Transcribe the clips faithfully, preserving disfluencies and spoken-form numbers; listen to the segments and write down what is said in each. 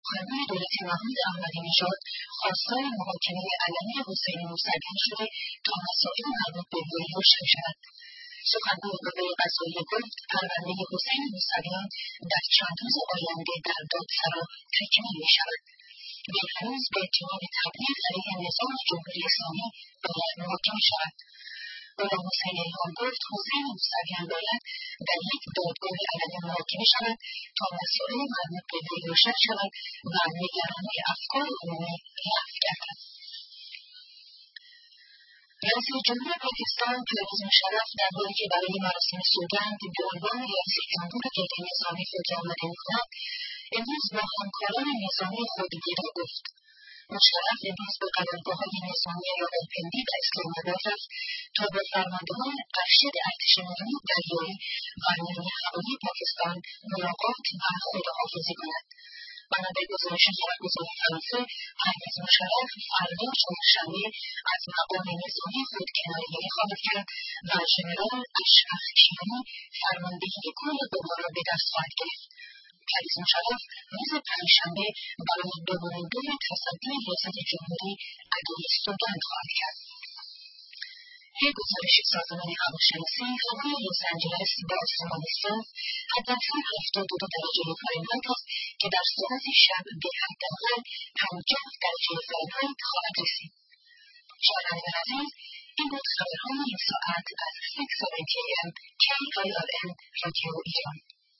سخنگوی دولت محمود احمدی نژاد خواستار محاکمه علنی حسین موسوی شده تا مسائل مربوط به وی روشن شود. سخنگوی قوه قضاییه گفت پرونده حسین موسویان در چند روز آینده در دادسرا تکمیل می‌شود. وی هنوز به اتهام تبلیغ علیه نظام جمهوری اسلامی باید محاکمه شود. غلام حسین الهام گفت حسین موسویان باید در یک دادگاه علنی محاکمه شود تا مسائل مربوط به وی روشن شود و نگرانی افکار عمومی رفع گردد. رئیس جمهور پاکستان پرویز مشرف در حالی که برای مراسم سوگند به عنوان رئیس جمهور غیر نظامی خود آماده می‌کند، امروز با همکاران نظامی خود ودا گفت. مشرف امروز به قرارگاه‌های نظامی راولپنڈی و اسلام آباد رفت تا با فرماندهان ارشد ارتش نظامی دریایی و نیروی هوایی پاکستان ملاقات و خداحافظی کند. بنا به گزارش خبرگزاری فرانسه، پرویز مشرف فردا چهارشنبه از مقام نظامی خود کناره‌گیری خواهد کرد و ژنرال اشرف کیانی فرماندهی کل قوا را به دست خواهد گرفت. پرویز مشرف روز پنجشنبه برای دومین دور تصدی ریاست جمهوری ادای سوگند خواهد کرد. یک گزارش سازمان هواشناسی هوای لس آنجلس با آسمان صاف حداکثر هفتاد و دو درجه فارنهایت است که در ساعت شب به حداقل پنجاه درجه فارنهایت خواهد رسید. شنوندگان عزیز، این بود خبرهای این ساعت از شش و هفتاد ام کی آی آر ام رادیو ایران.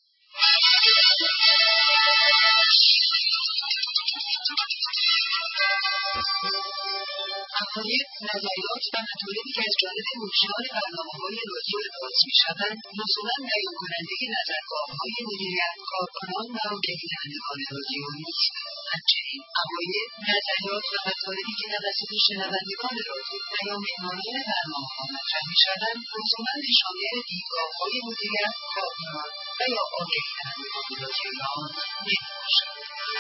عقاید، نظریات و مطالبی که از جانب مجریان برنامه‌های رادیو ابراز می‌شوند لزوما بیان کننده نظرگاه‌های مدیریت، کارکنان و آگهی‌دهندگان رادیو نیستند. همچنین عقاید، نظریات و مطالبی که توسط شنوندگان رادیو و یا مهمانان برنامه‌ها مطرح می‌شوند لزوما به شامل دیدگاه‌های مدیریت، کارکنان و یا آگهی‌دهندگان رادیو آن نمی‌باشد.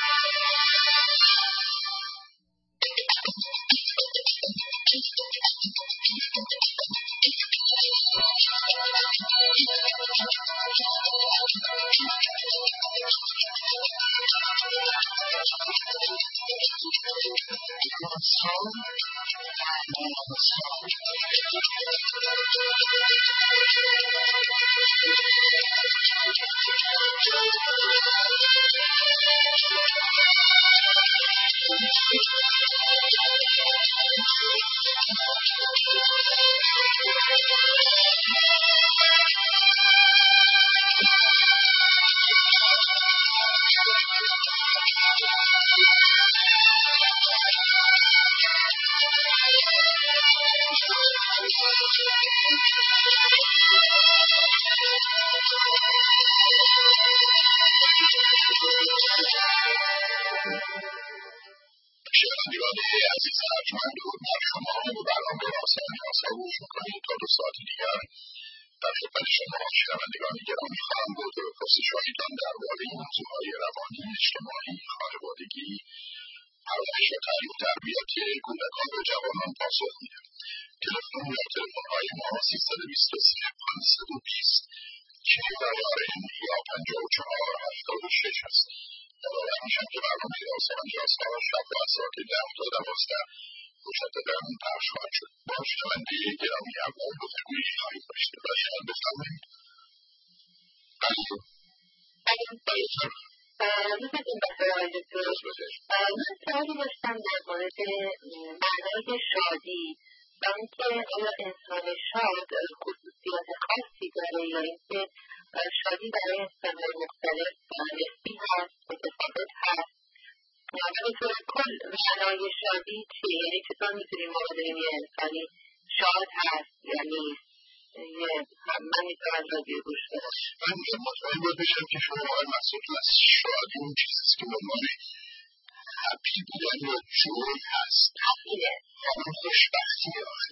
شنوندگان عزیز ارجمند و در شما و برنامه راسته نیازها گوش میکنید تا دو ساعت دیگر در خدمت شما شنوندگان گرامی خواهم بود و پرسش‌هایتان درباره موضوعهای روانی، اجتماعی، خانوادگی، پرورش و تعلیم و تربیت کودکان و جوانان پاسخ می‌دم. تلفن یا تلفن‌های ما سیصد و بیست و سه پانصد و بیست کی آی آر ام یا پنجاه و چهار هفتاد و شش است. یادآور می‌شم که برنامه آسان نیازها شب و از ساعت ده تا دوازده مجددا پخش خواهد شد. با شنونده گرامی اول گفتگویی خواهیم داشت. بفرمایید بفرمایید. الو. بله بفرمایید. روز این بخیر آقای دکتر. من سوالی داشتم در مورد معنای شادی و اینکه آیا انسان شاد خصوصیات خاصی داره یا اینکه شادی برای انسان‌های مختلف نسبی هست، متفاوت هست و به طور کل معنای شادی چیه؟ یعنی چطور میتونیم ما بدونیم یه انسانی شاد هست یا نیست؟ من میتونم رادیو گوش بدم. من مطمئن باید بشم که شما آقای مسئول از شادی اون چیزیست که به عنوان هپی بودن یا جوی هست. هپیه اون خوشبختیه آخه.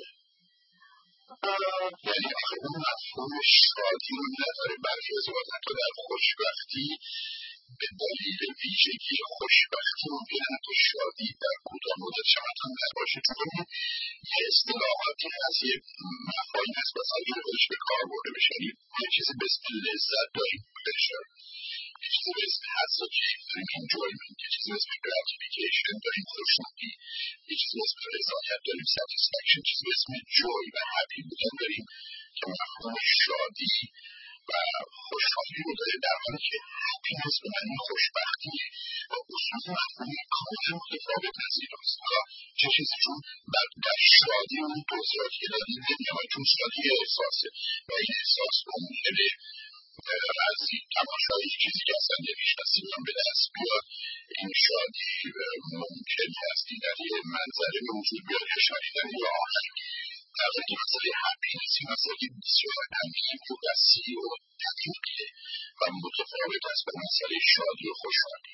یعنی آخه اون مفهوم شادی رو نداره. برخی از اوقات حتی در خوشبختی به دلیل ویژگی خوشبختی ممکنه حتی شادی در کوتاه مدت شماتان نباشه، چون یه اصطلاحاتی هست، یه مفاهیمی هست مثلا یه خودش به کار برده بشه، یه چیزی به اسم لذت داریم پلژر. یه چیزی به اسم حساسیت داریم، enjoyment، یه چیزی به اسم gratification داریم، خوشنودی، یه چیزی به اسم رضایت داریم، satisfaction، چیزی به اسم joy و happy بودن داریم که مفهوم شادی و خوشحالی رو داره، در حالی که happiness به معنی خوشبختیه و اصولا مفهومی کاملا متفاوت از این هست. حالا چه چیزی چون در شادی اون توضیحاتی که دادیم نمی‌آمد، چون شادی احساسه و این احساس ممکنه از این تماشای چیزی که اصلا نمی‌شناسیم هم به دست بیاد. این شادی ممکن هست در یه منظره به وجود بیاد یا شنیدن یه آهنگ، در حالی که مسئله happiness این مسئله بسیار عمیق و وسیع و دقیقه و متفاوت است با مسئله شادی و خوشحالی.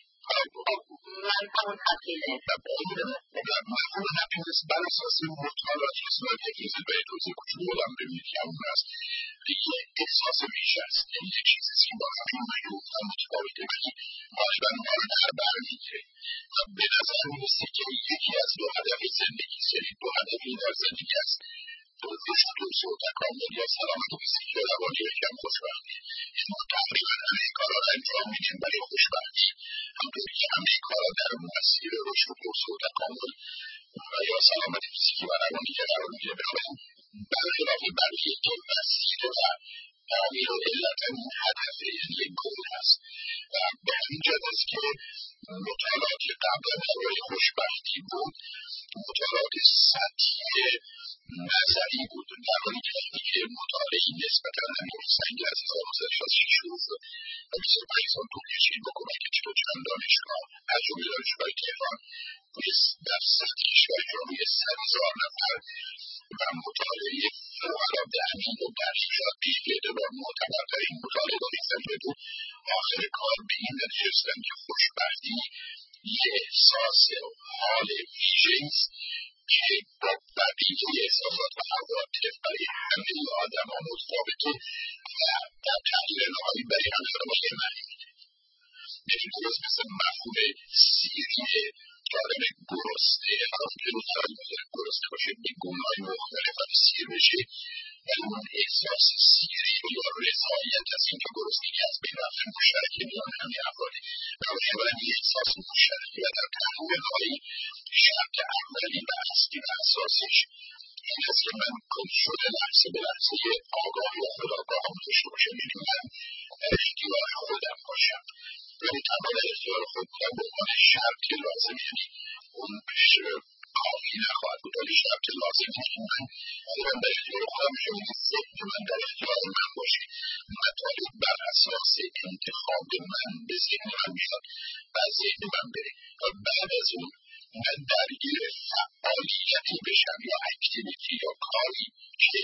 من همون حقیقه مفهوم happiness بر اساس مطالعاتی که صورت تکنیزی باید توضیح کوچولو بدم ببینید که همون است یه احساس ریشه است، یعنی یک چیزی که با همین معیوب و متفاوته ولی غالبا ما رو در بر میگیره و به نظر میرسه که یکی از دو هدف زندگی، یعنی دو هدفی در زندگی است: رشد و توسعه و تکامل یا سلامت فیزیکی و روانی و کم خوشبختی. این ما تقریبا همه کارها را انجام میدیم برای خوشبختی، همونطوری که همه کارها در مسیر رشد و توسعه و تکامل و یا سلامت فیزیکی و روانی که قرار میگیره. بنابراین برخلاف بقیه که مسیر و تعمیر و علت این هدفه، یعنی یک گل هست و به همین جهت است که مطالعات که قبلا درباره خوشبختی بود مطالعات سطحی نظری بود، در حالی که وقتی که مطالعه‌ای نسبتاً نویسنگ از هزار و نهصد و شصت و شش شروع شد و بیست و پنج سال طول کشید با کمک چند و چند دانشگاه از جمله دانشگاه تهران در سطح کشور روی صد هزار نفر و مطالعه فوق‌العاده عمیق و دقیق شد به اعتبار معتبرترین مطالعه دانشگاهی بود. آخر کار به این نتیجه رسیدن که خوشبختی یه احساس حال ویژه‌ای است که با بقیه احساسات و عواطف برای همه آدم‌ها متفاوته و در تغییر نهایی برای همه آدم‌ها یه معنی میده. یعنی درست مثل مفهوم سیری که آدم گرسنه هم که روز داریم بذاره گرسنه باشه به گونه‌های مختلف و سیر بشه ولی اون احساس سیری و یا رضایت از این که گرسنگی از بین رفته مشترک میان همه افراده. بنابراین باید یه احساس مشترکی و در تغییر نهایی شرط اولی و اصلی و اساسیش این است که من کنترل لحظه به لحظه آگاهی و خودآگاهم داشته باشم، یعنی من در اختیار خودم باشم ولی تنها در اختیار خود بودن به عنوان شرط لازم، یعنی اون کافی نخواهد بود ولی شرط لازم اینه که من اگر من در اختیار خودم باشم یعنی ذهن من در اختیار من باشه، مطالب بر اساس انتخاب من به ذهن من میاد و از ذهن من بره و بعد از اون من درگیر فعالیتی بشم یا اکتیویتی یا کاری که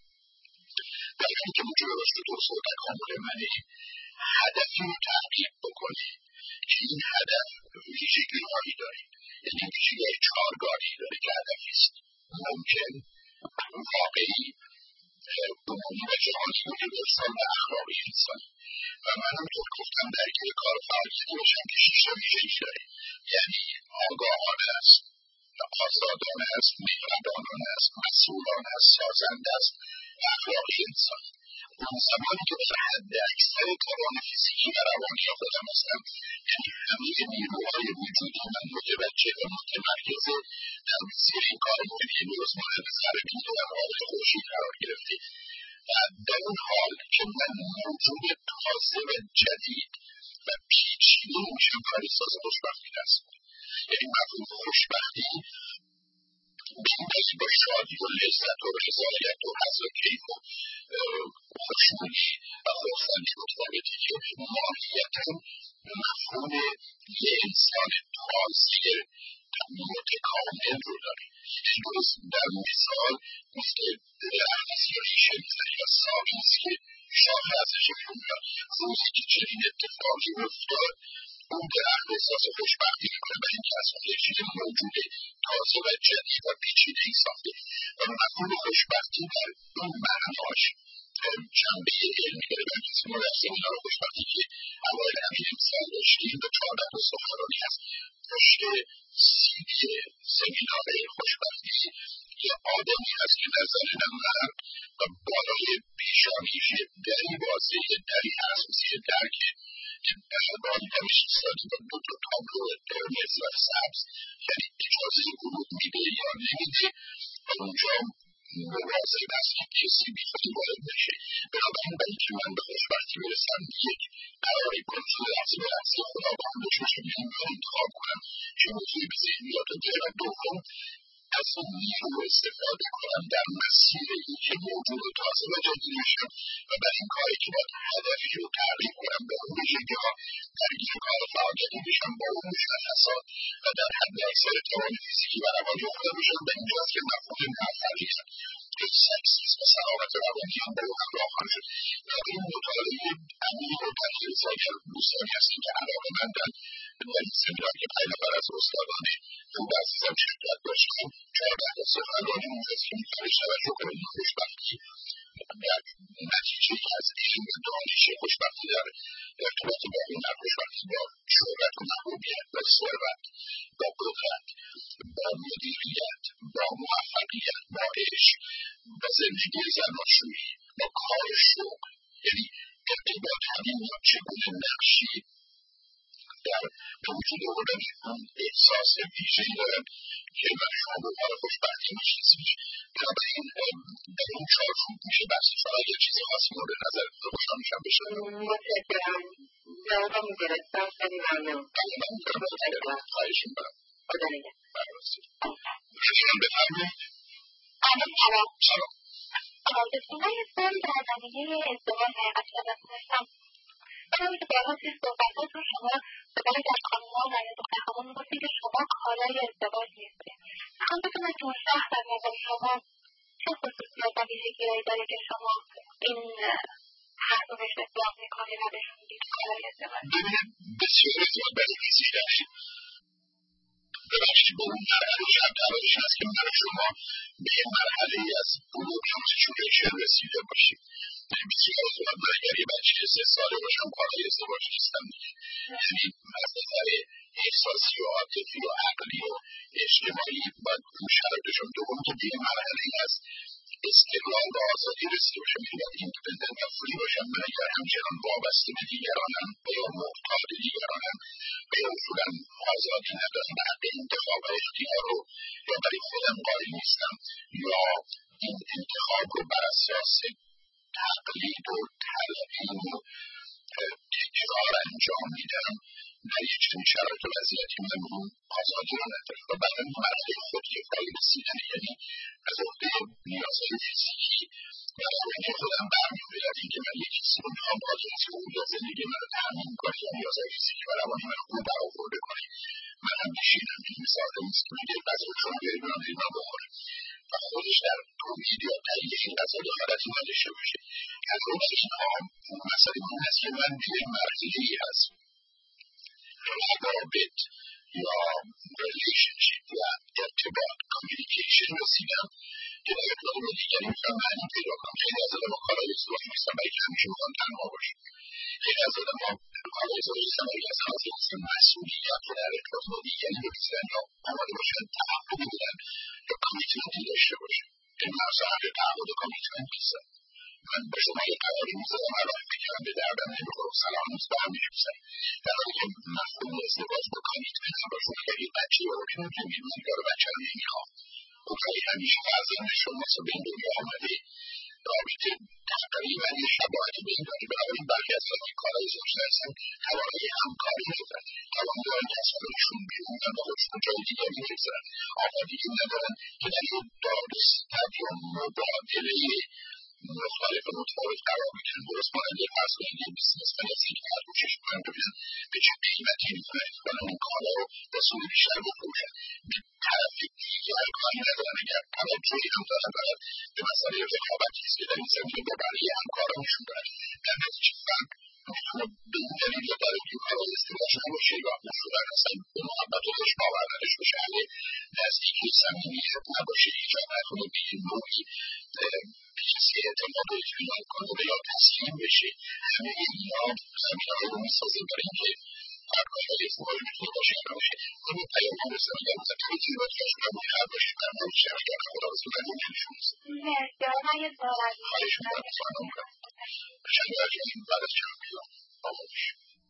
برای اینکه وجود رشد و توسعه و تکامل منه هدفی رو تحقیق بکنه که این هدف ویژگی‌هایی داره، یعنی ویژگی‌های چهارگانه‌ای داره که هدفی است ممکن، واقعی، عمومی و جهانی، یونیورسال و اخلاقی انسانی. و من همونطور گفتم درگیر کار فعالیتی باشم که شیشه ویژگی داره، یعنی آگاهانه است، آزادانه است، مهربانانه است، مسئولانه است، سازنده است و اخلاقی انسانی. اون زمانی که در حد اکثر توان فیزیکی و روانی خودم هستم، یعنی همه نیروهای وجودی من متوجه و متمرکز در مسیر این کار مهم امروز مانند ذره‌بینی در مقابل خورشید قرار گرفته و در اون حال که من موجود تازه و جدید و پیچیده میشم کار احساس خوشبختی دست می‌کنم. یعنی مفهوم خوشبختی به این دلیل با شادی و لذت و رضایت و حظ و کیف و خوشنودی و خرسندی متفاوته که ماهیتاً مفهوم یه انسان تازه متکامل رو داره. یعنی درست در مثال مثل درختی یا ریشه میزنی یا ساقی است که شاخه ازش بیرون میاد، روزی که چنین اتفاقی افتاد اون درخت احساس خوشبختی میکنه برای اینکه از اون چیز موجود تازه و جدید و پیچیده‌ای ساخته و مفهوم خوشبختی در اون معناش جنبه علمی داره. برای کسی ما در سمینار خوشبختی که اوایل همین امسال داشتیم و چهارده تا سخنرانی هست پشت سیدی سمینار خوشبختی یه آدمی هست که نظر من و بالای پیشانیش دری واضحه، دری اساسی درک بالاترش ایستادی و دو تا تابلو قرمز و سبز، یعنی اجازه ورود میده یا نمیده و اونجا مواظب است که کسی بی خودی وارد نشه. بنابراین برای که من به خوشبختی برسم یک قراری کنترل لحظه به لحظه خداوند رو چشم من انتخاب کنم چه موضوعی به ذهنیات و دل و دوم از اون نیرو استفاده کنم در مسیر اینکه موجود تازه وارد میشم و برای این کاری که باید هدفی رو تعریف کنم به اون ویژگی‌ها درگیر کار فعالیتی بشم با اون مشخصات و در حد اکثر توان فیزیکی و روانی خودم بشم. به اینجاست که مفهوم موفقیت که سکسیسم و سلامت روانی هم با او همراه خواهد شد. و این مطالعه عمیق و تحلیل‌زایی از دوستانی هستیم که علاقه‌مندند در این سمینار که پیامبر از استادان خوب عزیزم شرکت داشتیم. چهارده تا سخنرانی اونجاست که می‌تونید توجه کنید. خوشبختی در نتیجه از علم و دانش، خوشبختی در ارتباط با هنر، خوشبختی با شهرت و محبوبیت، با ثروت، با قدرت، با مدیریت، با موفقیت، با عشق، با زندگی زناشویی، با کار شغل، یعنی ارتباط همین چگونه نقشی در به وجود آوردن اون احساس ویژه‌ای دارن که من شما به عنوان خوشبختی می‌شناسیمش. بنابراین در این چارچوب میشه بحث فقط یه چیز خاصی مورد نظر خوشحال میشم بشه. متشکرم. جوابم می‌گرفتم. خیلی ممنون. من می‌تونم خواهش می‌کنم. خدا نگهدار. شما بفرمایید. سلام. سلام. به شما یه سوال در زمینه ازدواج حقیقت داشتم. برای که بارها توی صحبتات رو شما به باید در خانم‌ها و دخترها میگفتید که شما کالای ازدواج نیستید. میخوام بدونم که اون شخص در نظر شما چه خصوصیات و ویژگی‌هایی داره که شما این حرف رو بهش اطلاق میکنید و بهش میگید کالای ازدواج؟ ببینید بسیار زیاد برای رسیدنش ببخشید به اون مرحله اول این است که من شما به یه مرحله از بلوغ یا سیچویشن رسیده باشیم. بسیار زیاد من اگر یه بچه سه ساله باشم کالای ازدواج نیستم دیگه. یعنی از نظر احساسی و عاطفی و عقلی و اجتماعی باید اون شرایطشون دوم که به یه مرحله از استقلال و آزادی رسیده باشم، یعنی باید ایندیپندنت و فری باشم. من اگر همچنان وابسته به دیگرانم و یا محتاج دیگرانم و یا اصولا آزادی ندارم و حق انتخاب و اختیار رو یا برای خودم قائل نیستم یا این انتخاب رو بر اساس تقلید و تلقین و تکرار انجام میدم، در یک چنین شرایط و وضعیتی من اون آزادی رو ندارم و بعد این مرحله خودکفایی رسیدن، یعنی از عهده نیازهای فیزیکی و روانی خودم برمی‌آید اینکه من یک کسی رو میخوام با جنسی اون یا زندگی من رو تأمین کنه یا نیازهای فیزیکی و روانی من رو برآورده کنه. من هم بشینم این ساده نیست که میگه غذا شما بیایید من برید من بخورم و خودش در تولید یا تهیه این غذا دخالتی نداشته باشه. از اون اینها مسئله این است که من به یک مرحله‌ای از روابط یا ریلیشنشیپ و ارتباط کامیونیکیشن رسیدم که در ارتباط با دیگری میتونم معنی پیدا کنم. خیلی از آدم ها کالای ازدواج نیستن برای که همیشه میخوان تنها باشن. خیلی از آدم ها کالای ازدواج نیستن برای که اصلا از حس مسئولیت رو در ارتباط با دیگری بپذیرن یا آماده باشن تعهدی بدن یا کامیتمنتی داشته باشن. این من اصلا حق تعهد و کامیتمنت نیستم. من به شما یک قراری میزدم الان میگم به دردم نمیخوره سلام نیست به هم میرسن. در حالی که مفهوم ازدواج با کامیتمنت هم باشه اگر یک بچه رو ببینید که میدونید داره بچه رو نمیخوام اون ولی همیشه فرزند شما به این دنیا آمده رابطه تقریبا یه شباهتی به این داره. بنابراین برخی از این کارهای زوج هستن توانایی همکاری ندارن، توانایی از خودشون بیرون و خودشون جای دیگری بگذارن، آمادگی ندارن که در یک دادستد یا مبادله مختلف و متفاوت قرار بگیرن. درست مانند فرض کنید یه بیزنسمن هستی که باید کوشش کنن ببینن به چه قیمتی میتونن این کالا رو با سود بیشتر بفروشن. به طرف دیگر کاری ندارن اگر توجهی هم دارن فقط به مسئله رقابتی است که در این زمینه با بقیه همکارانشون دارن. در نتیجه فرد میتونه به این دلیل یا برای که کارهای ازدواج نباشه یا اصولا اصلا به محبت و عشق باور نداشته باشه، اهل نزدیکی صمیمیت نباشه، ایجاد نکنه به یه نوعی کسی اعتماد و اطمینان کنه و یا تسلیم بشه. همه اینا زمینه‌هایی رو می‌سازه برای اینکه کارهای ازدواج میتونه باشه یا نباشه. اون پیام هم رسه میگم مثلا توی تیمات که شما باید هر باشید در مورد شهر اگر خدا رسول من نمی‌شون نیست. مرسی. آقا من یه سوال از خواهش می‌کنم سوال کنم. قشنگ برای این بعد از چند بیان آمادش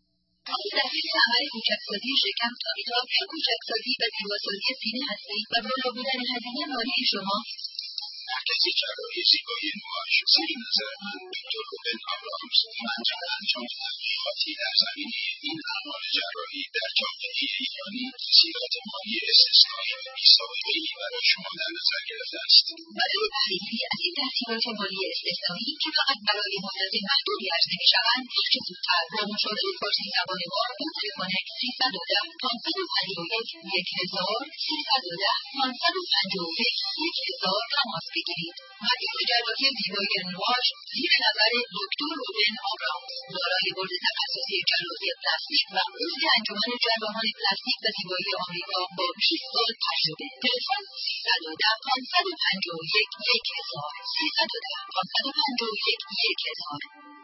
در حین عمل کوچکسازی شکم تا میتاب یا کوچکسازی و زیباسازی سینه هستید و بالا بودن هزینه مالی شما مرکز جراحی زیبایی موهای شسته نظر من دکتر روبن آبراهامز منجر انجام تحقیقاتی در زمینه این اعمال جراحی در جامعه ایرانی تاثیرات مالی استثنایی و بی‌سابقه‌ای برای شما در نظر گرفته است. برای بهره‌گیری از این تاثیرات مالی استثنایی که فقط برای مدت محدودی عرضه می‌شوند هرچه زودتر با مشاور فارسی زبان ما با تلفن سیصد و ده پانصد و پنجاه و یک یک هزار سیصد و ده پانصد و پنجاه و یک یک هزار تماس بگیرید. مرکز جراحی زیبایی نواش زیر نظر دکتر روبن آبراهامز دارای بورد تخصصی جراحی پلاستیک و عضو انجمن جراحان پلاستیک و زیبایی آمریکا با بیست سال تجربه. تلفن سیصد و ده پانصد و پنجاه و یک یک هزار سیصد و ده پانصد و پنجاه و یک یک هزار.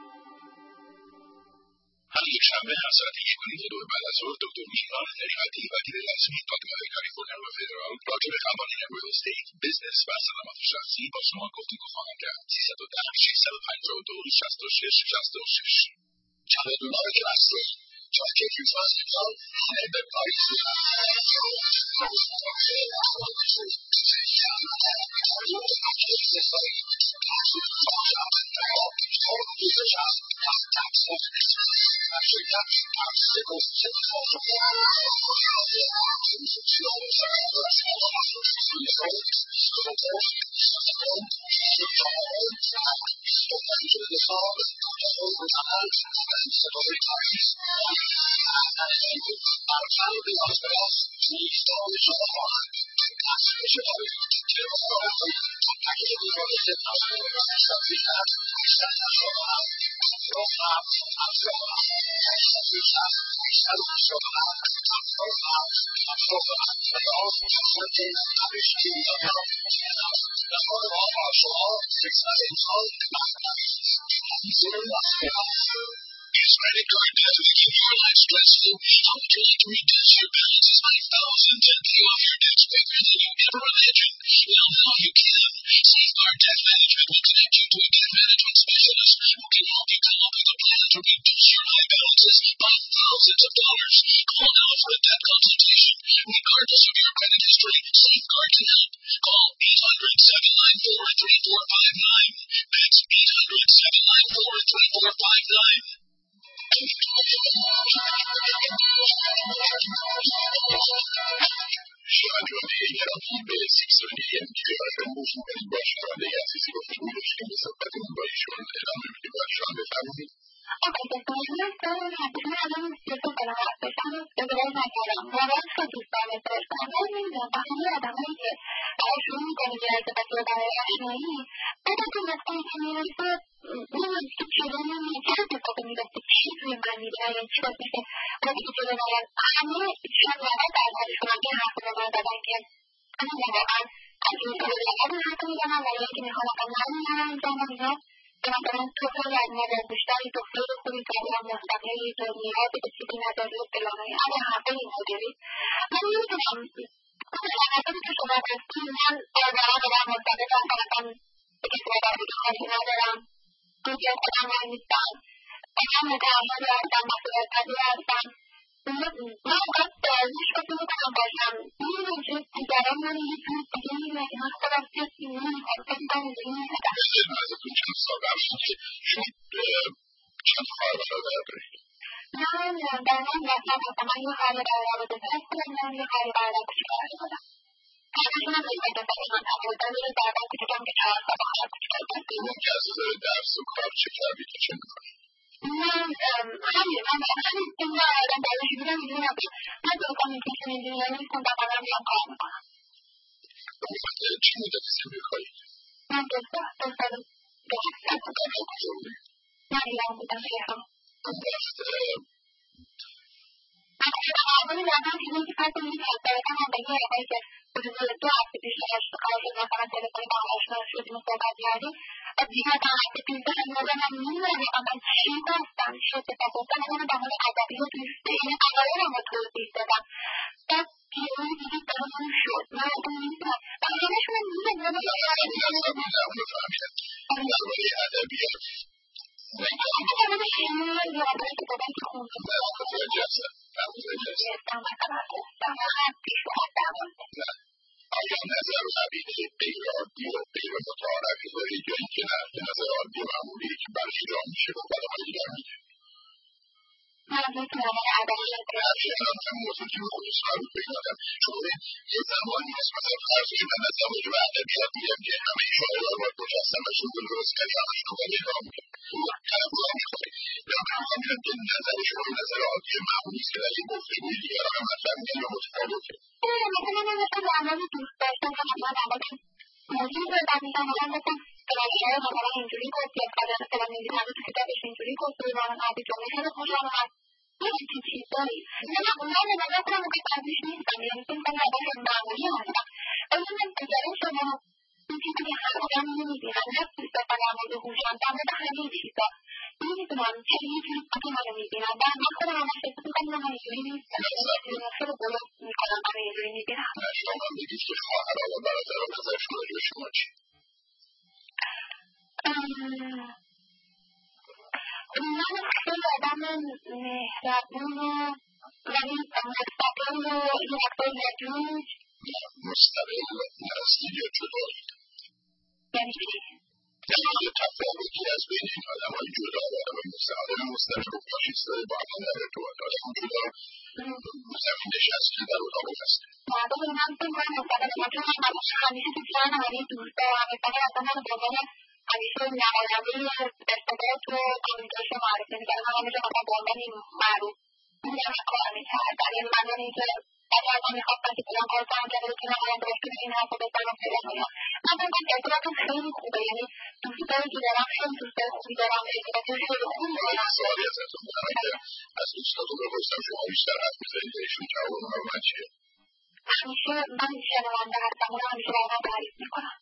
هر یک شنبه از ساعت یک و نیم بعد از ظهر دکتر میهران نژادی وکیل رسمی دادگاه کالیفرنیا و فدرال راجع به قوانین ریل استیت، بزنس و سلامت شخصی با شما گفتگو خواهند کرد. سیصد و ده ششصد و پنجاه و دو شصت و شش شصت و شش. چمدون‌های پلاستیک، جاکت ریزمزها، همه به پاییز Is credit card debt making your life stressful? How would you like to reduce your balances by thousands and pay off your debts quicker than you ever imagined? Well, now you can. Safeguard Debt Management will connect you to a debt management specialist who can help you come up with a plan to reduce your high balances by thousands of dollars. Call now for a debt consultation. Regardless of your credit history, Safeguard can help. Call eight hundred, seven nine four, three four five nine. That's eight hundred, seven nine four, three four five nine. شنونده گرامی به سیبزدانی امتیاز امروز می‌کنید با شنونده عزیزی گفتگو داشتیم به صحبتمون با ایشون ادامه میدیم و ایشان بفرمایید. اوکی دکتر من حتما الان دوست دارم حرف بزنم ازدواج نکردم واقعا خیلی دوست دارم ازدواج کنم ولی نمیدونم با همه آدمایی که برای شروع میکنی یه ارتباطی رو برای آشنایی بعد از اون وقتی که میرسه نمیدونم که چرا نمیدونم چه اتفاقی میفته چی روی من میبینم یعنی چی باید میشه وقتی که جلو برم همه شاید واقعا درباره شما که حرف رو من زدن که همین واقعا از این طور حرف میزنم ولی اینکه میخوام اصلا نمیدونم میزنم اینا که مثلا تو خیلی از مادر بیشتری دختر خوبی کردی هم مستقلی دنیات بسیدی نداری فلانایی همه حرفه این مدلی من نمیدونم اون حرفه که شما گفتی من واقعا دارم مرتبطم مثلا به کسی باید بگی خواهی ندارم دوجه خودم من نیستم من متعملی هستم مسئولیت‌پذیر هستم من باید دارمیش بکنم میکنم باشم میدونم که دیگران من یه جور دیگه میبینم که من خودم کسی نمیخوام فکر کنم اینجوری نیستم ازتون چند سال رفت که شما چند خواهر برادر دارید؟ من در من وسط هستم من یه خواهر برادر بزرگ هستم من یه خواهر برادر کوچیک‌تر دارم هرکشون هم خیلی بزرگترشون تقریبا یه برادر کوچیکم که چهار سال خواهر کوچیک‌تر دارم اون که از درس و کار چه کردید و چه میکنید؟ من همین من همین این آدم برای بودم اینجوری نبود من تو کامیونیکیشن انجینیرینگ خوندم و من میام کار میکنم چی مدتی زندگی کنید؟ من دو سال دو سال دو سال کجا کجا بودید؟ من ایران بودم تهران اون وقت من اولین زمان که من که پس این حسابتم هم به یه آقایی که حدود دو هفته پیش داشت خواهد مثلا تلفنی با هم آشنا شدیم و صحبت کردیم و دیگه تا هفته پیزده از موقع من می‌دونم من چی گفتم چی اتفاق افتاد من در مورد ادبیات یعنی قوانین رو توضیح دادم بعد پیرونی دیگه تموم شد من اصلا نمی‌دونم و همه‌شون هم می‌دونم من درباره ادبیات مورد شیمی یادداشت کتابایی که خوندم نه متوجه هستم نه متوجه هستم مثلا گفتم هم پیشنهاد درمانده آیا نظر و عقیده غیر عادی و غیر متعارفی دارید یا اینکه نه به نظر عادی و معمولی که برای اجرا میشه و آدم‌های دیگر میگه منظور که نظر ادبیات الان هم موضوع که به خودش مربوط به این آدم چون یه زمانی هست مثلا فرض کنید من از زمانی به ادبیات میگم که همه شاعرها باید مجسم بشن و درست کردی همشون رو باید اعلام میکنم طرف را میخوری یا من میخوام میگم که نظر شما نظر عادی معمولی است که در این گفتگوی دیگران هم مطرح میگن یا متفاوته مثلا من مثلا در مورد دوست داشتن که مثلا در مورد موضوع رو در میگم مثلا مثلا فلانی‌ها مثلا اینجوری گفت یا فلانی‌ها تو کتابش اینجوری گفت و من عادی جمعه خیلی خوشم اومد یه همچین چیزایی من من به نظر خودم اونقدر ورزش نیستم یعنی فکر می‌کنم آدم معمولی هستم ولی من نگران شدم این چیزی که همه آدم نمی‌بینن نه صرفا در مورد هوشم در مورد همه چیزا نمی‌دونم چرا یه جوری که منو می‌بینن و من خودم هم احساس می‌کنم من اینجوری نیستم خیلی درست می‌کنم من اینجوری می‌بینم شما من بگید که خواهرها و برادرها نظرشون راجع به شما چی؟ من خیلی آدم مهربون و ولی مستقل و یه وقتایی لجوج مستقل نرستید یا جدا؟ یعنی چی؟ یعنی یه تفاوتی از بین این آدم های جدا و آدم های مستقل آدم مستقل و فاشیست داره با هم نداره تو آدم جدا زمین نشسته در اتاق هسته مردم من فکر کنم مستقل چون همیشه تو جمع همه دوستا همه فقط اصلا من به عنوان همیشه نماینده ارتباط و کمیونیکیشن معرفی می‌کردم من همیشه مثلا به عنوان معروف بودم و کار می‌کردم یعنی من اینکه اگر من می‌خواستم که فلان کار کنم که بتونم الان درست کنم این حرف رو بزنم فلان اینا من فکر کنم ارتباطم خیلی خوبه یعنی دوستایی که دارم خیلی دوستای خوبی دارم ارتباط خیلی خوبی دارم سوالی ازتون دارم که از دوستاتون بپرسم شما بیشتر حرف می‌زنید بهشون جواب اونا رو من چیه؟ همیشه من شنونده هستم اونا همیشه برای من تعریف می‌کنن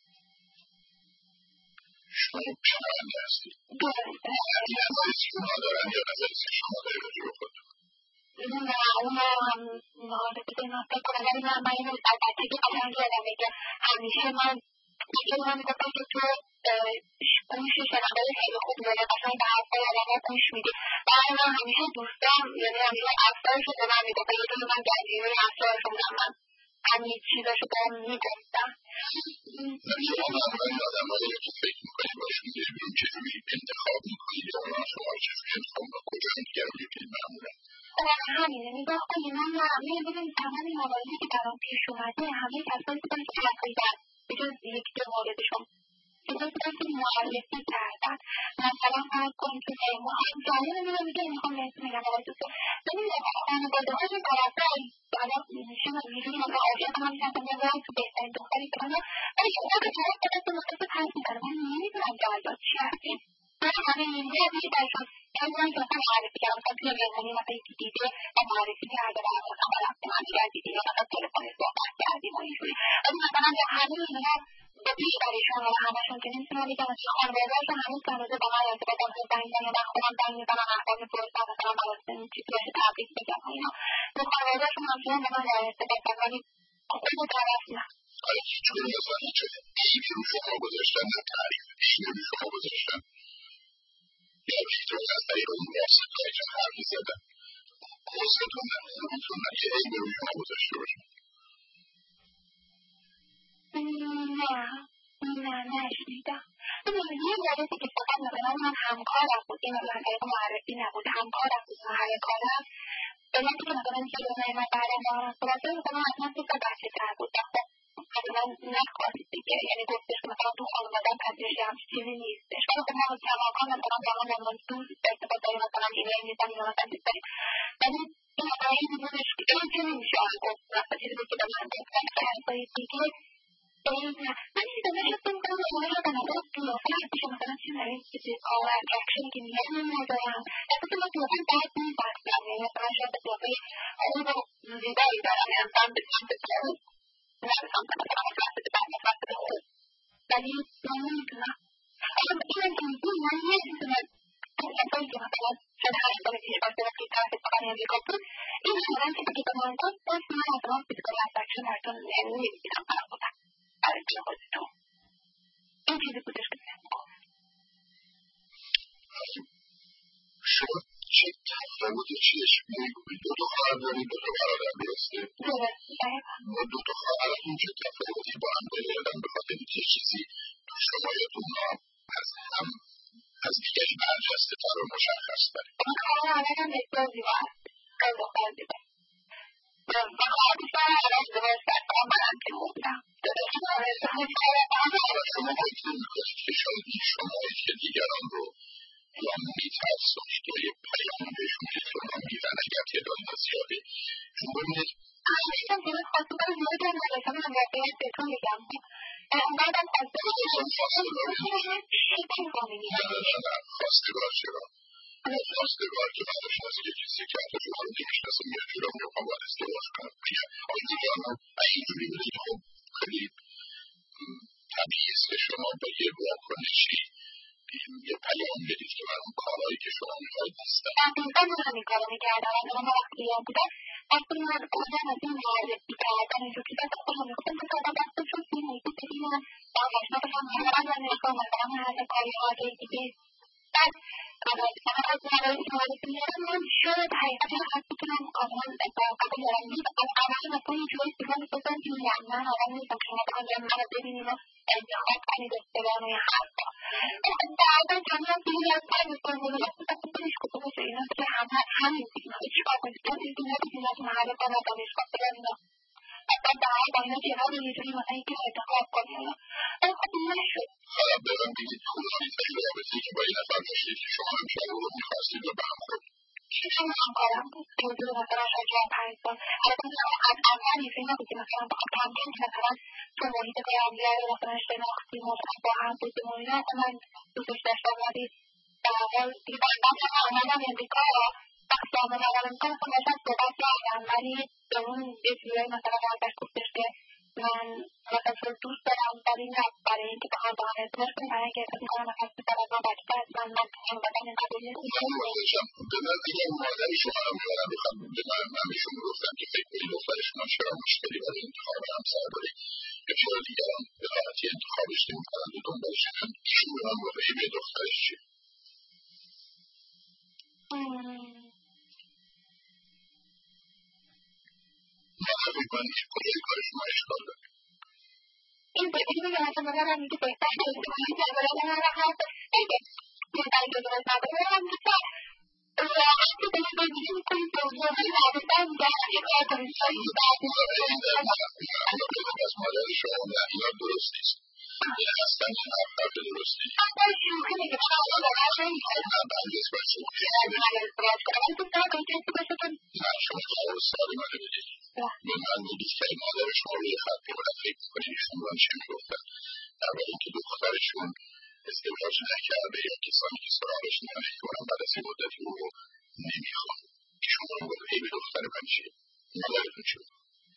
شما شنونده هستید درسته این نظری که اونا دارن یا نظری که شما داری راجع به خودتون نه اونا هم نهاده بده من فکر کنم ولی من من اینو از بچگی قشنگ یادمه که همیشه من بچه من میگفتم که تو گوش شنونده خیلی خوب داره قشنگ به حرفای آدم‌ها گوش میدی برای من همیشه دوستام یعنی همیشه افزارشو به من میگفتن یه جوری من درگیری افزارشو بودم من همه چیزاشو به هم میگفتم شما معمولا آدم هایی که فکر میکنید باشون میره بیرون چجوری انتخاب میکنید یا اونا شما رو چجوری انتخاب میکنید کجا دیگر رو میکنید معمولا همینه نگاه کنید من همه ببینید تمام مواردی که برام پیش اومده همه کسایی بودن که تقریبا به جز یک دو موردشون کسایی بودن که معرفی کردن مثلا فرض کنید که هم جالبه میگم میگه میخوام بهتون میگم آقای دوستو ببینید خانواده‌های طرفدار حالا شما می‌بینید مثلا عاشق هم میشن میگن وای تو بهترین دختری فلان ولی اونا به طرف طرف مختلف حرف میزنن من نمیدونم جریان چی هستیم من همه اینجا یه درشون من که مثلا معرفی کردم مثلا توی مهمونی مثلا یکی دیده و معرفی کرده و مثلا رفتیم هم دیگر دیدیم یا مثلا تلفنی صحبت کردیم و اینجوری ولی مثلا در همه اینها به بیشتریشون و همه‌شون که نمیتونم بگم مثلا خانواده‌هاشون هنوز هنوزه با من ارتباطم خوب زنگ میزنن و من خودم زنگ میزنم احوال میپرسم مثلا مراسم چیزی باشه تبریک بگم و اینا به خانواده‌هاشون همچنان با من در ارتباطن ولی خود طرف نه آیا هیچ گونه مثلا هیچ عیبی رو شما گذاشتن نه تعریف عیبی رو شما گذاشتن یا بیتون از طریق اون واسطه‌ای که حرف می‌زدن حوضتون نمیتونن یه عیبی رو شما گذاشته باشن نه نه نشنیدم یه موردی که فقط مثلا من همکارم بود این مسئله معرفی نبود همکارم بود محل کارم به نظر که مثلا چه روزه من بعدم با هم صحبت کردیم مثلا از من سه تا بچه تر بود مثلا نخواست دیگه یعنی گفتش که مثلا تو خانواده‌ام پذیرش همچین چیزی نیستش ولی خب ما از کماکان مثلا با من عنوان دوست ارتباط داریم مثلا ایمیل میزنیم یا مثلا چیز داریم ولی این مثلا یه بودش که این که نمیشه گفت مثلا چیزی بود که به من گفتن که حرفای دیگه من این دمه حس میکنم که شما یادم آدم قیافه هستش مثلا چیز داریم چیزی کار اکشنی که میگن من ندارم البته من قیافه بد نیستم یعنی مثلا شاید به قیافه خوب و زیبایی دارم یعنی مثلا به سمت خوب نه به سمت مثلا سمت بد یا سمت خوب ولی من نمیدونم اصلا اینم که میگیم من نمیدونم این کسایی که مثلا شاید هر سال پیش باشه و که طرف کاری امریکا بود این شدن که دیگه به من گفت باز من اصلا فیزیکال اترکشن براتون نمیدیدم برای خودم برای خودتون این چیزی بودش که بهم گفت شما چه تفاوت چشمی دو تا خواهر دارید دو تا برادر درسته؟ ما دو تا خواهرتون چه تفاوتی با هم دارید به خاطر که چیزی تو شمایتون از هم از دیگری برجسته تر و مشخص دارید این کارا همه هم بسیار زیبا هست خیلی بسیار زیبا و خواهر بیشتر الان ازدواج کردم منم که بودم شما حاکم میکنید که شاید این شمایی که دیگران رو یا میترسونید یا یه پیام بهشون که شما میدن اگر تعداد زیاده شما ببینید همیشه زیاد خواستگاه زیادی هم نداشتم من واقعیت بهتون میگم بعدم خواستگاه خواستگار چرا؟ خواستگار که بعدش از که کسی که حتی شما رو نمیشناسه میاد جورا میخوام باید ازدواج کنم بگم آقای دیگران اینجوری بودید خب خیلی طبیعی است که شما با یه واکنشی یه پیام بدید که من اون کارهایی که شما میخواید نیستم دقیقا من همین کارو میکردم من وقتی یاد بودم وقتی من خودم از این معرفی کردن اینجور چیزا که خودم میگفتم که آدم دستش رو فیلم میگه ببینم با آشنا بشم من رو نمیخوام مثلا من هر کاری آده دیگه بعد من از معرفی معرفی میارم من شاید حقیقتا هست بتونم آدمان قبل دارم دید از اول مثلا یه جوری سیگاه میسازم که میگم من آدم نیستم شما بخوام من رو ببینیم و انتخاب کنید استران و یه حرفا بعدا کمی دیگه از پای میکنم بودم اصلا بریش کتبش اینا که همه همین دیگه چیکار کنید تو دیگه نبیدیم از محل کنم دانشگاه برم اینا اصلا در با اینا کنار یه جوری مثلا یکی انتخاب کنیم اینا اما خب این نشد حالا برم بگید خونانی تایی رابطه که با این نفر داشتید که شما هم شما رو میخواستید و به هم خود چیزم همکارم بود که دو مثلا شاید پنج سال البته از اول یه فیلم بود که مثلا بخواد کمپین که مثلا تو محیط کارم بیاره مثلا شناختی مثلا با هم بودیم و اینا اصلا من دوستش داشتم ولی در حال دیگه بعد هم آمدم امریکا وقتی آمدم امریکا مثلا داشتم صحبت کردم ولی به اون یه جورایی مثلا برگشت گفتش که من مثلا تو دوست دارم ولی نه برای اینکه بخوام با هم ازدواج کنیم برای اینکه احساس میکنم مثلا پسر از من بچه از من من هم بدن اینقدر به من دیگه مادر شما رو میبرم بخوام به من من بهشون گفتم که فکر کنید دختر شما چرا مشکلی برای انتخاب همسر داره یا چرا دیگران به راحتی انتخابش نمیکنند و دنبالش هم ایشون به من گفته به دخترش چیه من میکنم که کجای کار شما اشکال داره این بگیری بگه مثلا من میگه بهتر شد که من جبران من رو حرف بگه بهتر که درست نباید من میگه راحتی به این بگیری میکنید که موقعی رابطن در یه کار کنید شایی بعدی از مادر شما نه اینا درست نیست این اصلا این حرف درست نیست اصلا شوخی میگه من آقا باور نمیشه نه بندیز باید شوخی من ازدواج کنم من تو سر کنید کسی باشه که نه شما خواهر سالی منو بگید به من میگید که این مادر شما رو یه خط بکنم فکر میکنید ایشون من چه میگفتن در واقع اینکه دخترشون ازدواج نکرده یا کسانی که سراغش میان احتمالا بعد از این مدتی او رو نمیخوان ایشون رو گفت ای به دختر من چیه مادرتون چیه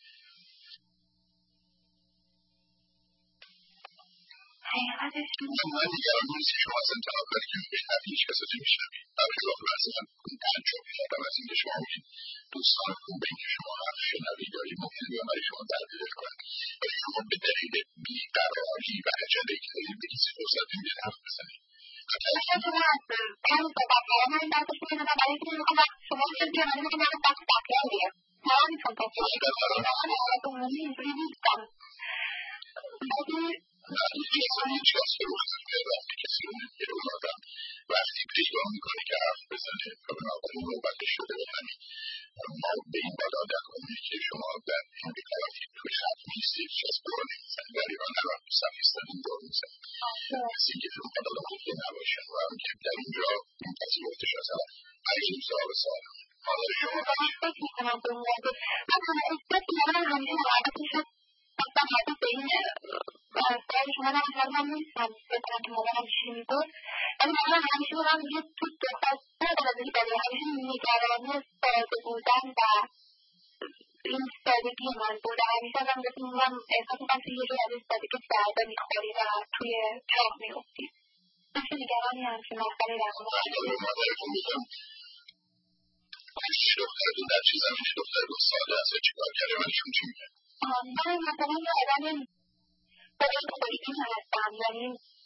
حقیقتش من دیگران نیست که شما از انتخاب کنید که به حرف هیچ کس رو نمیشنوید در خلاف بحث من تعجب کردم از اینکه شما میگید دوستان خوب به اینکه شما حرف شنوید یا این ممکنه بیان برای شما درگیر کنند ولی شما به دلیل بیقراری و عجله‌ای که دارید به کسی فرصت نمیدید حرف بزنید شما هستم همین صحبت کردم من دستش میدونم برای اینکه میخوام شما میگم که من میگم من دست بقیه میگم من میتونم پاسی من اینجوری نیستم هیچ کس که رو خطه وقتی کسی رو نمیگه اون آدم وقتی پیدا میکنه که حرف بزنه و بنابراین نوبتش شده و همین ما به این بالا در کنید که شما در این بکراتی توی حرف نیستید که از برا نمیزن در ایران هر وقت دوستم نیستن این دار میزن کسی که تو مدال ممکن نباشن و هم که در اینجا این پذیرفتش از هم عجیب سال سال حالا شما فکر میکنم به اون موضوع من همه احساس میکنم همیشه محبت میشد اصلا حتی به این سال شما هم هم نیستم بکنم که مادرم چی میگفت ولی من همیشه بودم یه تو دختر ندارم برای همیشه نگرانی ساده بودن و این سادگی من بود همیشه هم گفتم من احساس میکنم که یه جور از این سادگی فردا میخوری و توی چاه میفتی همیشه نگرانی همچه مسئله در دخترتون در چه زمینی دخترتون ساده است و چیکار کرده و ایشون چی میگه من مثلا یه آدم خودم خودیم هستم یعنی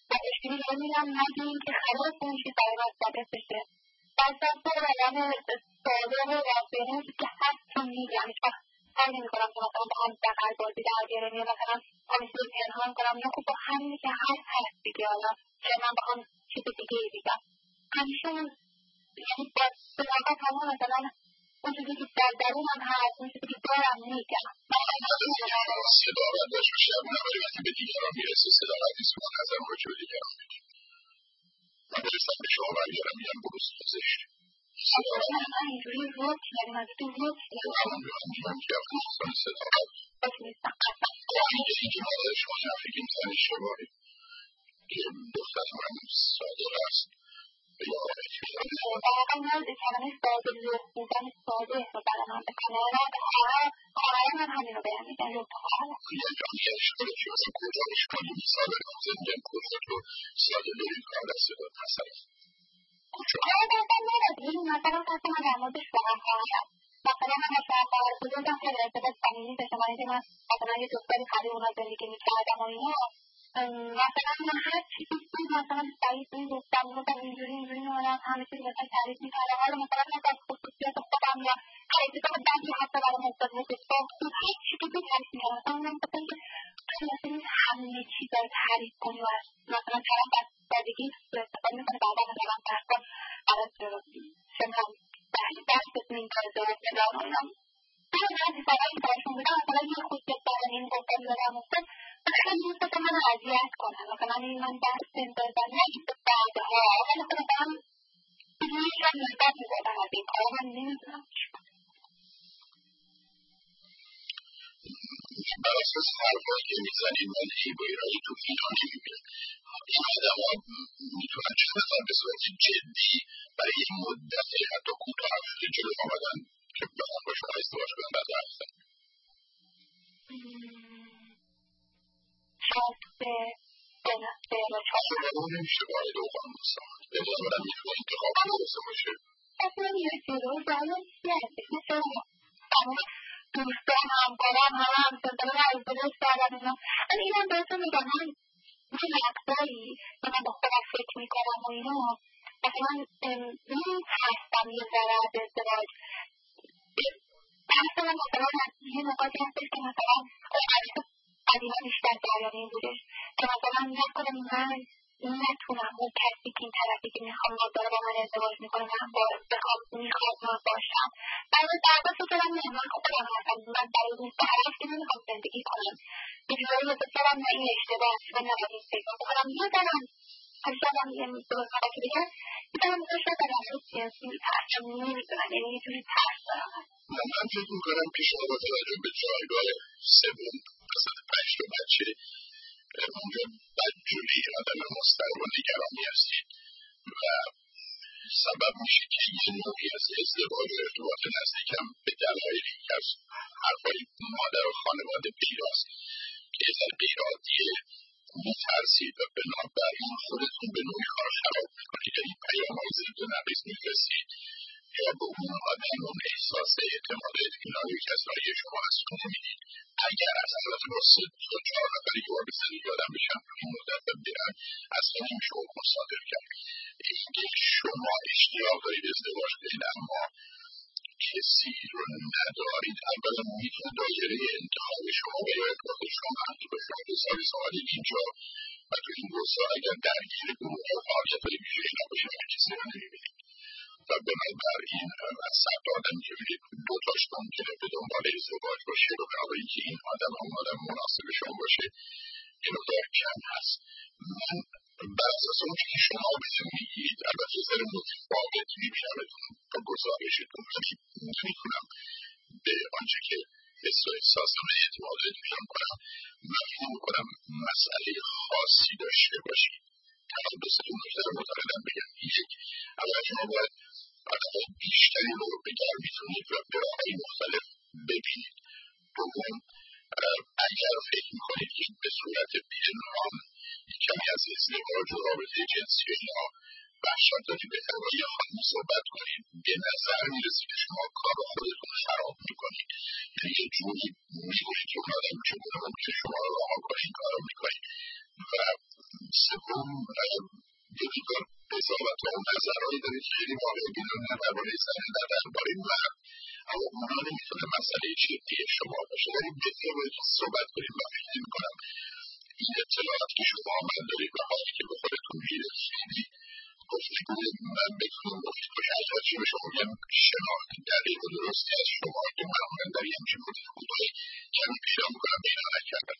و اشتری رو میرم نگه این که خلاص میشید برای ما ثابت بشه بعد از تو آدم ساده و راسته که حتی میگم هیچ وقت کار نمی کنم که مثلا با هم دقل بازی در بیارم یا مثلا آمیسی رو پنهان کنم یا خب با همینی که هست هست دیگه حالا که من با هم چیز دیگه ای دیگم همیشه یعنی با صداقت همون مثلا اون چیزی که در درونم هست اون چیزی که دارم میگم صداقت داشت بشه اونه ولی وقتی به دیگران میرسه صداقت نیست که من نظرم رو که به دیگران میگم من برسم به شما برگرم میگم برو سازش صداقت من اینجوری روک یعنی من تو روک همون میگم که افتی سازن صداقت این که مادر شما نفکیم زن اشتباهی که دختر من صادق است یا واقعا من کلمه ساده لوح بودن ساده رو برای من بکنه خواهر من همین رو بهم میگن لوح خواهر یه جایی اشتباهی که مثلا کجا میشکنیم ساده نامزه میگن کجا تو ساده لوحی کار دسته داد مثلا کجا آره دستم نرسیم مثلا کسی من در موردش واقعا خواهرم مثلا من مثلا خواهر بزرگم خیلی ارتباط صمیمی داشتم برای اینکه من مثلا یه دختری خیلی اونا زندگی میکردم و اینا مثلا من هر چیزی بود مثلا سعید میگفتم میگفتم اینجوری اینجوری میمونم همه چیز مثلا تعریف میکردم حالا مثلا من از خصوصیات خودم یا هر اتفاق بدی حتی برام افتاد اتفاق خوب هر چیزی بود تعریف میکردم مثلا من گفتم که تو مثلا همه چیز رو تعریف کنی و مثلا طرف از سادگی استفاده میکنه بعدا مثلا فردا برات شما دستت میکرده درست بدان و اینا من از اتفاقایی که براشون بودم مثلا یه خصوصیت برام این گفتم یادم افتاد خیلی دوست داشتم من رو اذیت کنم مثلا این من دست بندازم نه این تو بعدها ولی خب مثلا هیچ هم لذت میبردم از این کار من نمیدونم بر اساس حرفایی که میزنید من عیب و ایرادی تو اینا نمیبینم این آدم ها میتونن چه مثلا به صورت جدی برای یک مدت حتی کوتاه شده جلو آمدن که بخوام با شما ازدواج کنن بعد رفتن شاید به به شما نمیشه وارد اوقان مستعمل به نظرم میتونه انتخاب درسته باشه اصلا یه جلو جالب چیه مثل دوستان همکاران همه همسنتان رو ازدواج کردن اینا ولی اینم بهتون میگم من من وقتایی که من با خودم فکر میکنم و اینا مثلا این هستم یه ذره از ازدواج بحث من مثلا یه نقاطی هستش که مثلا قدیما بیشتر جریان این بودش که مثلا نکنم من نتونم اون کسی که این طرفی که میخوام داره با من ازدواج میکنه من بخوام میخوام من باشم برای دردا فکرم نه من خودم هستم من برای این طرف که نمیخوام زندگی کنم یه جایی به فکرم نه این اشتباه است و نباید این فکر بکنم یه دارم هشتادم یه درست که بگم یه دارم داشت دارم رو سیاسی میترسم نمیدونم یعنی یه جوری ترس دارم من فکر میکنم که شما با توجه به جایگاه سوم قسمت پنج تا بچه اونجا بدجوری آدم مضطرب و نگرامی هستید و سبب میشه که یه نوعی از ازدواج و ارتباط نزدیکم به دلایلی که از حرفای مادر و خانواده پیداست که یه ذره غیرعادیه میترسید و بنابراین خودتون به نوعی کار خراب میکنید یعنی پیام‌های ضد و نقیض میفرستید یا به اون آدم اون احساس اعتماد اطمینانی که از رای شما از تو نمیدید اگر از البته با سه تا چهار نفری که وارد زندگی آدم بشن تو این مدت و برن اصلا نمیشه حکم صادر کرد اینکه شما اشتیاق دارید ازدواج کنید اما کسی رو ندارید اولا میتونه دایره انتخاب شما و یا ارتباط شما محدود باشه شما حسابی آمدید اینجا و تو این روزها اگر درگیر گروه و فعالیت‌های ویژه‌ای نباشید و کسی رو نمیبینید و بنابراین از صد آدم که بینید دو تاش ممکنه به دنبال ازدواج باشه و بنابراین که این آدم هم آدم مناسب شما باشه این مقدار کم هست من بر اساس اون که شما بهم میگید البته ذره متفاوت میبینمتون تا گزارشتون ولی نمیتونم به آنچه که حس و احساسم اعتماد اطمینان کنم من فکر میکنم مسئله خاصی داشته باشید تخصصتون نکته رو معتقدم بگم یک اول شما باید آدمای بیشتری رو بگر میتونید و به راههای مختلف ببینید دوم اگر فکر میکنید که به صورت پنهان کمی از ازدواج و رابطه جنسی اینا وحشت دارید بهتر با یه خانم صحبت کنید به نظر میرسید که شما کار خودتون خراب میکنید یعنی یه جوری میگوید که اون آدم چگونه ممکنه شما رو رها کنید این کار رو میکنید و سوم زنایی دارید که خیلی واقع بینانه درباره زن و درباره مرد، اما اونا نمیتونه مسئله جدی شما باشه. ولی بدون باید صحبت کنیم و فکر میکنم این اطلاعات که شما من دارید و حالی که به خودتون میره خیلی گفتگوی من بکنم گفتگوی حضرت که به شما میگم شناخت دقیق و درستی از شما که معمولا در یه همچین گفتگوهای کمی پیدا میکنم پیدا نکردم.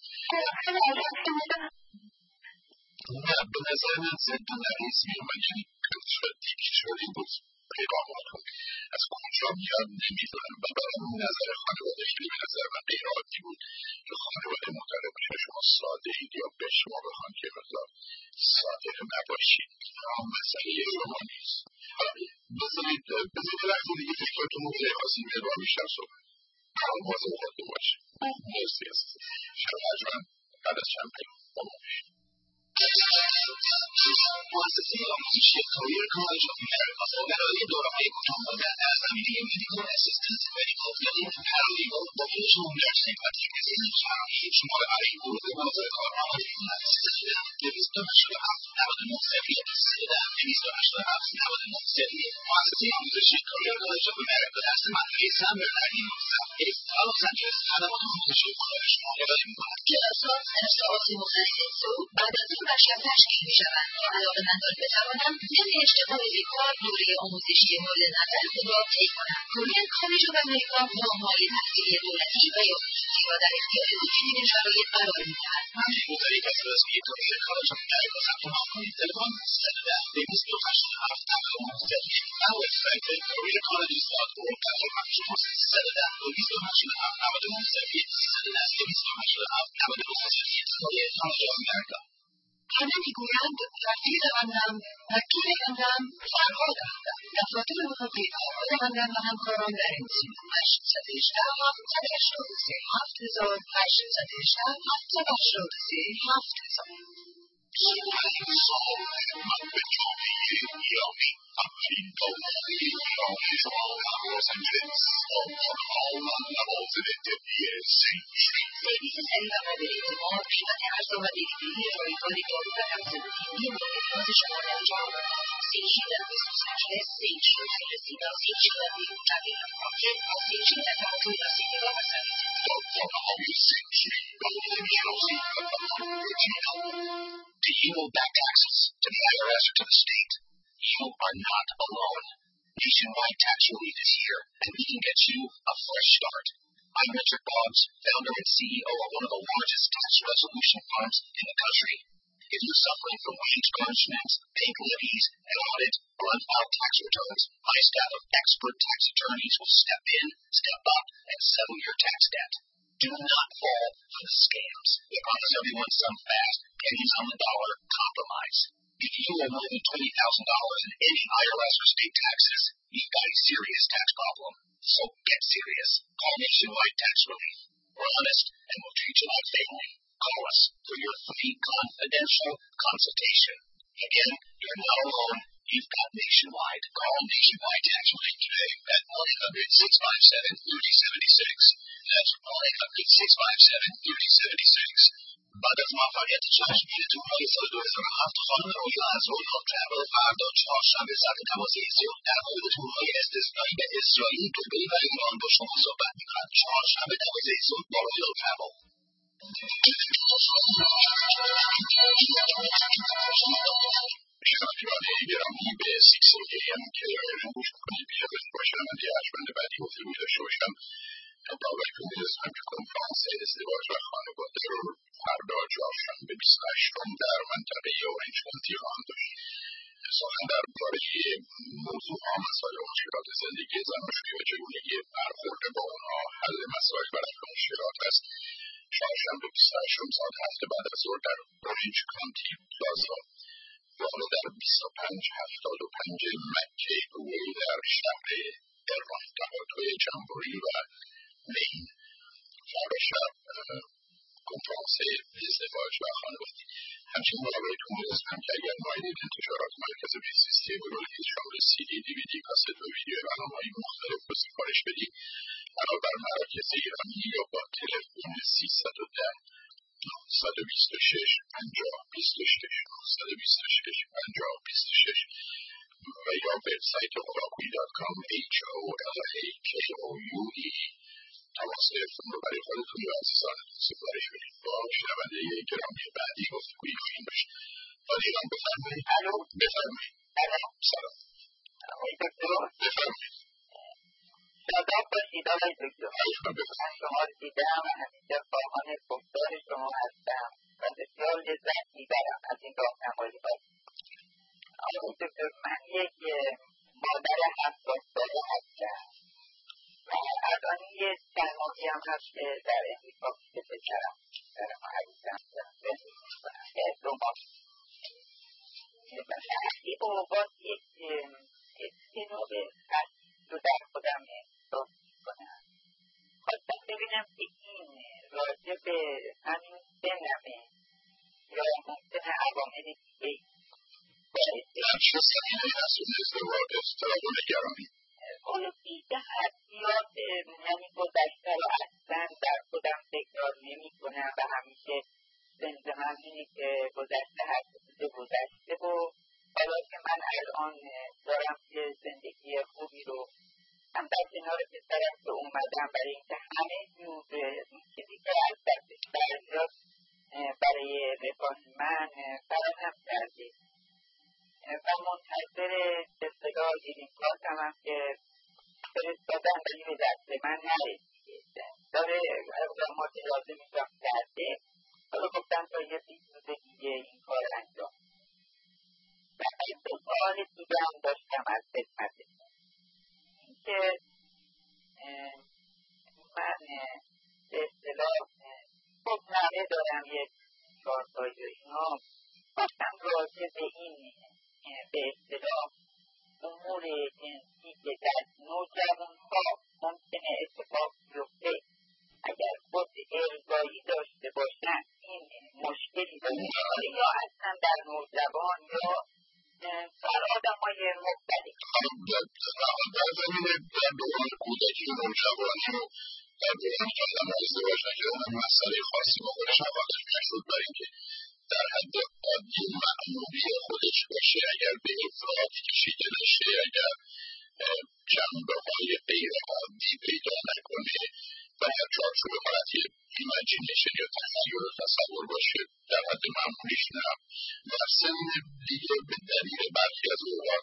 نه به نظر من ضد و نقیض میومد، یعنی شدی که شدی بود پیغاماتون از کجا میاد نمیدونم و برای اون نظر خانواده خیلی به نظر من غیر عادی بود که خانواده معتقد باشه شما ساده اید یا به شما بخوان که مقدار صادق نباشید هم مسئله شما نیست. بذارید بذارید لحظه دیگه فکرتون رو خیلی خواستیم ادوار بیشتر صحبت هم موضوع خودتون باشه. مرسی است شب حجمن بعد از چند پیام با ما بشید. مؤسسه آموزشی کاریر کالج آف امریکا برای دوره‌های کوتاه در زمینه مدیکال اسیستنس، مدیکال فیلد، پرالیگال، وکیشنال نرسینگ و تکنیسیسم شرعی شما را برای ورود به بازار کار آماده می‌کند. دویست و هشتاد و هفت نود و نه صفر سیزده دویست و هشتاد و هفت نود و نه صفر. مؤسسه آموزشی کاریر کالج آف امریکا در منطقه سمبر در نیویورک ایست لس آنجلس خدمات آموزشی کار شما را ارائه می‌کند. کلاس‌ها ساعات مختلف صبح بعد از این بخش تشکیل می‌شوند تا علاقه‌مندان بتوانند ضمن اشتغال کار دوره آموزشی مورد نظر خود را طی کنند. کل کالج آف امریکا راههای تحصیلی دولتی و یا خصوصی را در اختیار چنین شرایط قرار می‌دهد. همچنین مدرک از رسمی کاریر کالج آف امریکا ثبت نام کنید. تلفن صد و ده دویست و هشتاد و هفت نود و نه صفر و وبسایت کاریر کالجز دات اورگ در خدمت شماست. صد و ده دویست و هشتاد و هفت نود و نه صفر صد و ده دویست و هشتاد و هفت نود و نه صفر. کالج آف امریکا. همه میگویند وکیل بندم وکیل بندم فرهاد بندم. دفاتر حقوقی فرهاد بندم و همکاران در امسیون هشت صد و هجده هفتصد و هشتاد و سه هفت هزار هشتصد و هجده هفتصد و هشتاد و سه هفت هزار. این سال من به جامعه ایرانی همچنین دولتی ایرانی شما در لس آنجلس آنها و نوازل طبی سنچری این مورد اعتماد قیمت ارز و دیگری رایگان دارو و همزمانی مورد نیاز شما را انجام دهد. سنچری در لس آنجلس، سنچری در رسینا، سنچری در جدید مارکت و سنچری در توجه رسیدگاه و سرویس داروخانه‌های سنچری را نمی‌شناسید و فقط رجینا. Do you owe back taxes to the I R S or to the state? You are not alone. Nationwide tax relief is here, and we can get you a fresh start. I'm Richard Boggs, founder and C E O of one of the largest tax resolution firms in the country. If you're suffering from wage garnishments, bank levies, an audit, or unfiled tax returns, my staff of expert tax attorneys will step in, step up, and settle your tax debt. Do not fall for the scams. They promise everyone some fast, pennies on the dollar compromise. If you owe more than twenty thousand dollars in any I R S or state taxes, you've got a serious tax problem. So get serious. Call Nationwide Tax Relief. We're honest, and we'll treat you like family. Call us for your free confidential consultation. Again, you're not alone. You've got Nationwide. Call Nationwide Tax Relief today at one eight hundred six five seven three zero seven six. That's one eight hundred six five seven three zero seven six. بعد از موفقیت چشمگیرتون های سال دو هزار و هفت خانم رویا از رویال ترافل فردا چهارشنبه ساعت دوازده صبح در مورد تورهای استثنایی به اسرائیل، دبی و ایران با شما صحبت می‌کند. چهارشنبه دوازده صبح با رویال ترافل. شنوندگان گرامی به سیکسوری هم که دارم گوش می‌کنید بی‌خبر باشم و یه ارجمند بعدی گفتگو داشته باشم. باورتون می‌رسم که کنفرانس ازدواج و خانواده رو فردا چهارشنبه بیست و هشتم در منطقه اورنج کانتی خواهم داشت. سخن درباره موضوعها مسائل و مشکلات زندگی زناشویی و چگونگی برخورد با اونها، حل مسائل و رفع مشکلات است. چهارشنبه بیست و هشتم ساعت هفت بعد از ظهر در اورنج کانتی پلازا واقع در بیست و پنج هفتاد و پنج مکه وی در شهر ارمان تقاطع جنبوری و مین. فردا شب کنفرانس ازدواج و خانواده. همچنین باورتون می‌رسم که اگر مایلید انتشارات مرکز بیزیستی گروهی شامل سی دی، دی وی دی، کاست و ویدیو برنامه‌های مختلف رو سفارش بدید، بنابر مراکز ایرانی یا با تلفن سیصد و ده نهصد و بیست و شش پنجاه بیست و شش نهصد و بیست و شش پنجاه بیست و شش و سایت اوراکوی دات کام ایچ او ال ای کی او یو ای تماس گرفتن رو برای خودتون یا عزیزان سفارش بدید. با شنونده گرامی بعدی گفتگویی خواهیم داشت. علیرام بفرمایید. الو بفرمایید. سلام سلام. آقای دکتر بفرمایید. شاداب باشید آقای دکتر. بفرمایید. من شما رو دیدم و همیشه خواهان گفتار شما هستم و بسیار لذت میبرم از این راهنمایی‌ها. آقای دکتر من یک مادر هفتاد ساله هستم و الان یه چند ماهی هم هست که در امریکا پیش پسرم پسرم عزیزم زندگی میکنم که دو ماه و خیلی اوقات یک اضطراب خاصی رو در خودم احساس میکنم. خواستم ببینم که این راجع به همین سنمه یا ممکنه عوامل دیگه باعث در چه زمینه‌ای هست اون ازدواج اضطراب و نگرانی؟ حالا بی‌جهت زیاد یعنی گذشته رو اصلا در خودم تکرار نمی کنم و همیشه زنده من اینه که گذشته هر چیز گذشته و حالا که من الان دارم که زندگی خوبی رو هم در کنار پسرم که اومدم برای اینکه همه جور چیزی که از دستش برمیاد برای رفاه من فراهم کرده و منتظر اصطلاح گرین کارتم هم که فرستادن ولی به دست من نرسیده داره اقدامات لازمش هم کرده. حالا گفتم تا یه بیست روز دیگه این کار انجام و دو سوال دیگه هم داشتم از خدمتتون این که من به اصطلاح خب نوه دارم یک چهارتایی و اینا خواستم راجع به این به اصطلاح امور جنسی که در نوجوان‌ها ممکنه اتفاق بیفته اگر خود ارضایی داشته باشن این مشکلی داره یا اصلا در نوجوان یا در آدم‌های مختلف در زمینه در دوران کودکی و نوجوانی و در دورانی که آدم ازدواج نکردن مسئله خاصی با خودش مواجه نشد برای اینکه در حد عادی معمولی خودش باشه اگر به افراط کشیده نشه اگر جنبه‌های غیر عادی پیدا نکنه و در چارچوب حالت ایمجینیشن یا تخیل و تصور باشه در حد معمولیش نه. در سن دیگه به دلیل برخی از اوقات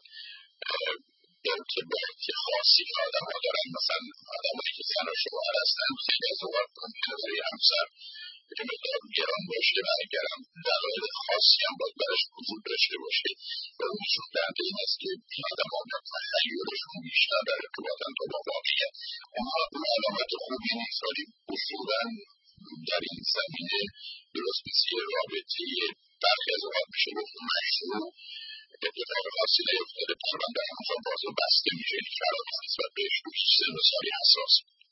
ارتباط خاصی که آدم ها دارن مثلا آدم هایی که زن و شوهر هستن خیلی از اوقات ممکنه برای همسر یه مقدار گران باشه و اگرم دلایل خاصی هم باید برش وجود داشته باشه و اونشون درد این است که این آدم ها در تخیلشون بیشتر در ارتباطن تا با واقعیت. اون علامت خوبی نیست ولی اصولا در این زمینه درست مثل یه رابطه برخی از اوقات میشه گفت مشروع اتفاق خاصی نیفتاده پرونده همونجا باز و بسته میشه این شرایط نسبت بهش تو سن و سالی حساس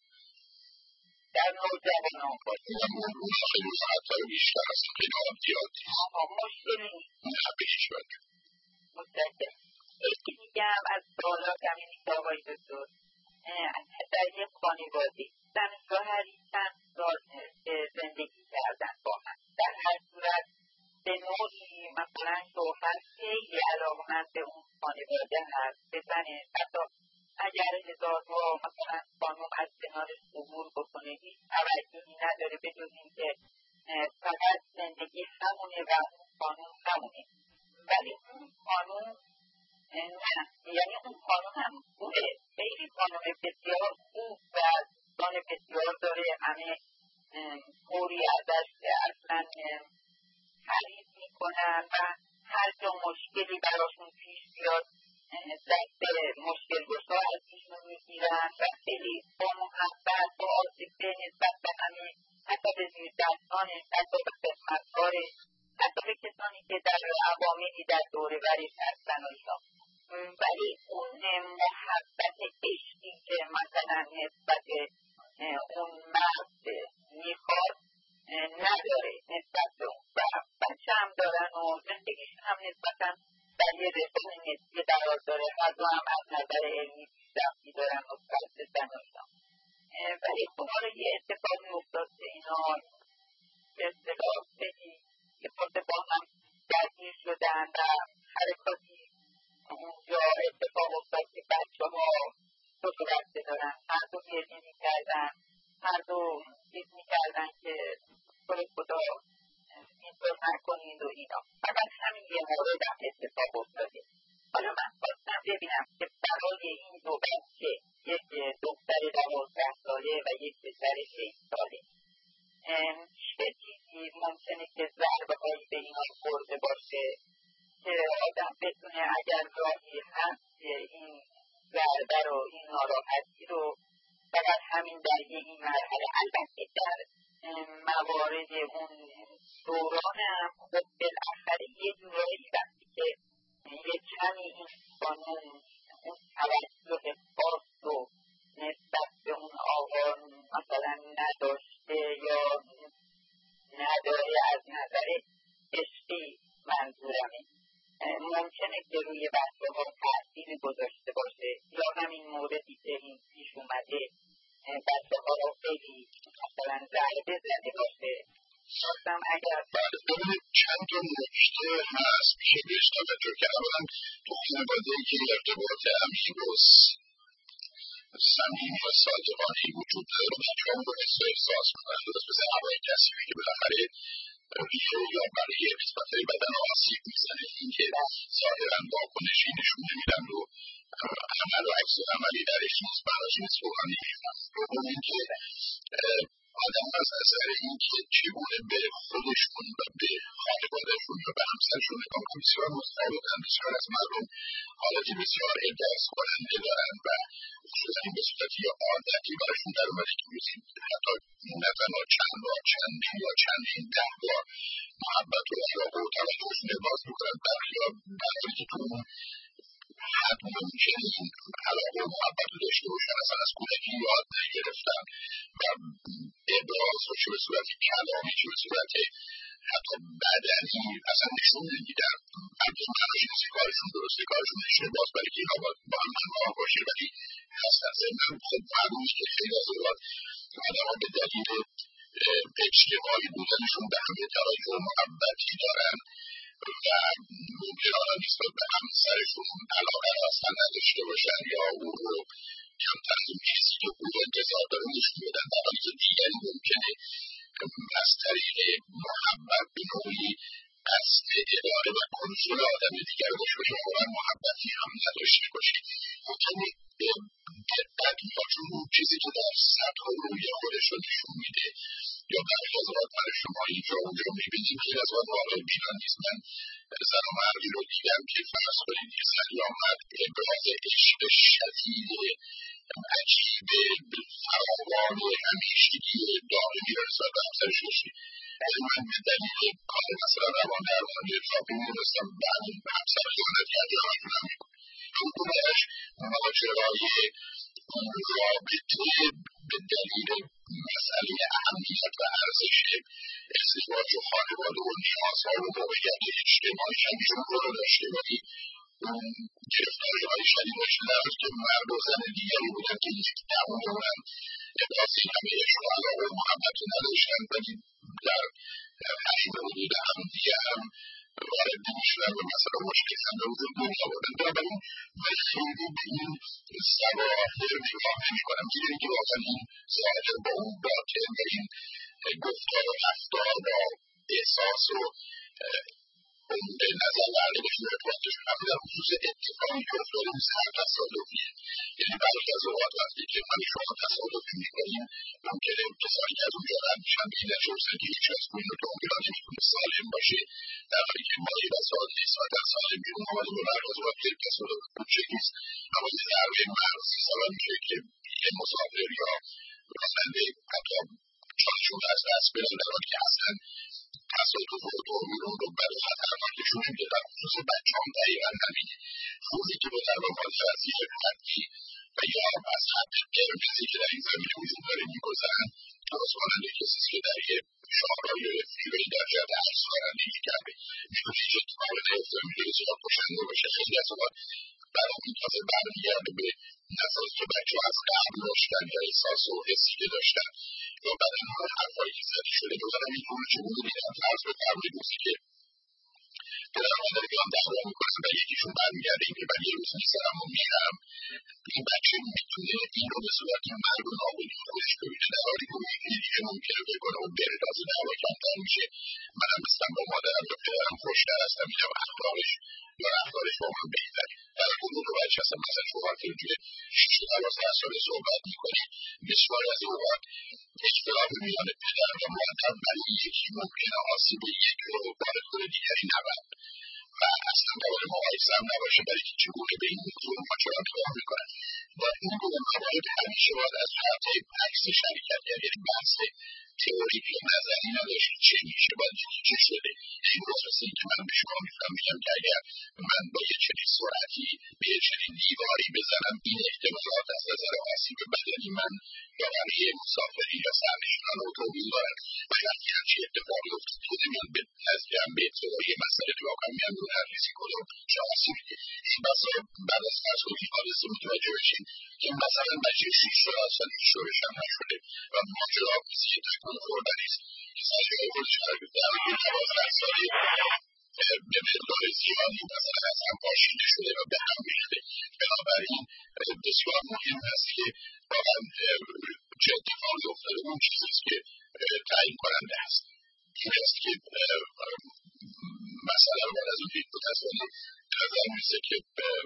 در نوجوان ها باشه اون خیلی روزانتر بیشتر است خیلی عادی عادی اما مشکلی نه به هیچ وجه متشکرم. یکی دیگه هم از سوالات همینی که آقای دکتر در یک خانواده زن و شوهری چند سال زندگی کردن با هم در هر صورت به نوعی مثلا شوهر خیلی علاقمند به اون خانواده هست به زن حتی اگر هزارها مثلا خانم از کنارش عبور بکنه هیچ توجهی نداره به جز اینکه فقط زندگی همونه و اون خانم همونه ولی اون خانم نه یعنی اون خانم هم خوبه خیلی خانم بسیار خوب و دان بسیار داره همه خوری ازش اصلا تعریف میکنن و هر جا مشکلی براشون پیش بیاد دست مشکل گشا از ایشون میگیرن و خیلی با محبت با عاطفه نسبت به همه حتی به زیر دستانش حتی به خدمتکارش حتی به کسانی که در عواملی در دور برش هستن و اینا ولی اون محبت عشقی که مثلا نسبت اون مرد میخواد نداره نسبت به اون و بچه هم دارن و زندگیشون هم نسبتا در یه رسان نسبی قرار داره هر دو هم از نظر علمی پیشرفتی دارن و فرزندن و اینا ولی خدا رو یه اتفاقی افتاد که اینا به اصطلاح خیلی یه خورده با هم درگیر شدن و حرکاتی اونجا اتفاق افتاد که بچه ها دو تا بچه دارن، هر دو گریه میکردن، هر دو چیز میکردن که تو رو خدا اینطور نکنید و اینا. فقط همین یه مورد هم اتفاق افتاده. حالا من خواستم ببینم که برای این دو بچه، یک دختر دوازده ساله و یک پسر شش ساله، چه چیزی ممکنه که ضربه هایی به اینا خورده باشه که آدم بتونه اگر راهی هست این ضربه رو، این ناراحتی رو فقط همین در این مرحله، البته در موارد اون دوران هم خب بالاخره یه جورایی وقتی که یه کمی این قانون اون توجه خاص رو نسبت به اون آقا مثلا نداشته یا نداره از نظر عشقی منظورمه، ممکنه که روی بچه ها تأثیر گذاشته باشه یا همین موردی که این پیش اومده بچه ها رو خیلی مثلا ضربه زده باشه. خواستم اگر ببینید چند تا نکته هست میشه بهش توجه کرد. اولا تو خانواده‌ای که ارتباط عمیق و صمیمی و صادقانه‌ای وجود داره رو بچه‌ها رو حس و احساس می‌کنن. درست مثل هوای کثیفی که بالاخره ریه یا برای قسمت‌های بدن آسیب می‌زنه، این که ظاهراً واکنشی نشون نمیدن و عمل و عکس عملی درش نیست، براش نیست روحانی می‌خواد. دوم این که آدم از نظر این که چگونه به خودشون و به خانوادهشون و به همسرشون نگاه کنن بسیار متفاوتن. بسیار از مردم حالتی بسیار احساس کننده دارن و خصوصا این به صورت یه عادتی براشون در اومده که روزی حتی نه تنها چند بار، چندین یا چندین ده بار محبت و علاقه و توجهشون ابراز میکنن یا برای که تو اون حد ممکنه این علاقه و محبت رو داشته باشن اصلا از کودکی یاد نگرفتن و ابراز و چه به صورت کلامی چه به صورت حتی بدنی اصلا نشون نمیدن. همچنین براشون کارشون درسته، کارشون اشتباهه، برای که اینا با هم همراه باشه، ولی هستن ضمن خب معلومه که خیلی از اوقات آدم ها به دلیل اجتماعی بودنشون به همه توجه و محبتی دارن و ممکن آدم نسبت به همسرشون علاقه رو اصلا نداشته باشن یا او رو کمتر از اون چیزی که او انتظار داره نشون بدن، در حالی که دیگری ممکنه از طریق محبت به نوعی قصد اداره و کنترل آدم دیگر رو داشته باشه و محبتی هم نداشته باشه. ممکنه دقت میخواد چون اون چیزی که در سطح و روی خودش رو نشون میده یا برای از اوقات برای شما اینجا اونجا میبینیم که از اوقات واقع بینان نیست. من زن و مردی رو دیدم که فرض کنید یه زنی آمد ابراز عشق شدید عجیب فراوان همیشگی دائمی رو نسبت به همسرش داشتی. من به دلیل کار مثلا روان درمانی حسابی میدونستم به همین همسر خیانت کرده یا مجبورم میکنم چون بودش ماجرای رابطه به دلیل مسئله اهمیت و ارزش ازدواج و خانواده و نیازها و موقعیت اجتماعی همیشه اون رو داشته ولی اون گرفتاری های شدیدش لحظ که مرد و زن دیگری بودن که یک تمام اونم ابراز این همه عشق و علاقه و محبت رو نداشتن ولی در حجم حدود همدیگه هم وارد نمیشدن و مثلا مشکل هم به وجود نمی‌آوردن. بنابراین من خیلی به این ظواهر نگاه نمی‌کنم که اینکه واقعا این ظاهر با اون باطن و این گفتار و رفتار با احساس و اون به نظر برده بشون ارتباطش هم در خصوص اتفاقی که افتاده مثل هر تصادفیه. یعنی برخی از اوقات وقتی که من شما تصادفی میکنیم ممکنه کسانی که از اونجا رد میشن به این نتیجه برسن که هیچ از این تو اونجا نمیتونه سالم باشه در حالی که ما یه بساط نسبتا سالم بیرون آمدیم و برخی از اوقات خیلی تصادف کوچک نیست اما یه ضربه مغزی سبب میشه که یه مسافر یا راننده حتی چارچوب از دست بدن در حالی که اصلا تصادف و اتومبیلون رو برای خطرناک نشون نمیده. در خصوص بچه هم دقیقا همینه. روزی که با در مقابل از یه حدی و یا از حد قرمزی که در این زمینه وجود داره میگذرن درست مانند کسی که در یه شاهراه یا فریوی در جهت عکس رانندگی کرده میتونه هیچ اتفاقی نیفته، میتونه زیاد کشنده باشه. خیلی از اوقات برای این تازه برمیگرده به نظری که بچه ها از قبل داشتن یا احساس و حسی که داشتن یا بدن ها حرفایی که زده شده بزنم این رو چگونه دیدن. فرض به قبل روزی که پدر مادر بیان دعوا میکنن و یکیشون برمیگرده این که من یه روز میزنم و میرم، این بچه میتونه این رو به صورت مرگ و نابودی خودش ببینه، در حالی که یکی دیگه ممکنه بکنه و بره تازه دعوا کمتر میشه. منم مثلا با مادرم یا پدرم خوشتر هستم، اینم اخلاقش یا اخلاقش با من بهتره. در حدود بچه هستم مثلا شما که توی شش تا دوازده ساله صحبت میکنی، بسیار از اوقات اختلاف میان پدر و مادر برای یکی ممکنه آسیب یک رو وارد کنه دیگری نبرد و اصلا قابل مقایسه هم نباشه، برای که چگونه به این موضوع ماجرا نگاه میکنن. و این گونه موارد همیشه باید از جهت عکس شریکت، یعنی بحث تئوریک یا نظری نداشت چه میشه باید چه شده. این درست این که من به شما میتونم بگم که اگر من با یه چنین سرعتی به یه چنین دیواری بزنم، این احتمالات از نظر آسیب بدنی من یا برای مسافرین یا سرنشینان اتومبیل دارن. و وقتی همچین اتفاقی افتاد خود من به از جنبه تئوری مسئله نگاه کنم، میام دون هر ریسیکو رو چه آسیبی. این بسا بعد از فرض کنید این حادثه متوجه بشین که مثلا بچه شیش سال اصلا هیچ شورش هم نشده و ماجرا مثل یه تکون خوردنی است که سرجای خودش قرار بید در این دوازده سالی به مقدار زیادی مثلا از هم پاشیده شده و به هم ریخته. بنابراین بسیار مهم است که واقعا چه اتفاقی افتاده اون چیزیست که تعیین کننده هست. این است که مثلا باید از اون دید متاسفانه به نظر میرسه که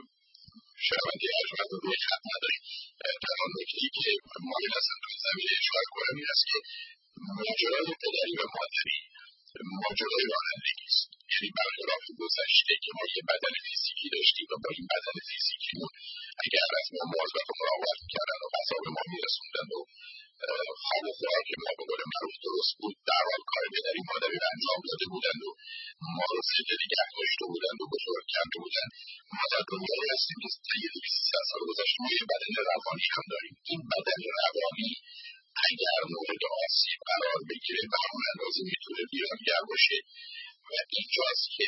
شنونده ارجمند رو روی خط نداریم. تنها نکته‌ای که مایل هستم توی زمینه اشاره کنم این است که ماجرای پدری و مادری ماجرای رانندگی است. یعنی برخلاف گذشته که ما یه بدن فیزیکی داشتیم و با این بدن فیزیکیمون اگر از ما مواظبت و مراقبت می‌کردن و غذا به ما می‌رسوندن و خواب و خوراک ما به قول معروف درست بود، در حال کار پدری مادری رو انجام داده بودند و ما رو زنده نگه داشته بودند و بزرگ کرده بودند، ما در دنیایی هستیم که طی دویست سیصد سال گذشته ما یه بدن روانی هم داریم. این بدن روانی اگر مورد آسیب قرار بگیره به همون اندازه میتونه ویرانگر باشه و اینجاست که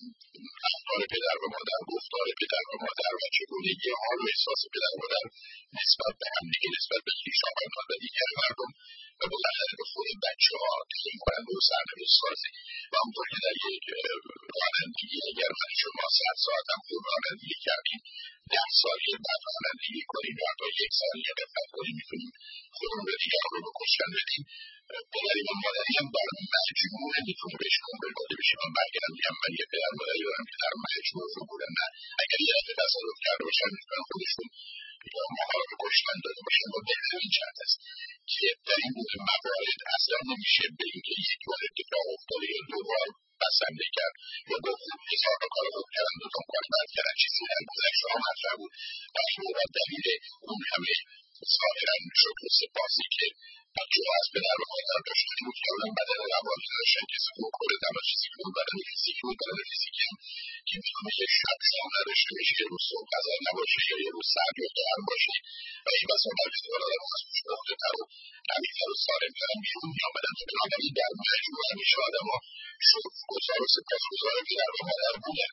رفتار پدر و مادر، گفتار پدر و مادر و چگونگی حال و احساس پدر و مادر نسبت به همدیگه، نسبت به خویشاوندان و دیگر مردم و بالاخره به خود بچه ها تعیین کننده و سرنوشت سازی. و همونطور که در یک رانندگی اگر من شما صد ساعت هم خوب رانندگی کردیم، ده سالی بعد رانندگی کنیم یا حتی یک سالی قفلت کنیم میتونیم خودمون رو دیگران رو به کشتن بدیم. پدری و مادری هم در مجموعه میتونه بهش کمبل داده بشه. من برگردم میگم من یه پدر مادری دارم که در مجموعه رو بودن، نه اگر یه دفعه تصادف کرده باشن میتونن خودشون یا ماها رو به کشتن داده باشن. و به همین جهت است که در این گونه موارد اصلا نمیشه به اینکه یک بار اتفاق افتاده یا دو بار بسنده کرد یا دو خوب هزار تا کار خوب کردن دو تا کار بد کردن چیزی در گذشته ها مطرح بود. و این موقع دلیل اون همه ظاهرا شکر و سپاسی که بچه ها از پدر و مادر داشتن بود که اونم بدن روانی داشتن که خوب کنه تنها چیزی که اون بدن فیزیکی بود. بدن فیزیکی هم که میتونه یه شب شام نداشته باشه، یه روز صبح غذا نباشه یا یه روز سرد یا گرم باشه و این بسا برگزار آدم از توش نقطه تر و قوی‌تر و سالم‌تر هم بیرون می‌آمدن. بنابراین در مجموع همیشه آدم ها شکرگزار و سپاسگزار پدر و مادر بودن.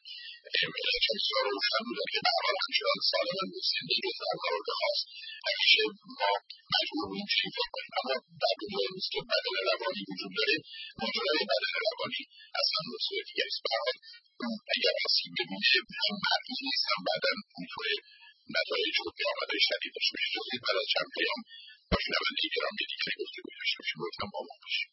علت بسیار روشن بودن که به هر حال همچنان سالم و زندگی در مورد خاص همیشه ما مجبور بودیم چنین فکر کنیم. اما در دنیای امروز که بدن روانی وجود داره، ماجرای بدن روانی اصلا موضوع دیگری است. به هر حال اگر آسیب ببینه هم مرئی نیست، هم بعدا میتونه نتایج رو پیامدهای شدید داشته باشه. جزئی بعد از چند پیام با شنونده گرامی دیگری گفتگو داشته باشیم. لطفا با ما باشید.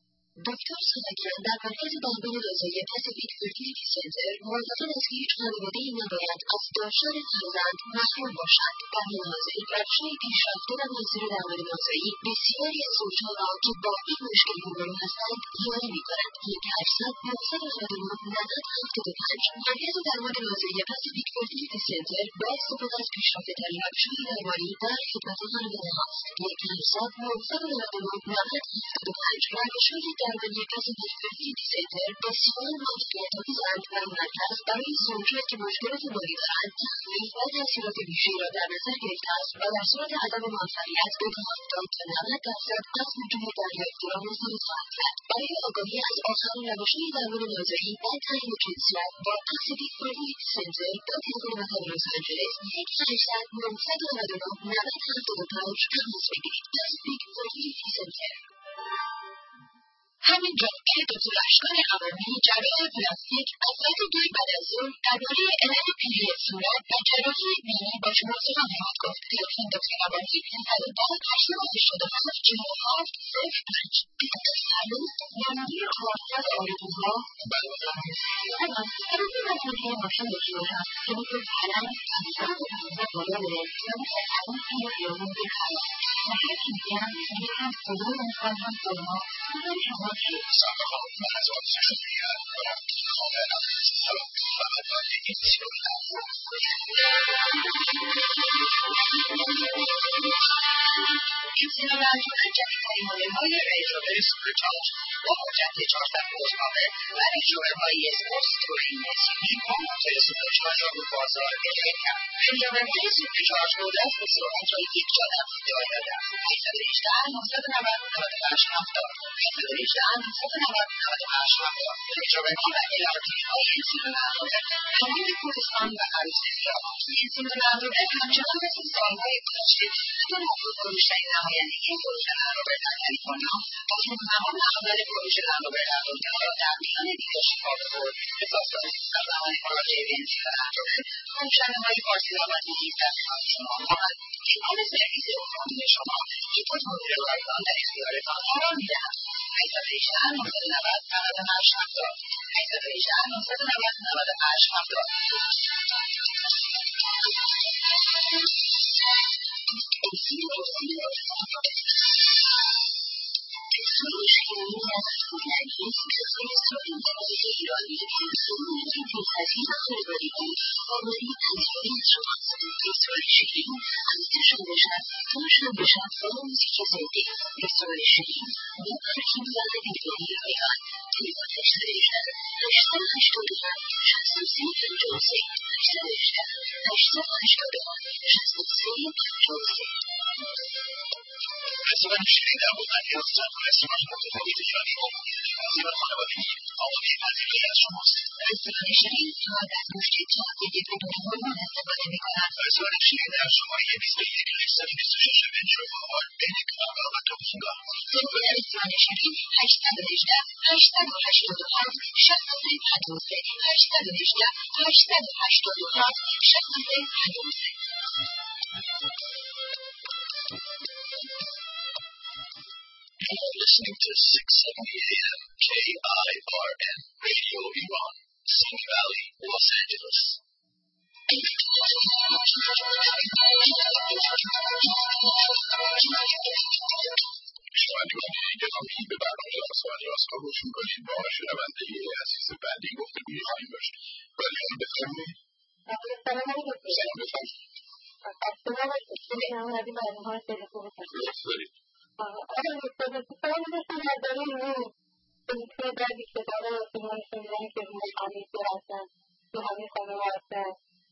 دکتر سالکیان در مرکز درمان رضایی پاسیفیک فرتیلیتی سنتر معتقد است که هیچ خانواده‌ای نباید از داشتن فرزند محروم باشد. برای نازنین روش‌های پیشرفته و منظور درمان نازایی بسیاری از زوجها را که با این مشکل روبرو هستند یاری می‌کند. یک هشتصد نهصد و نود و نه نود هفتاد و پنج مرکز درمان نازایی پاسیفیک فرتیلیتی سنتر با استفاده از پیشرفته‌ترین روش‌های درمانی در خدمت خانواده‌هاست. یک هشتصد نهصد و نود و نه نود هفتاد و پنج روش‌های درمانی پاسیفیک فرتیلیتی سنتر بسیار موفقیت‌آمیزند و این مرکز برای زوجهایی که مشکلات مالی دارند تخفیف و تاثیرات ویژه‌ای را در نظر گرفته است و در صورت عدم موفقیت به هفتاد تا نود درصد از بودجه دریافتی را مزاحم خواهد کرد. برای آگاهی از آخرین روش‌های درمان نازایی و تعیین جنسیت با پاسیفیک فرتیلیتی سنتر با تلفن مطب لس آنجلس یک هشتصد نهصد و نود و نه نود هفتاد و پنج تماس بگیرید. پاسیفیک فرتیلیتی سنتر. همینجا که دکتر اشکان قوامی جراح پلاستیک از ساعت دوی بعد از ظهر درباره علل پیری صورت و جراحی بینی با شما صحبت گفت. تلفن دکتر قوامی صد و ده هشتصد و هشتاد و هفت چهل و هفت صفر پنج. سلام، رانندگی کارساز آرزوها سلام، عروضی مسئله ماشین دکتر هست که مثل پلنگ صد و پانزده بالا بره و مثل الان توی خیابون بپرد و هر چیزی هم دیگه هم صدور میخوان هم خورما صدای شما چیه؟ سلام خانم، من از آموزش میگم خانه سلام فقط این سیون این سینومند جدیدترین مدل‌های رنج‌روور سوپرچارج با قدرت چهارصد هورس‌پاور و رنج‌روورهای اسپورت تورینگ اس‌یووی با موتور سوپرچارج را به بازار ارائه کرد. رنج‌روورهای سوپرچارج بودند به سرعت را یک جانب ارائه دادند. هشتصد و هجده نهصد و نود نود و هشت هفتاد هشتصد و هجده نهصد و نود نود و هشت هفتاد رنج‌روورها و ال‌آر‌تی‌های این سینومندروور تمام کوهستان و عروس زیاد. این سینومندروور همچنان مثل سال‌های گذشته بدون افزود فروش‌های نمایندگی فروش لندروور در کالیفرنیا با همزمان اول فروش لندروور در دنیا را در میان دیگرشی پابرد به سازمان در زمان مراجعه به این لندروور فروشنده‌های بارسلونا دیزی در خدمت شما خواهند. امکان سرویس اتومبیل شما یک اتومبیل رایگان در اختیارتان قرار می‌دهد. هشتصد و هجده نهصد و نود نود و هشت هفتاد هشتصد و هجده نهصد و نود نود و هشت هفتاد تکنولوژی شیمیایی نسل فوق‌العاده سوخته‌های سالم‌ترین ایرانی تکنولوژی تیزپذیر و خودکاری بود آماده پذیرایی از شماست. رستوران شیرین افزایش باشد فروش باشد با موزیک زنده. رستوران شیرین با ترکیبی از دیدگاهی رایگان. تلفن هشتصد و هجده هشتصد و هشتاد و نه شصت و سه پنجاه و سه هشتصد و هجده هشتصد و هشتاد و نه شصت و سه پنجاه و سه. رستوران شیرین در بزرگی رستوران رستوران متفاوت ایرانی با محیط و خانوادگی آماده پذیرایی از شماست. رستوران شیرین فقط از گوشت تازه بدون هورمون استفاده می‌کند. رستوران شیرین در شماره بیست و یک هشتصد و بیست و شش ونچر بولوارد بین کامرا و توپونگا. تلفن رستوران شیرین هشتصد و هجده هشتصد و هشتاد و هفت شصت و سه پنجاه و سه هشتصد و هجده هشتصد و هشتاد و هفت شصت و سه پنجاه و سه. You're listening to six seventy A M K I R N Radio Iran, Simi Valley, Los Angeles. شنوندگان گرامی به برنامه آسمانی آسکا گوش می‌کنید. با شنونده عزیز بعدی گفتگوی خواهیم داشت. ولی هم بفرمایید. سلام علیکم. سلام بفرمایید. خسته نباشید. خیلی ممنون از این برنامه‌ها خیلی خوبه. لطف دارید. آقای دکتر سوال داشتم درباره این فیلتر بعضی کتاب‌ها و فیلم‌های شنیدنی که روی کامپیوتر هستن تو همین خانه‌ها هستن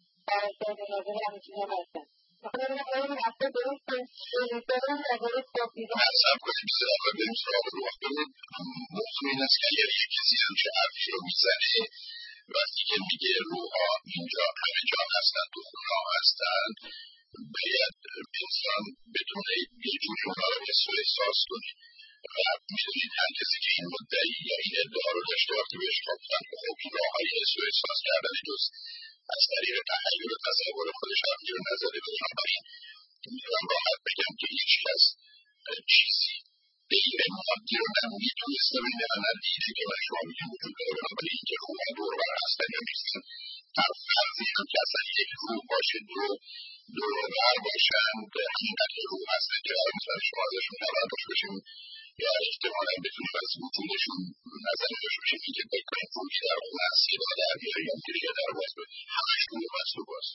شاید ناظر همین چیزا هستن بخاطر اینکه آیا این حرفا درسته دارن درباره کامپیوتر صبر کنید بذار اول بریم سراغ راه. ببینید موضوع این است که اگر یک کسی همچه حرفی رو میزنه وقتی که میگه روح‌ها اینجا همه جا هستن تو خونه‌ها هستن باید انسان بتونه یه جوری اونها رو حس و احساس کنه و میدونید هر کسی که این مدعی یا این ادعا رو داشته وقتی بهش گفتن که خب این راه‌های حس و احساس کردن جز از طریق تخیل و تصور خودش حرفی رو نزده. بنابراین میتونم راحت بگم که هیچ کس چیزی غیر مادی رو نمیتونسته بگه و ندیده که من شما میگه وجود داره. بنابراین اینکه روح‌ها دور بر هستن یا نیستن هر فرضی هم که اصلا یک روح باشه دو دور و بر باشن به همینقدر که روح هستن که قرار مثلا شما ازشون خبر داشت باشیم یا احتمالا بتونیم از وجودشون نظری داشت باشیم اینکه بکنیم روحی در خونه هست که با در بیاری یا میگه در باز به همش روح بست و باز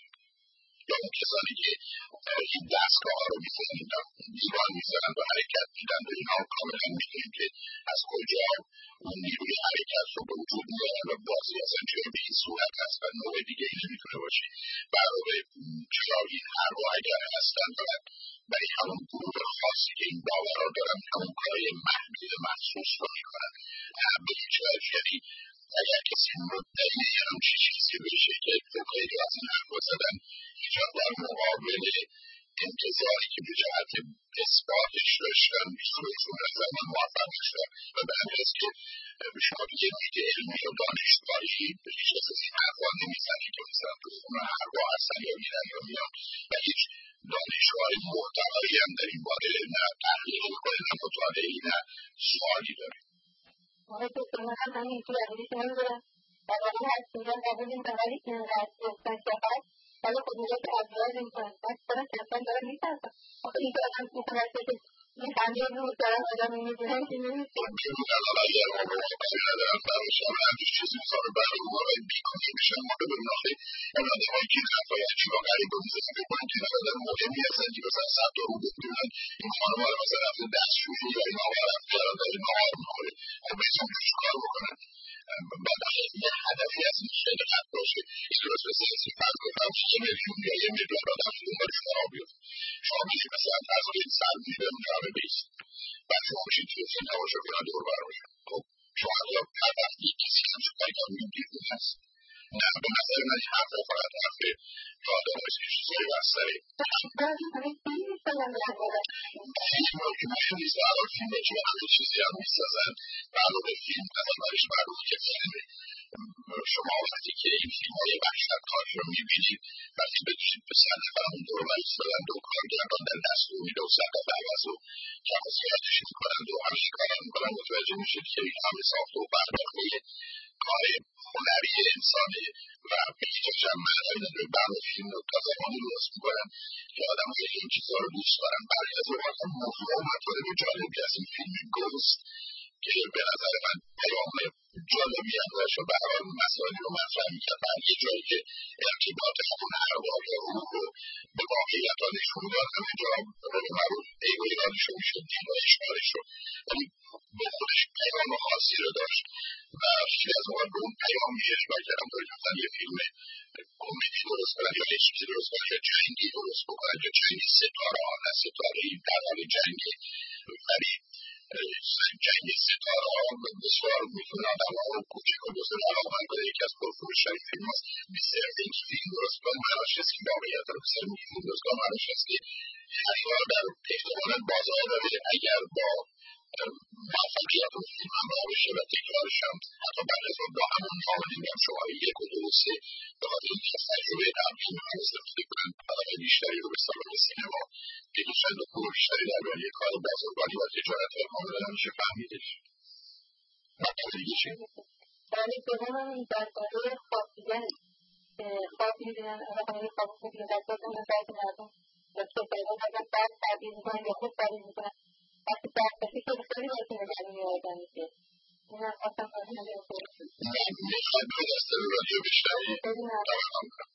یا اون کسانی که این دستگاه ها رو میزنن دیوان میزنن و حرکت میدن و اینا کاملا میدونیم که از کجا اون نیروی حرکت رو به وجود میارن و بازی اصلا چرا به این صورت هست و نوع دیگه ای نمیتونه باشه. برای چرا این ارواح اگر هستن باید برای همون گروه خاصی که این باورها دارن همون کارهای محدود مخصوص رو میکنن. به هیچ وجه یعنی اگر کسی مدعی همچی چیزی بشه که خیلی از این حرفا زدن اینجا در مقابل انتظاری که به جهت اثباتش داشتن بیشون از من موفق شدن و به همین است که شما یه میگه علمی و دانشگاهی به هیچ کس از این حرفا نمیزنی که مثلا تو خونه هروا هستن یا میرن یا میان و هیچ دانشگاهی محتوایی هم در این باره نه تحقیق میکنه نه مطالعه‌ای نه سوالی داره. آقای دکتر من هم همینطور اولش نمیدونم در واقع هست میگن قبول این بقیلی که اینقدر گفتن که هست ولی خود میگه که ابراز میکنن بس خودم کسان دارم میترسم آخه این که آدم میکنن که یه همه روز دارم آدم میدونن که نمیتونم بگید الان اگر موقع بسی ندارم براشم همچه چیزی میخواره برای موقعی بیکنی میشن موقع برون آخه این آدم هایی که این حرفای عجیب و غریب رو میزنن بکنن که این آدم مهمی هستن که مثلا صد تا رو بکنن این خانم ها مثلا رفته دستشویی یا این آقا رفته الان داره نهار میخوره خب بهشون روش کار بکنن بعد یه هدفی از این خلقت باشه این درست مثل این فرض کنم یه میلیون یا یه میلیون آدم که دنبال شما بیفت شما میشید مثلا فرض کنید سرمونی به اونجا همه بیست بعد شما میشید توی این نواشا کنن دور برمشن خب شما الان هر وقتی کسی هم شما اینا میگیرون هست نه به نظر من این حرف فقط حرف که آدم هست که چیزایی بستره فیلم ها که مهم نیست الان فیلم ها که همه چیزی هم میسازن برای فیلم مثلا برایش برای که فیلمه شما وقتی که این فیلم های وحشتناک رو میبینید وقتی بکشید به صد نفر اون دور بر ایستادن و کار کردن در دست رو میده و صد نفر از رو کم و زیادش میکنند و همه کارا میکنن متوجه میشید که این همه ساخت و پرداخته کار هنری انسانه و به هیچ وجه هم معنی نداره برای فیلم رو تا زمانی درست میکنن که آدم های این چیزها رو دوست دارن. برای از اوقات هم موضوع و مطالب جالبی از این فیلم گوست که به نظر من پیام جالبی هم داشت و به هر حال مسائلی رو مطرح میکرد و یه جایی که ارتباط همون ارواح یا روح رو به واقعیت ها نشون داد همینجا رو مرون عیب و ایرادش رو میشد دید و اشکالش رو ولی به خودش پیام خاصی رو داشت و خیلی از اوقات به اون پیام میشه نگاه کردم دارید مثلا یه فیلم کمدی درست کنن یا یه چیزی درست کنن یا جنگی درست بکنن یا جنگ ستاره ها نه ستاره ای در حال جنگی ولی جنگ ستاره ها بسیار میتونه آدم ها رو کوچک و بزرگ علاقمند کنه. یکی از پرفروش‌ترین فیلم هاست بیشتر اینکه فیلم درست کنن معناش هست که واقعیت رو بسیار فیلم درست کنن معناش هست که حقیقا در احتمالا بازار داره اگر با موفقیت اون فیلم همراه بشه و تکرارش هم حتی بعد از اون با همون نام نمیدونم شماره یک و دو و سه به خاطر اینکه تجربه قبلی رو هم استفاده کنن طبق بیشتری رو به سالن سینما بکشند و پول بیشتری در برای کار بازرگانی و تجارت کاملا نمیشه فهمیدش. مطلب دیگه چی؟ برای دوم هم این درباره خواب دیدن خواب می‌بینن آقای خواب خوب می‌بینن بازم من بعضی مردم که پیدا نگم بعد تعبیر می‌کنن یا خوب تعبیر می‌کنن وقتی درد باشی که خیلی باید نگرد می‌آدم میشه این هم خواستم باید نگرد کنم میخواد به دسته رو رادیو بیشتری توقعم کنم.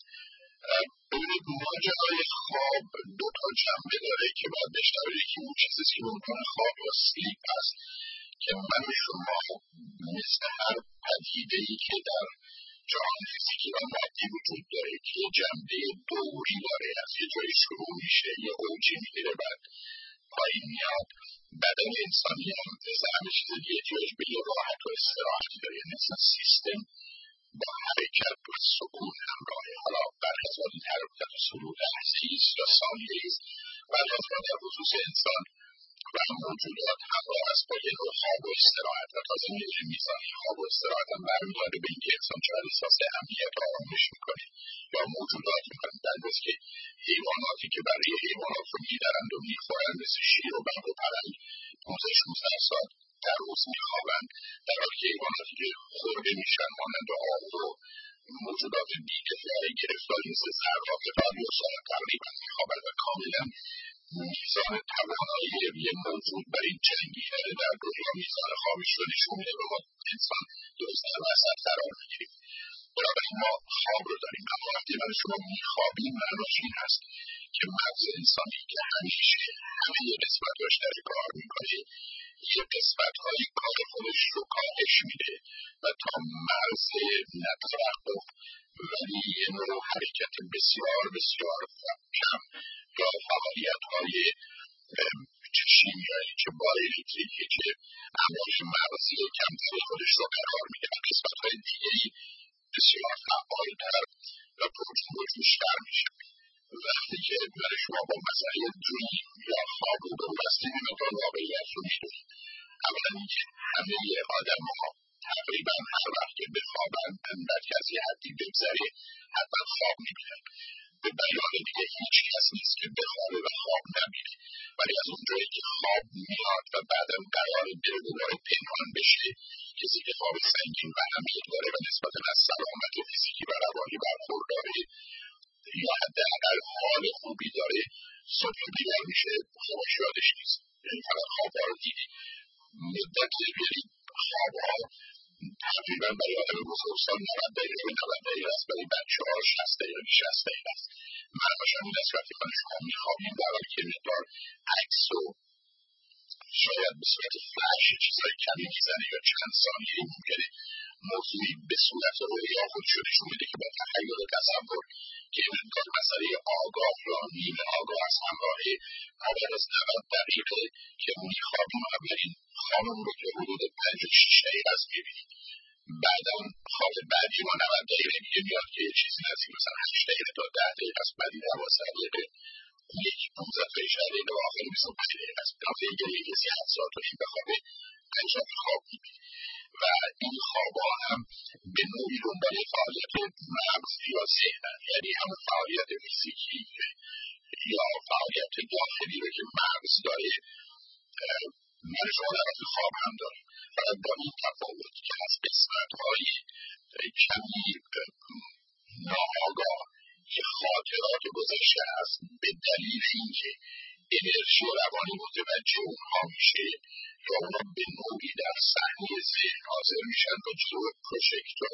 ببینید ماجرای خواب دو تا جنبه داره که باید بشنوید. یکی اون چیزیست که ممکنه خواب یا سلیپ هست که من و شما مثل هر پدیده‌ای که در جهان فیزیکی و مادی وجود داره که یه جنبه دوری داره از یه جایی شروع میشه یه اوجی میگیره بعد پایین میاد بدن انسانی هم مثل همه چیز دیگه احتیاج به یه راحت و استراحتی داره یعنی مثل سیستم با حرکت و سکون همراهه. حالا برخی از وقت این حرکت و سکون لحظه‌ای است یا ثانیه‌ای است برخی از وقت در خصوص انسان و موجودات همراه است با یه نوع خواب و استراحت و تازه می‌دونیم میزان خواب و استراحت هم برمی‌گرده به اینکه انسان چقدر احساس امنیت و آرامش می‌کنه یا موجودات می‌کنه در حالی که حیواناتی که برای حیوانات رو می‌درند و می‌خورند مثل شیر و ببر و پلنگ پانزده شانزده ساعت در روز می‌خوابند در حالی که حیواناتی که خورده میشن مانند آهو و موجودات بی‌دفاعی گرفتاری مثل زرافه و داریوسا تقریبا می‌خوابند و کاملا میزان توانایی یه موجود برای جنگیدن در دنیا میزان خوابش رو نشون میده و ما انسان درست در وسط قرار میگیریم. بنابراین ما خواب رو داریم اما وقتی من شما میخوابیم معناش این هست که مغز انسانی که همیشه همه یه قسمتاش داره کار میکنه یه قسمت‌های کار خودش رو کاهش میده و تا مرز نتوقف ولی یه نوع حرکت بسیار بسیار کم یا فعالیت‌های شیمیایی که با الکتریکی که امواج مغزی کمتری خودش رو قرار میده و قسمت‌های دیگه‌ای بسیار فعال‌تر و پرجنب و جوش‌تر میشه. وقتی که من شما با مسئله دریم یا خواب رو بسته به مقدار واقعیت رو میدونیم. اولا اینکه همه آدم‌ها تقریبا هر وقت که بخوابن در کسی حدی بگذره حتما خواب میبینن. به بیان دیگه هیچ کس نیست که بخوابه و خواب نبینه، ولی از اونجایی که خواب میاد و بعدم قرار بره دوباره پنهان بشه، کسی که خواب سنگین و عمیق داره و نسبتاً از سلامت فیزیکی و روانی برخورداره یا حداقل حال خوبی داره، صبح بیدار میشه خوابش یادش نیست، یعنی فقط خواب‌ها رو دیدی. مدت یعنی خواب‌ها تقریبا برای آدم بزرگسال نود دقیقه به نود دقیقه است، برای بچه‌ها شصت دقیقه به شصت دقیقه است. معناش این است وقتی خانه شما میخوابیم در حالی که مقدار عکس و شاید به صورت فلش چیزهای کمی میزنه یا چند ثانیه‌ای ممکنه موضوعی به صورت رویا خودش رو نشون بده که با تخیل و تصور که این امکان مسئله آگاه یا نیمه آگاه از همراهه بعد از نود دقیقه که میخوابیم اولین خوابمون رو که حدود پنج و شش دقیقه است میبینیم. بعدا خواب بعدی ما نود دقیقه دیگه میاد که یه چیزی نزدیک مثلا هشت دقیقه تا ده دقیقه است، بعدی دوازده دقیقه، یک پانزده تا هجده دقیقه و آخری بیست و پنج دقیقه است. نفعه یه کسی هفت ساعت و نیم بخوابه پنج ساعت خواب میبینه و این خواب‌ها هم به نوعی دنبال فعالیت مغز یا ذهن، یعنی هم فعالیت فیزیکی یا فعالیت داخلی رو که مغز داره من شما در وقت خواب هم داریم، فقط با این تفاوت که از قسمت‌های کمی ناآگاه که خاطرات گذشته است به دلیل اینکه انرژی روانی متوجه اونها میشه یا اونها به نوعی در صحنه ذهن حاضر میشن با جلو پروژکتور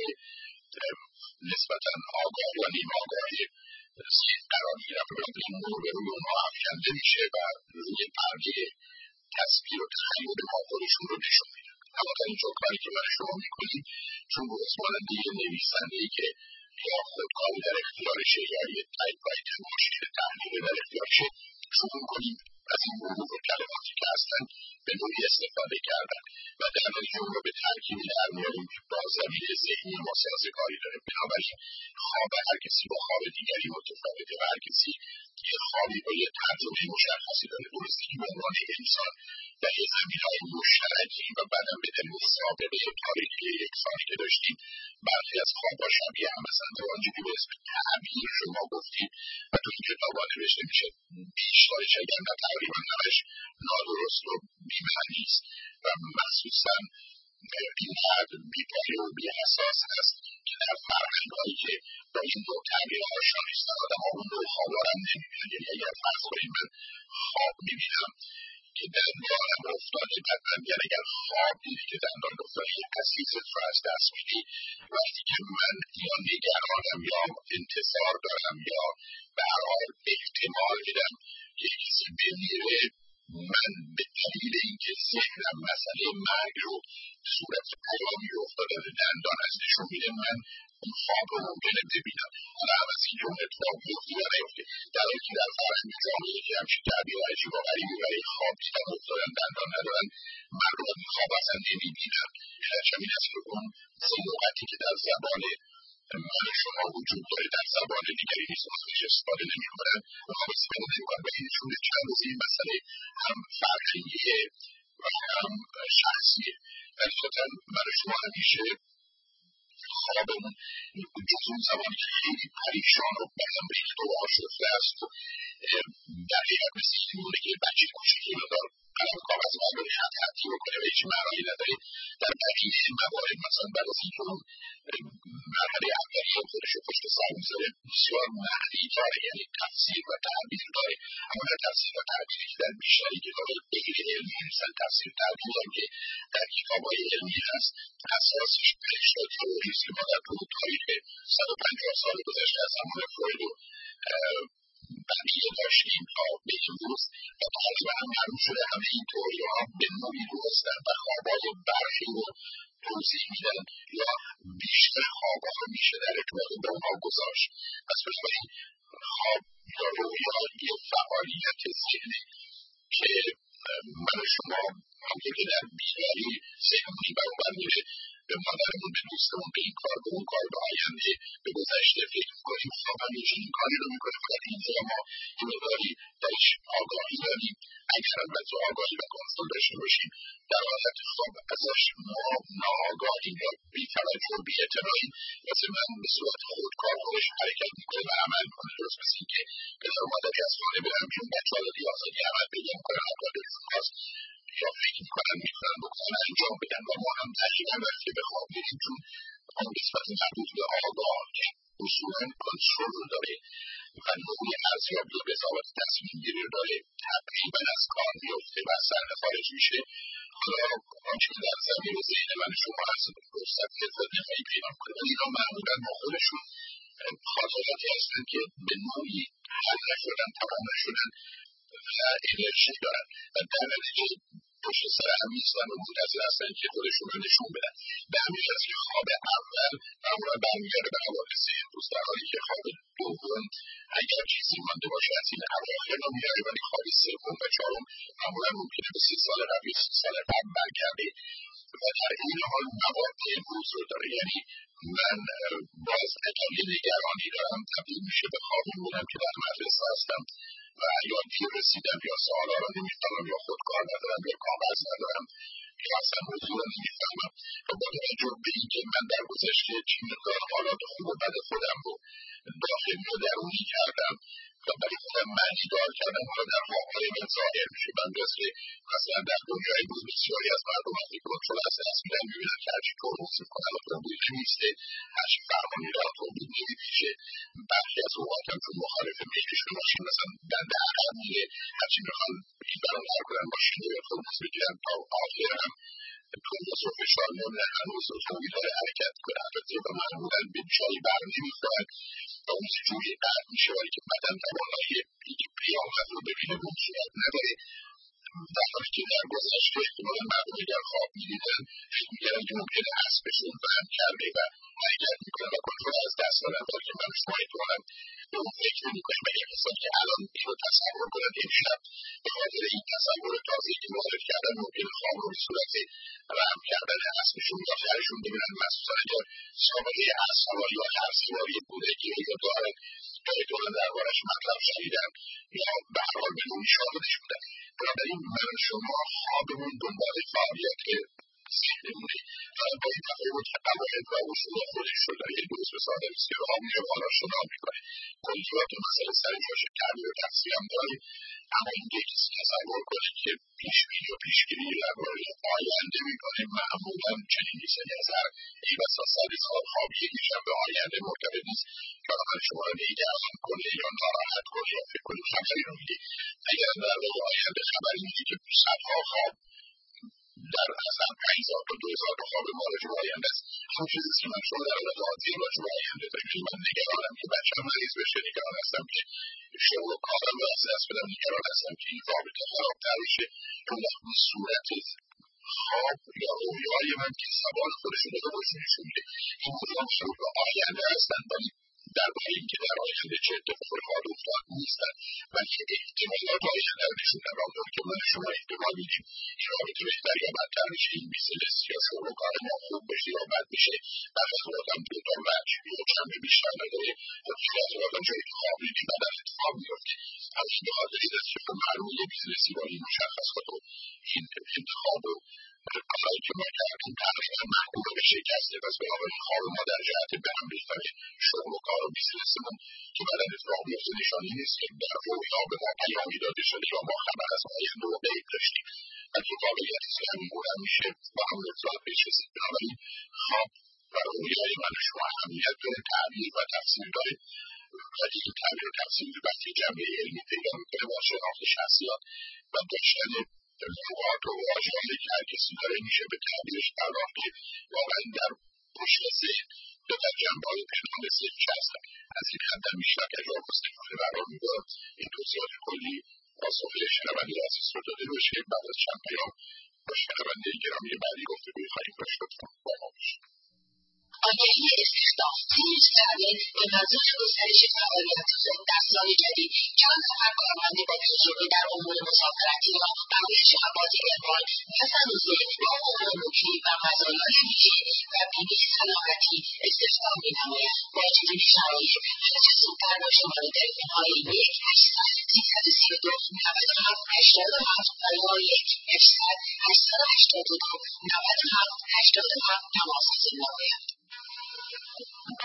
نسبتاً آگاه یا نیم آگاه ذهن قرار میگیرن و این نور به روی اونها افکنده میشه و روی پرده تصویر و تخیل ما خودشون رو نشون میدن. اما تا اینجا کاری که من شما میکنیم چون به ازماننده یه نویسنده‌ای که یا خودکاری در اختیارشه یا یه تایپ رایتر ماشین تحلیل در اختیارشه شروع کنیم از این حروف و کلماتی که هستن به نوعی استفاده کردن و در نتیجه اون رو به ترکیبی در میاریم که با زمینه ذهنی ما سازگاری داره. بنابراین خواب هر کسی با خواب دیگری متفاوته و هر کسی یه خوابی با یه ترجمه مشخصی داره. درسته که به عنوان انسان در یه زمینه‌های مشترکی و بعدم به دلیل سابقه تاریخی یکسانی که داشتیم برخی از خواب‌ها شبیه هم هستند و آنجوری به اسم تعبیر شما گفتید و تو این کتاب‌ها نوشته میشه بیشترش اگر نه تقریبا همش نادرست و بی‌معنی است و مخصوصاً اینقدر بی‌پایه و بی‌اساس است که در فرهنگ‌هایی که با این نوع تعبیر آشنا نیستن آدم‌ها اون نوع خواب‌ها را هم نمی‌بینن. یعنی اگر فرض کنیم من خواب می‌بینم که دندانم افتاده بعد من میگن اگر خواب دیدی که دندان افتاده یک عزیزت رو از دست میدی، وقتی که من یا نگرانم یا انتظار دارم یا به هر حال احتمال میدم که کسی بمیره، من به دلیل اینکه ذهنم مسئله مرگ رو صورت پیامی افتادن دندان از نشون میده من اون خواب رو ممکنه ببینم. حالا هم از این جمله اتفاق میفته یا نیفته در حالی که در فرهنگ جامعه که همچین تعبیر عجیب و غریبی برای خواب دیدن افتادن دندان ندارن مردم این خواب اصلا نمیبینن. علتش هم این است که اون ذوقتی که در زبان من شما وجود داره در زبان دیگری نیست، ازش استفاده نمی‌کنن، اونها استفاده نمی‌کنن و این نشون میده چند روز این مسئله هم فرهنگیه و هم شخصیه. ولی خاطر من شما همیشه خوابمون جز اون زمانی که خیلی پریشان و بدم ریخته و آشفته است و در حقیقت مثل این میمونه که بچه کوچیکی مقدار قلم کاغذ برداره خط خطی بکنه و هیچ معنایی نداره. در بقیه موارد مثلا بعد از اینکه اون مرحله اولیه خودش رو پشت سر میذاره بسیار معنی داره، یعنی تفسیر و تعبیر داره، اما در تفسیر و تعبیری که در بیشتری کتاب‌های غیر علمی مثل تفسیر تعبیر هم که در کتاب‌های علمی هست اساسش پنج تا تئوری است که ما در طول تاریخ صد و پنجاه سال گذشته از زمان فروید و بقیه داشتیم تا به امروز و تقریبا هم معلوم شده همه این تئوری‌ها به نوعی درستن و خواب‌های برخی رو توضیح میدن یا بیشتر خواب‌ها رو میشه در ارتباط با اونها گذاشت. پس بنابراین خواب یا رویا یه فعالیت ذهنی که من و شما همونطور که در بیداری ذهنمونی برابر میره به مادرمون به دوستمون به این کار به اون کار به آینده به گذشته فکر میکنیم خواب هم یه این کاری رو میکنه فقط اینجا ما یه بی‌توجه و بی‌اعتنایی مثل من به صورت خودکار خودش حرکت میکنه و عمل میکنه. درست مثل اینکه پدر و مادری از خانه برن بیرون، بچه‌ها رو دیگه آزادی عمل پیدا میکنن، هر کاری دلشون خواست یا فکر میکنن میتونن بکنن انجام بدن و ما هم دقیقا وقتی بخواب میریم چون آن قسمت مربوط به آگاه که اصولا کنترل رو داره و نوعی ارزیابی و قضاوت تصمیم گیری رو داره تقریبا از کار میفته و از صحنه خارج میشه. حالا آنچه که در زمین ذهن من شما هست مستقل خود نفعی پیدا میکنه ولی اینا معمولا با خودشون خاطراتی هستن که به نوعی حل نشدن، تمام نشدن و انرژی دارن و در نتیجه پشت سر هم نیستن و منتظر هستن که خودشون رو نشون بدن. به همین جهت که خواب اول معمولا برمیگرده به حوادث امروز، در حالی که خواب دوم اگر چیزی مانده باشه از این اواخر رو میاره ولی خواب سوم و چهارم معمولا ممکنه به سی سال قبل یا سی سال قبل برگرده و در این حال مواد امروز رو داره. یعنی من باز اجازه نگرانی دارم تبدیل میشه به خواب میبینم که در مدرسه هستم و یا دیر رسیدم یا سوالا رو نمیفهمم یا خودکار ندارم یا کاغذ ندارم یا اصلا موضوع رو نمیفهمم و با توجه به اینکه من در گذشته چه مقدار حالات خوب و بد خودم رو داخلی و درونی کردم و برای خودم معنی دار کردم، حالا در واقع من ظاهر میشه. من مثل مثلا در دنیای امروز بسیاری از مردم وقتی کنترل از دست میدن میبینن که هرچی ترمز میکنن و تولید نمیسته، هرچی فرمانی را تولید نمیپیشه. برخی از اوقات هم چون مخالف میلشون ماشین مثلا دنده عقب میره، هرچی میخوان این برانور کنن ماشین رو یا ترمز بگیرن تا آخر هم ترمز و فشار نمیدن هنوز اتومبیل‌ها حرکت کنن. البطه و معمولا به جایی بر نمیخورن و اون جوری قرد میشه ولی که بدن توانایی اینکه پیامد رو ببینه به اون صورت نداره. در حالی که در گذشته احتمالا مردم اگر خواب میدیدن فکر میکردن که ممکنه اسبشون وهم کرده و حرکت میکنن و کنترل از دست دادن، ولی که من شما احتمالا به اون فکر نمیکنیم و این حساب که الان این رو تصور کنن امشب به خاطر این تصور تازه‌ای که وارد کردن ممکنه خواب رو به صورت وهم کردن اسبشون یا خرشون ببینن، مخصوصا اگر سابقه اسب سواری یا هر سواری بوده که یا دارن یا احتمالا دربارش مطلب شنیدن یا به هر حال به نوعی شاهدش بودن. بنابراین من و شما خوابمون دنبال فعالیت ذهنمونه و با این تفاوت که قواعد و اصول خودش رو داره. یعنی درست مثال نیست که خواب میره بالا شنا میکنه، کلیات و مسئله سر جاشه، تغییر و تفسیر هم داره. اما اینکه کسی تصور کنه که پیشبینی و پیشگیری درباره آینده میکنه معمولا چنین نیست. یعنی از هر ای بسا صد سال خواب یک شب به آینده مرتبط نیست که آدم شما رو نگران کنه یا ناراحت کنه یا فکر کنه خبری رو میده. اگر در واقع آینده خبری میده که صدها خواب در اصلا پنج هزار تا دو هزار تا خواب ما راجع به آینده است، همون چیزی که من شما در حالت عادی راجع به آینده داریم. من نگرانم که بچه‌م مریض بشه، نگران هستم که شغل و کارم رو از دست بدم، نگران هستم که این رابطه خرابتر بشه. اون وقت به صورت خواب یا رویای من که سوال خودشون رو باشون نشون میده این موضوع مربوط به آینده هستن ولی درباره اینکه در آینده چه اتفاقی خواهد افتاد نیستن، بلکه احتمالات آینده رو نشون میدن. راهنمایی که من شما احتمال میدیم این رابطه بهتر یا بدتر بشه، این بیزنس یا شغل و کار ما خوب بشه یا بد بشه. بعد از اوقات هم دو تا وجه یا چند بیشتر نداره و خیلی از اوقات هم جایی که خواب میدیم بعد از اتفاق میفته. از این به خاطر این است که خب معلومه یه بیزنسی با این مشخص کنه و این انتخاب و کارهایی که ما کردیم تقریبا محکوم به شکسته. پس بنابراین خواب ما در جهت به هم ریختن شغل و کار و بیزنسمون که بعد اتفاق میفته نشانی نیست که در رویا به ما پیامی داده شده یا ما خبر از آینده و غیب داشتیم، بلکه واقعیتی که همین گونه میشه با هم ارتباط بشناسید. بنابراین خواب و رویای من و شما اهمیت داره، تعبیر و تفسیر داره، ولی این تعبیر و تفسیر وقتی جنبه علمی پیدا میکنه با شناخت شخصیت و داشتن لغات و واژه‌هایی که هر کسی داره میشه به تعبیرش پرداخت که واقعا در پشت ذهن دو تا جنبه‌های پنهان ذهن هستن. از این حد هم بیشتر که اگر مستقیمانه قرار میدارم این توضیحات کلی پاسخ شنونده عزیز رو داده باشه. بعد از چند پیام با شنونده گرامی بعدی گفتگوی خواهیم داشت. لطفاً با ما باشید. آگهی استخدام تیز ترین به منظور گسترش فعالیت خود در سال جدید چند نفر کارمند با تجربه در امور مسافرتی را برای شهباز اقبال و سنوزه با امور مکی و مزایای ویژه و بیمه سلامتی استخدام می‌نماید. با چنین شرایط هرچه زودتر با شماره تلفن‌های یک هشتصد سیصد و سی و دو نود و هفت هشتاد و هفت و یا یک هشتصد هشتصد و هشتاد و دو نود و هفت هشتاد و هفت تماس بگیرید.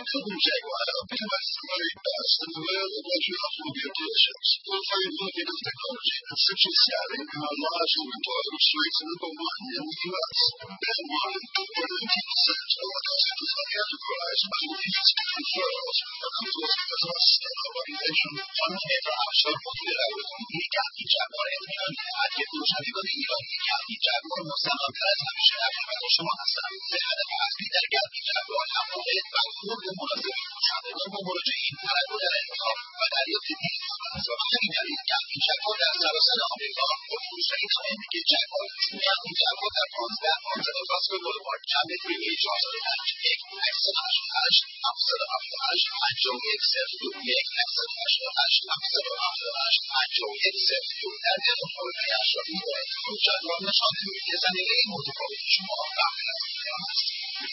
couple of Jaguar, pretty much the very best in the world of luxury automobile dealerships. All very innovative technology and such savvy in our large inventory, which ranks number one in the U S. Ben Warren, more than eighty percent of our customers on the enterprise are leads and referrals are coming to us because of our stellar reputation. Fundamental افشار مدیر روابط گردی جوار اطمینان دهد که فروشندگان ایرانی گردی جوار مستقام‌تر از همیشه در خدمت شما هستند. به هدف اصلی در گردی جوار حقایق و خورد مناسب فروشندگان با مراجعین تنوع در انتخاب و دریافت دیدگاه و مسائل. همین دلیل گردی جوار در سراسر آمریکا با فروش‌های نمایندگی جوار گردی جوار در پانزده پانزده راسکو بولوارد جنبه فریوی چهارصد و پنج یک هشتصد و هشتاد و هشت هفتصد و هفتاد و هشت پنجاه و یک صفر دو یک هفتصد و هشتاد و هشت هفتصد و هفتاد و هشت پنجاه و یک صفر دو در دلخورهای اشرافی باید فروشندگان نشان می‌دهید که زندگی متفاوت شما قبل از امتحان است.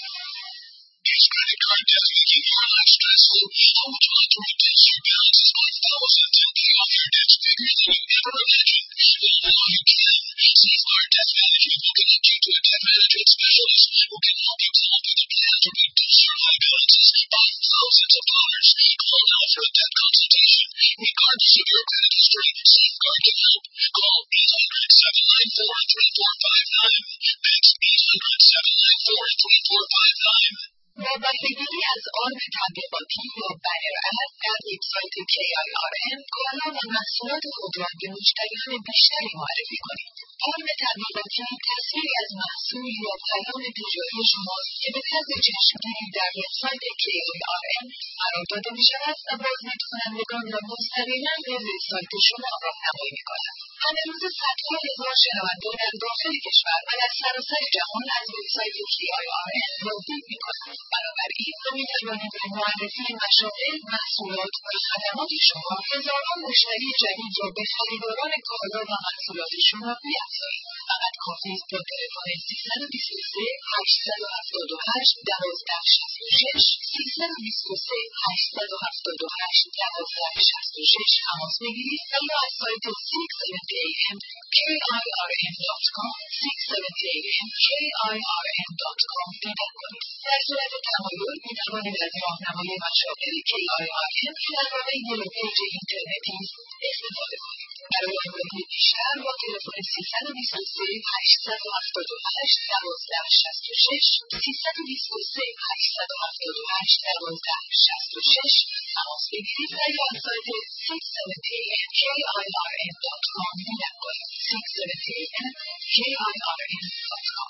Is credit card debt making your life stressful? How would you like to reduce your balances by thousands and pay off your debts bigger than you ever imagined? Well, now you can. Safeguard Debt Management will connect you to a debt management specialist who can help you come up with a plan to reduce your high balances by thousands of dollars. Call now for a debt consultation. Regardless of your credit history, Safeguard can help. Call eight hundred, seven nine four, three four five nine. That's eight hundred, seven nine four, three four five nine. وابستگی از آرم تبلیغاتی یا بنر اد در وبسایت کی آی آر ام کالا و محصولات خود را به مشتریان بیشتری معرفی کنید. آرم تبلیغاتی تصویری از محصول یا پیام تجاری شماست که به طرز چشمگیری در وبسایت کی آی آر ام قرار داده می‌شود و بازدید کنندگان را مستقیما به وبسایت شما راهنمایی می‌کند. هر روز صدها هزار شنونده در داخل کشور و در سراسر جهان از وبسایت کی آی آر ام بازدید می‌کنند. بنابراین ما می‌توانیم به معرفی مشاغل، محصولات و خدمات شما هزاران مشتری جدید را به خریداران کالا و محصولات شما بیفزاییم. فقط کافی است با تلفن سیصد و بیست و سه هشتصد و هفتاد و هشت دوازده شصت و شش سیصد و بیست و سه هشتصد و هفتاد و هشت دوازده شصت و شش تماس بگیرید و یا از سایت شش هفتاد ای ام کی آی آر ام دات کام شش هفتاد ای ام کی آی آر ام دات کام دیدن کنید. در صورت تمایل می‌توانید از راهنمای مشاغل کی آی آر ام که در واقع یک پیج اینترنتی است استفاده کنید. برای آگاهی بیشتر با تلفن سیصد و بیست و سه هشتصد و هفتاد و هشت دوازده شصت و شش سیصد و بیست و سه هشتصد و هفتاد و هشت دوازده شصت و شش تماس بگیرید و یا از سایت شش هفتاد ای ام کی آی آر ام دات کام دیدن کنید. شش هفتاد ای ام کی آی آر ام دات کام.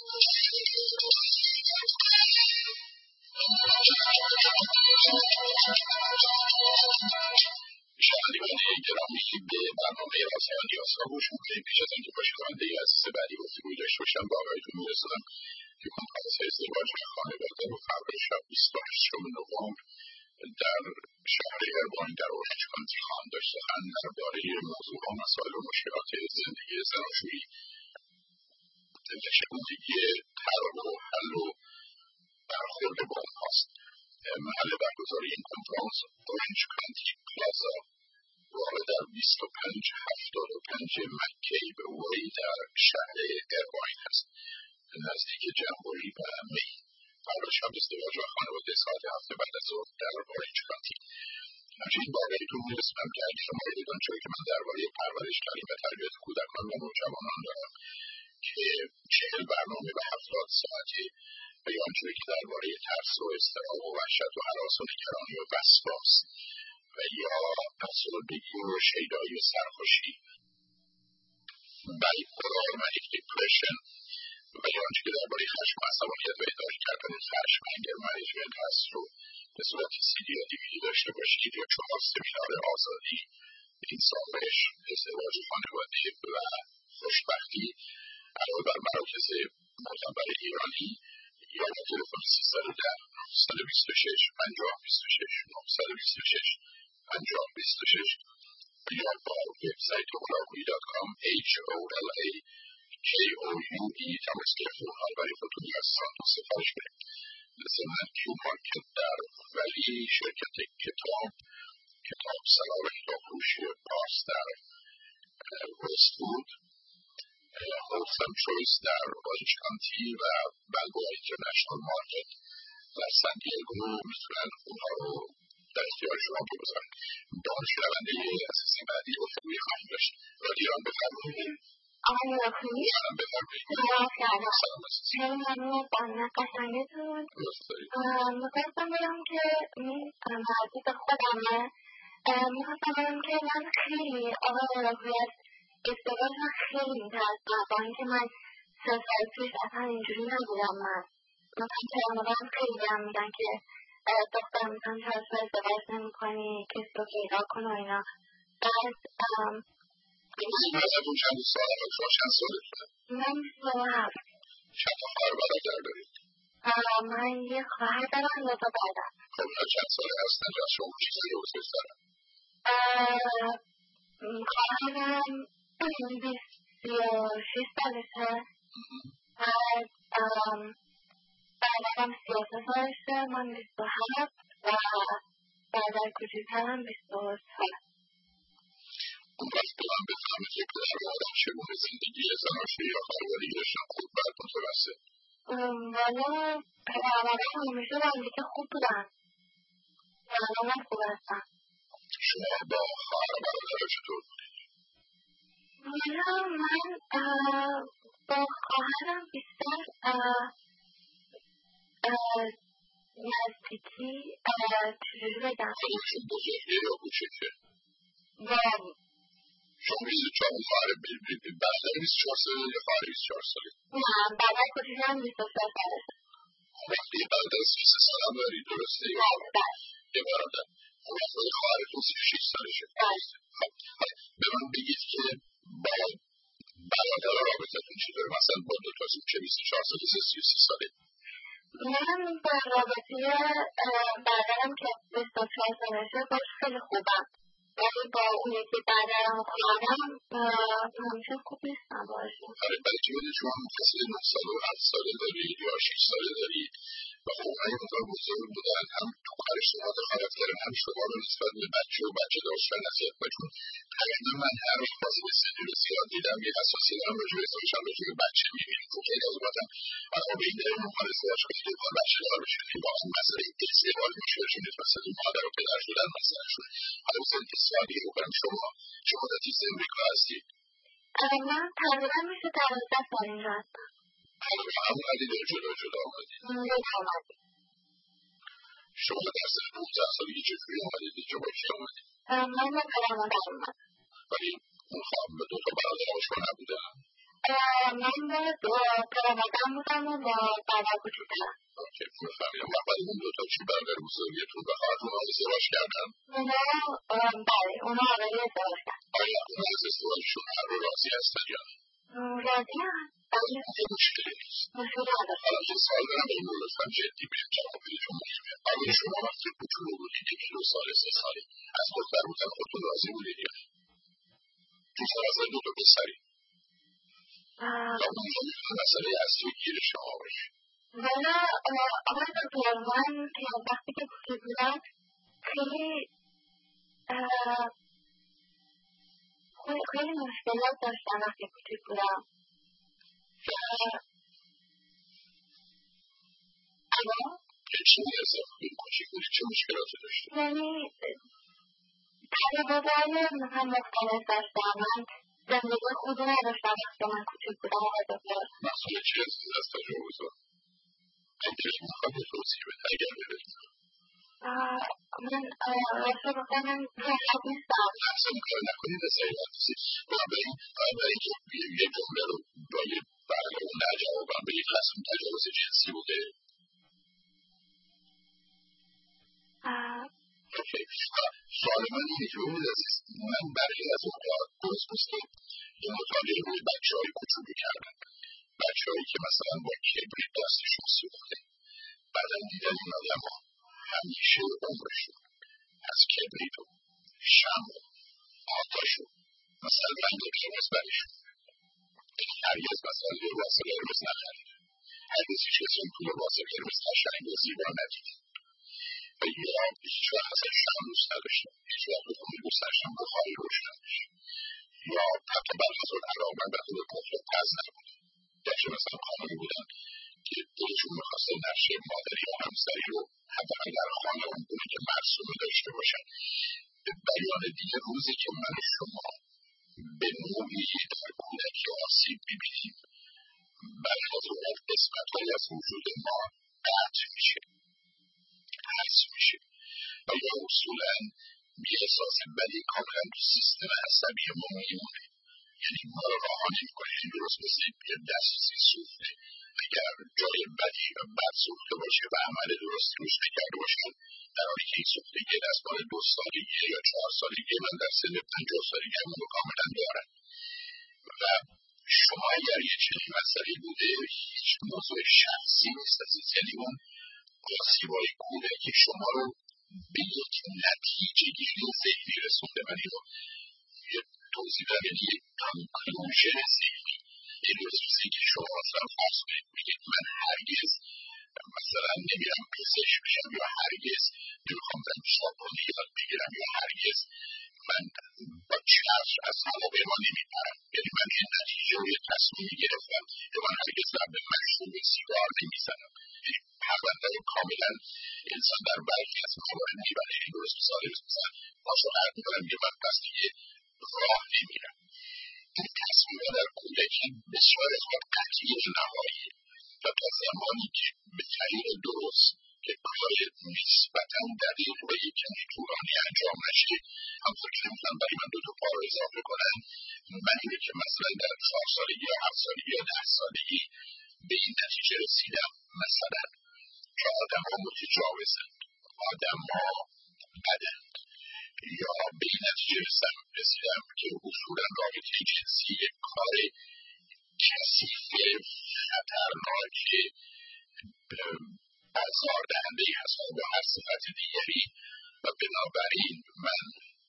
شنوندگان گرامی، به برنامه رازهای نیازها گوش می‌کنید. پیش از اینکه با شنونده عزیز بعدی گفتگوی داشته باشم به آقایتون می‌رسونم که کنفرانس ازدواج و خانواده و قبل شب بیست و هشتم نوامبر در شهر ایرواین در اورنج کانتی خواهند داشت سخن درباره موضوع و مسائل و مشکلات زندگی زناشویی و چگونگی طرح و حل و برخورد با اونهاست. محل برگزاری این کنفرانس اورنج کانتی پلازا واقع در بیست و پنج هفتاد و پنج مکی به وی در شهر ایرواین هست، نزدیک جمهوری و می. قرار شب ازدواج و خانواده ساعت هفت بعد از ظهر در اورنج کانتی. همچنین با آقایتون می‌رسونم که اگه شما دیدن چون که من درباره پرورش تعلیم و تربیت کودکان و نوجوانان دارم که چهل برنامه و هفتاد ساعتی و یا آنچه که درباره ترس و اضطراب و وحشت و هراس و نگرانی و وسواس و یا افسردگی و شیدایی و سرخوشی بایپولار منیک دیپرشن و یا آنچه که درباره خشم و عصبانیت و اداره کردن خشم انگر منیجمنت هست رو به صورت سی دی یا دیویدی داشته باشید یا چهار سمینار آزادی، انسانش، ازدواج خانواده و خوشبختی علاوه بر مراکز معتبر ایرانی یا با تلفن سیصد و ده نهصد و بیست و شش پنجاه بیست و شش نهصد و بیست و شش پنجاه بیست و شش یا با وبسایت اولاگویی دات کام اچ او ال ای کی او یو ای تماس گرفتید و برای خودتون از سانتو سفارش بدید. ضمن کیو مارکت در ولی شرکت کتاب کتاب سلام کتاب فروشی پاس در وست‌وود، هولسم چویس در اورنج کانتی و بلبوآ اینترنشنال مارکت در سندیگو میتونن اونها رو در اختیار شما بگذارن. دانشجوی اساسی بعدی گفتگوی خواهیم داشت. رادیان بفرمایید. آقای رافی سلام بفرمایید. سلام عزیز. خیلی ممنون از برنامه قشنگتون. میخواستم بگم که این مربوط به خودمه. میخواستم بگم که من خیلی آقای رافی از ازدواج من خیلی میترسم، با اینکه من سه سال پیش اصلا اینجوری نبودم. من مثلا پیامدارم خیلی هم میگن که دختر مثلا چهار سال ازدواج نمی کنی، کسی رو پیدا کن و اینا. بعد ازتون چند سال و شما چند سالتونه؟ من بیست و هفت. چند تا خواهر برادر دارید؟ من یه خواهر دارم دو تا برادر. خب اینا چند ساله هستن و شما چیزایی رو بزرگ دارن؟ خواهرم بیست و شش سالشه. بعد برادرم سی و سه سالشه، من بیست و هفت و برادر کوچیکترم بیست و سه. اون وقت دارم بفهمه که پدر و آدم چگونه زندگی زناشویی یا خانوادگیشون خوب بر متوسط؟ والا پدر و مادرم همیشه با همدیگه خوب بودن و الان هم خوب هستن. شما با خواهر و برادر چطور بودید؟ والا من با خواهرم بیشتر نزدیکی چجوری بگم؟ خودشون بزرگه یا کوچکه؟ با شما بیست و چهار خواهر برادر بیست و چهار ساله یا خواهر بیست و چهار ساله؟ نه برادر کوچیکترم بیست و سه سالشه. وقتی یه برادر سی و سه سال هم دارید درسته؟ یه برادر. اون وقت خواهرتون سی و شش سالشه. به من بگید که با برادر رابطتون چطوره؟ مثلا با دو تاشون که بیست و چهار ساله سی و سه ساله. من با رابطه برادرم که بیست و چهار سالشه باش خیلی خوبم، ولی با اونی که برادرم و خواهرم همیشه خوب نیستم باشم. آره برای که بده شما مفصل نه ساله و هفت ساله دارید یا شش ساله دارید و خب اونها یه مقدار بزرگ بودن، هم تو کار شما دخالت کردن، هم شما رو نسبت به بچه و بچه داشتن نصیحت بکنید. تقریبا من هر روز بازی به سنی رو زیاد دیدم، یه حساسی دارم راجع به ازدواج، هم راجع به بچه می‌بینیم. خب خیلی از اوقاتم آدم‌ها به این دلیل می‌خوان ازدواج کنن که بخوان بچه دار بشن. این واقعا مسئله ازدواج مشکلشون نیست، مسئله مادر و پدر شدن مسئله‌شونه. حالا بذارید که سوالی رو بکنم، شما چه مدتی از امریکا هستید؟ من تقریبا میشه دوازده سال اینجا هستم. اومدید یا جدا جدا آمدید؟ جدا آمدید. شما در سن نوزده سالگی چجوری آمدید اینجا؟ با کی آمدید؟ من با پدر مادر اومدم. ولی اون خواهم به دو تا برادر شما نبودن؟ من با پدر مادرم بودم و با برادر کوچیکترم. اوکی میفهمیدم. و بعد اون دو تا چی برادر بزرگتون و خواهرتون ازدواج کردن؟ اونا بله اونا آقایی ازدواج کردن. آیا اونا از ازدواجشون هر رو راضی هستن یا نه؟ راضی هم؟ بله. یه مشکلی نیست. مشکلی نداشت. حالا یه سوال دارم این رو لطفا جدی بهم جواب بدید چون مهمه. آیا شما وقتی کوچولو بودید یکی دو ساله سه ساله از دختر بودن خودتون راضی بودید یا نه؟ دوست از دو تا پسری و اونجا میتونه مسئله اصلی گیر شما باشه. والا آقای دکتر من که وقتی که کوچیک بودم خیلی خیلی مشکلات داشتم وقتی کوچیک بودم. اما چی میرسه خیلی کوچیک بودید چه مشکلاتی داشتید؟ یعنی تجربه‌های مثلا مختلف داشتم. من زندگی خوبی نداشتم وقتی من کوچیک بودم آقای دکتر. مسئله چی هستید از تجربه‌تون؟ اگه میخواد یه توضیح بده اگر بدید. من راسته گفتم من بلد نیستم. اصلا کار نکنید از این حدیثی بنابراین برای که یه جمله رو با یه بله و نه جوابم به این رسم تجاوز جنسی بوده؟ اوکی. سوال من اینه که ببینید عزیز من برای از اوقات درست مثل یه مطالعه روی بچه های کوچولو کردم، بچه هایی که مثلا با کبریت دستشون سوخته، بعدم دیدن این آدم ها همیشه عمرشون از کبریت و شمع و آتش و مثلا رنگ قرمز برشون این هرگز مثلا لباس قرمز نخریده، هرگز هیچ کسی اون لباس قرمز قشنگ و زیبا ندیده و یا هیچ وقت اصلا شمع دوست نداشتن، هیچ وقت به خونه دوست داشتن بخاری روشن بشه یا حتی بعد از اون علاقمند به خود کفر پز نبوده، گرچه مثلا خانمی بودن که دلشون میخواسته نقش مادری یا همسری رو حداقل در خانه اون گونه که مرسومه داشته باشن. به بیان دیگه، روزی که من و شما به نوعی در کودکی آسیب میبینیم، برخی از اوقات قسمت‌هایی از وجود ما قطع میشه، حذف میشه و یا اصولاً یه احساس بدی کاملاً تو سیستم عصبی ما میمونه. یعنی ما رو رها نمی‌کنه. یعنی درست مثل یه دسترسی سوخته، اگر جای بدی و بد سوخته باشه و عمل درستی روش نکرده باشن، در حالی که این سوختگی دستمال دو سالگی یا چهار سالگی من در سن پنجاه سالگی همون رو کاملاً دارن. و شما اگر یه چنین مسئله بوده، هیچ موضوع شخصی نیست عزیز. یعنی اون آسیب‌های کودکی شما رو به یک نتیجه گیری ذهنی رسونده. من اینو یه توضیح بدم، یعنی یک کانکلوژن ذهنی. این روزی که شما اصلا فرض کنید بگید من هرگز مثلا نمیرم پزشک بشم، یا هرگز نمیخوام برم چاپانی یاد بگیرم، یا هرگز من با چتر از هواپیما نمیپرم. یعنی من این نتیجه رو یه تصمیمی گرفتم، یا من هرگز لب مشروب سیگار نمیزنم. یعنی پرونده کاملا انسان در برخی از موارد میبره. یعنی درست مثال مثلا پاشو قرد میکنم یه من پس دیگه راه نمیرم. این تصمیم در کودکی بسیار از وقت قطعی و نهاییه و تا زمانی که به طریق درست که کار نسبتاً دقیق و یک کمی طولانی انجام نشه، همونطور که نمیتونم برای من دو تا پا رو اضافه کنن، من اینه که مثلا در چهار سالگی یا هفت سالگی یا ده سالگی به این نتیجه رسیدم مثلا که آدم ها متجاوزن، آدم ها بدن، یا به این نتیجه رسیدم که اصولاً رابطه جنسی یک کار کثیف، خطرناک، آزاردهنده ای هست با هر صفت دیگری و بنابراین من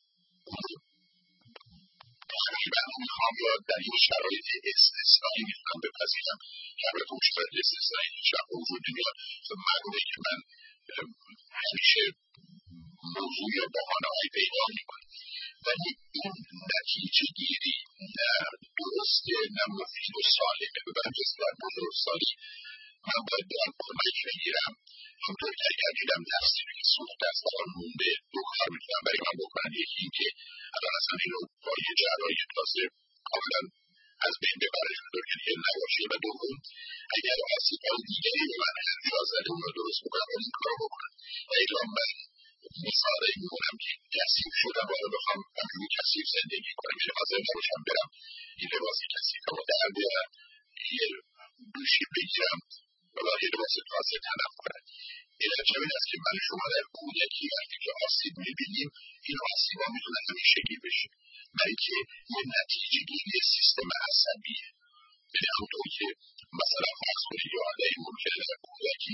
تقریبا میخوام یا در این شرایط استثنایی میتونم بپذیرم که البته اون شرایط استثنایی هیچ وقت وجود نمیاد. معلومه که من همیشه موضوع یا بهانه‌هایی پیدا میکنم، ولی این نتیجه گیری نه درسته نه مفید و سالمه. به برجسته در بزرگسالی من باید دارم کمک بگیرم. همونطور که اگر دیدم تفسیری که سوخت از کار مونده، دو کار میتونم برای من بکنم. یکی این که الان اصلا این رو با یه جراحی تازه کاملا از بین ببره، همونطور که دیگه نباشه. و دوم، اگر آسیب‌های دیگری به من اندیاز زده اون رو درست بکنم و این کار رو بکنم. و ایران من مثال این میکنم که کثیف شدم و بخوام همینی کثیف زندگی کنم، یعنی حاضر نباشم برم این لباسی کثیفم و در بیارم، یه دوشی بگیرم و باید یه لباس تازه تنم کنم. این این است که من شما در کودکی وقتی که آسیب میبینیم، این آسیب ها میتونه همیشگی بشه، بلکه یه نتیجه گیری سیستم عصبیه. یعنی همونطور که مثلا فرض کنید یه آدمی ممکنه در کودکی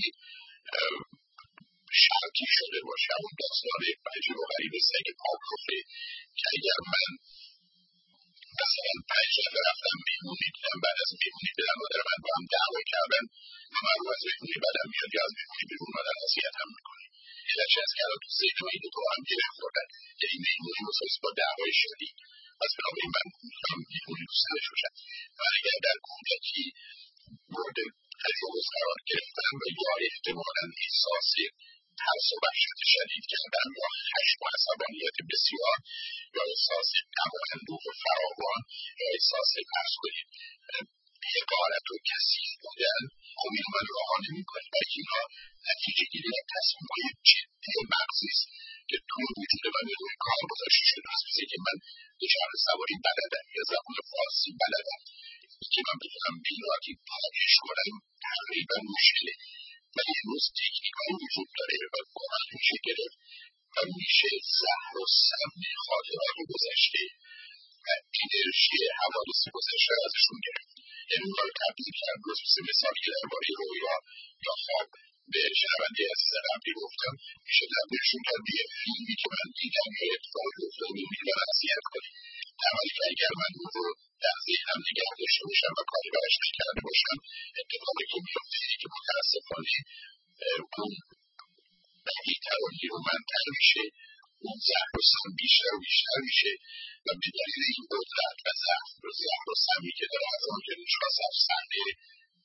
شرطی شده باشه، همون داستان عجیب و غریب سگ پاولوفه که اگر من مثلا پنج دفعه رفتم مهمونی دیدم، بعد از مهمونی پدر مادر من با هم دعوا کردن و من رو از مهمونی بدم میاد یا از مهمونی بیرون اومدن اذیتم میکنه. علتش هست که الان تو ذهن من این دو تا هم گره خوردن. یعنی مهمونی مساویس با دعوای شدید. پس بنابراین من میخوام مهمونی دوست نداشته باشم. و اگر در کودکی مورد تجاوز قرار گرفتن و یا احتمالاً احساس ترس و وحشت شدید کردن یا خشم و عصبانیت بسیار یا احساس غم و اندوه فراوان یا احساس فرض کنید حقارت و کثیف بودن، خب این من رها نمی‌کنه و اینها نتیجه گیری از تصمیم‌های جدی و مغزی است که توی وجود من یه روی کار گذاشته شده. از مثل که من دوچرخه سواری بلدم یا زبان فارسی بلدم که من بتونم به این راحتی پاکش کنم تقریبا مشکله. ولی امروز تکنیک‌هایی وجود داره و واقعا میشه گرفت و میشه زهر و سم خاطرات گذشته و انرژی حوادث گذشته ازشون گرفت. یعنی اونها رو تبدیل کرد. درست مثل مثالی که درباره رویا یا خواب به شنونده عزیز قبلی گفتم، میشه تبدیلشون کرد به یه فیلمی که من دیدم یا اتفاقی افتاده و می‌بینم اذیت کنه، در حالی که اگر من اون رو در ذهنم نگه داشته باشم و کاری براش نکرده باشم، اتفاقی که میفته اینه که متاسفانه اون بدی‌تر و نیرومندتر میشه، اون زهر و سم بیشتر و بیشتر میشه و به دلیل این قدرت و زهر و زهر و سمی که داره از آن که نشخواست از صحنه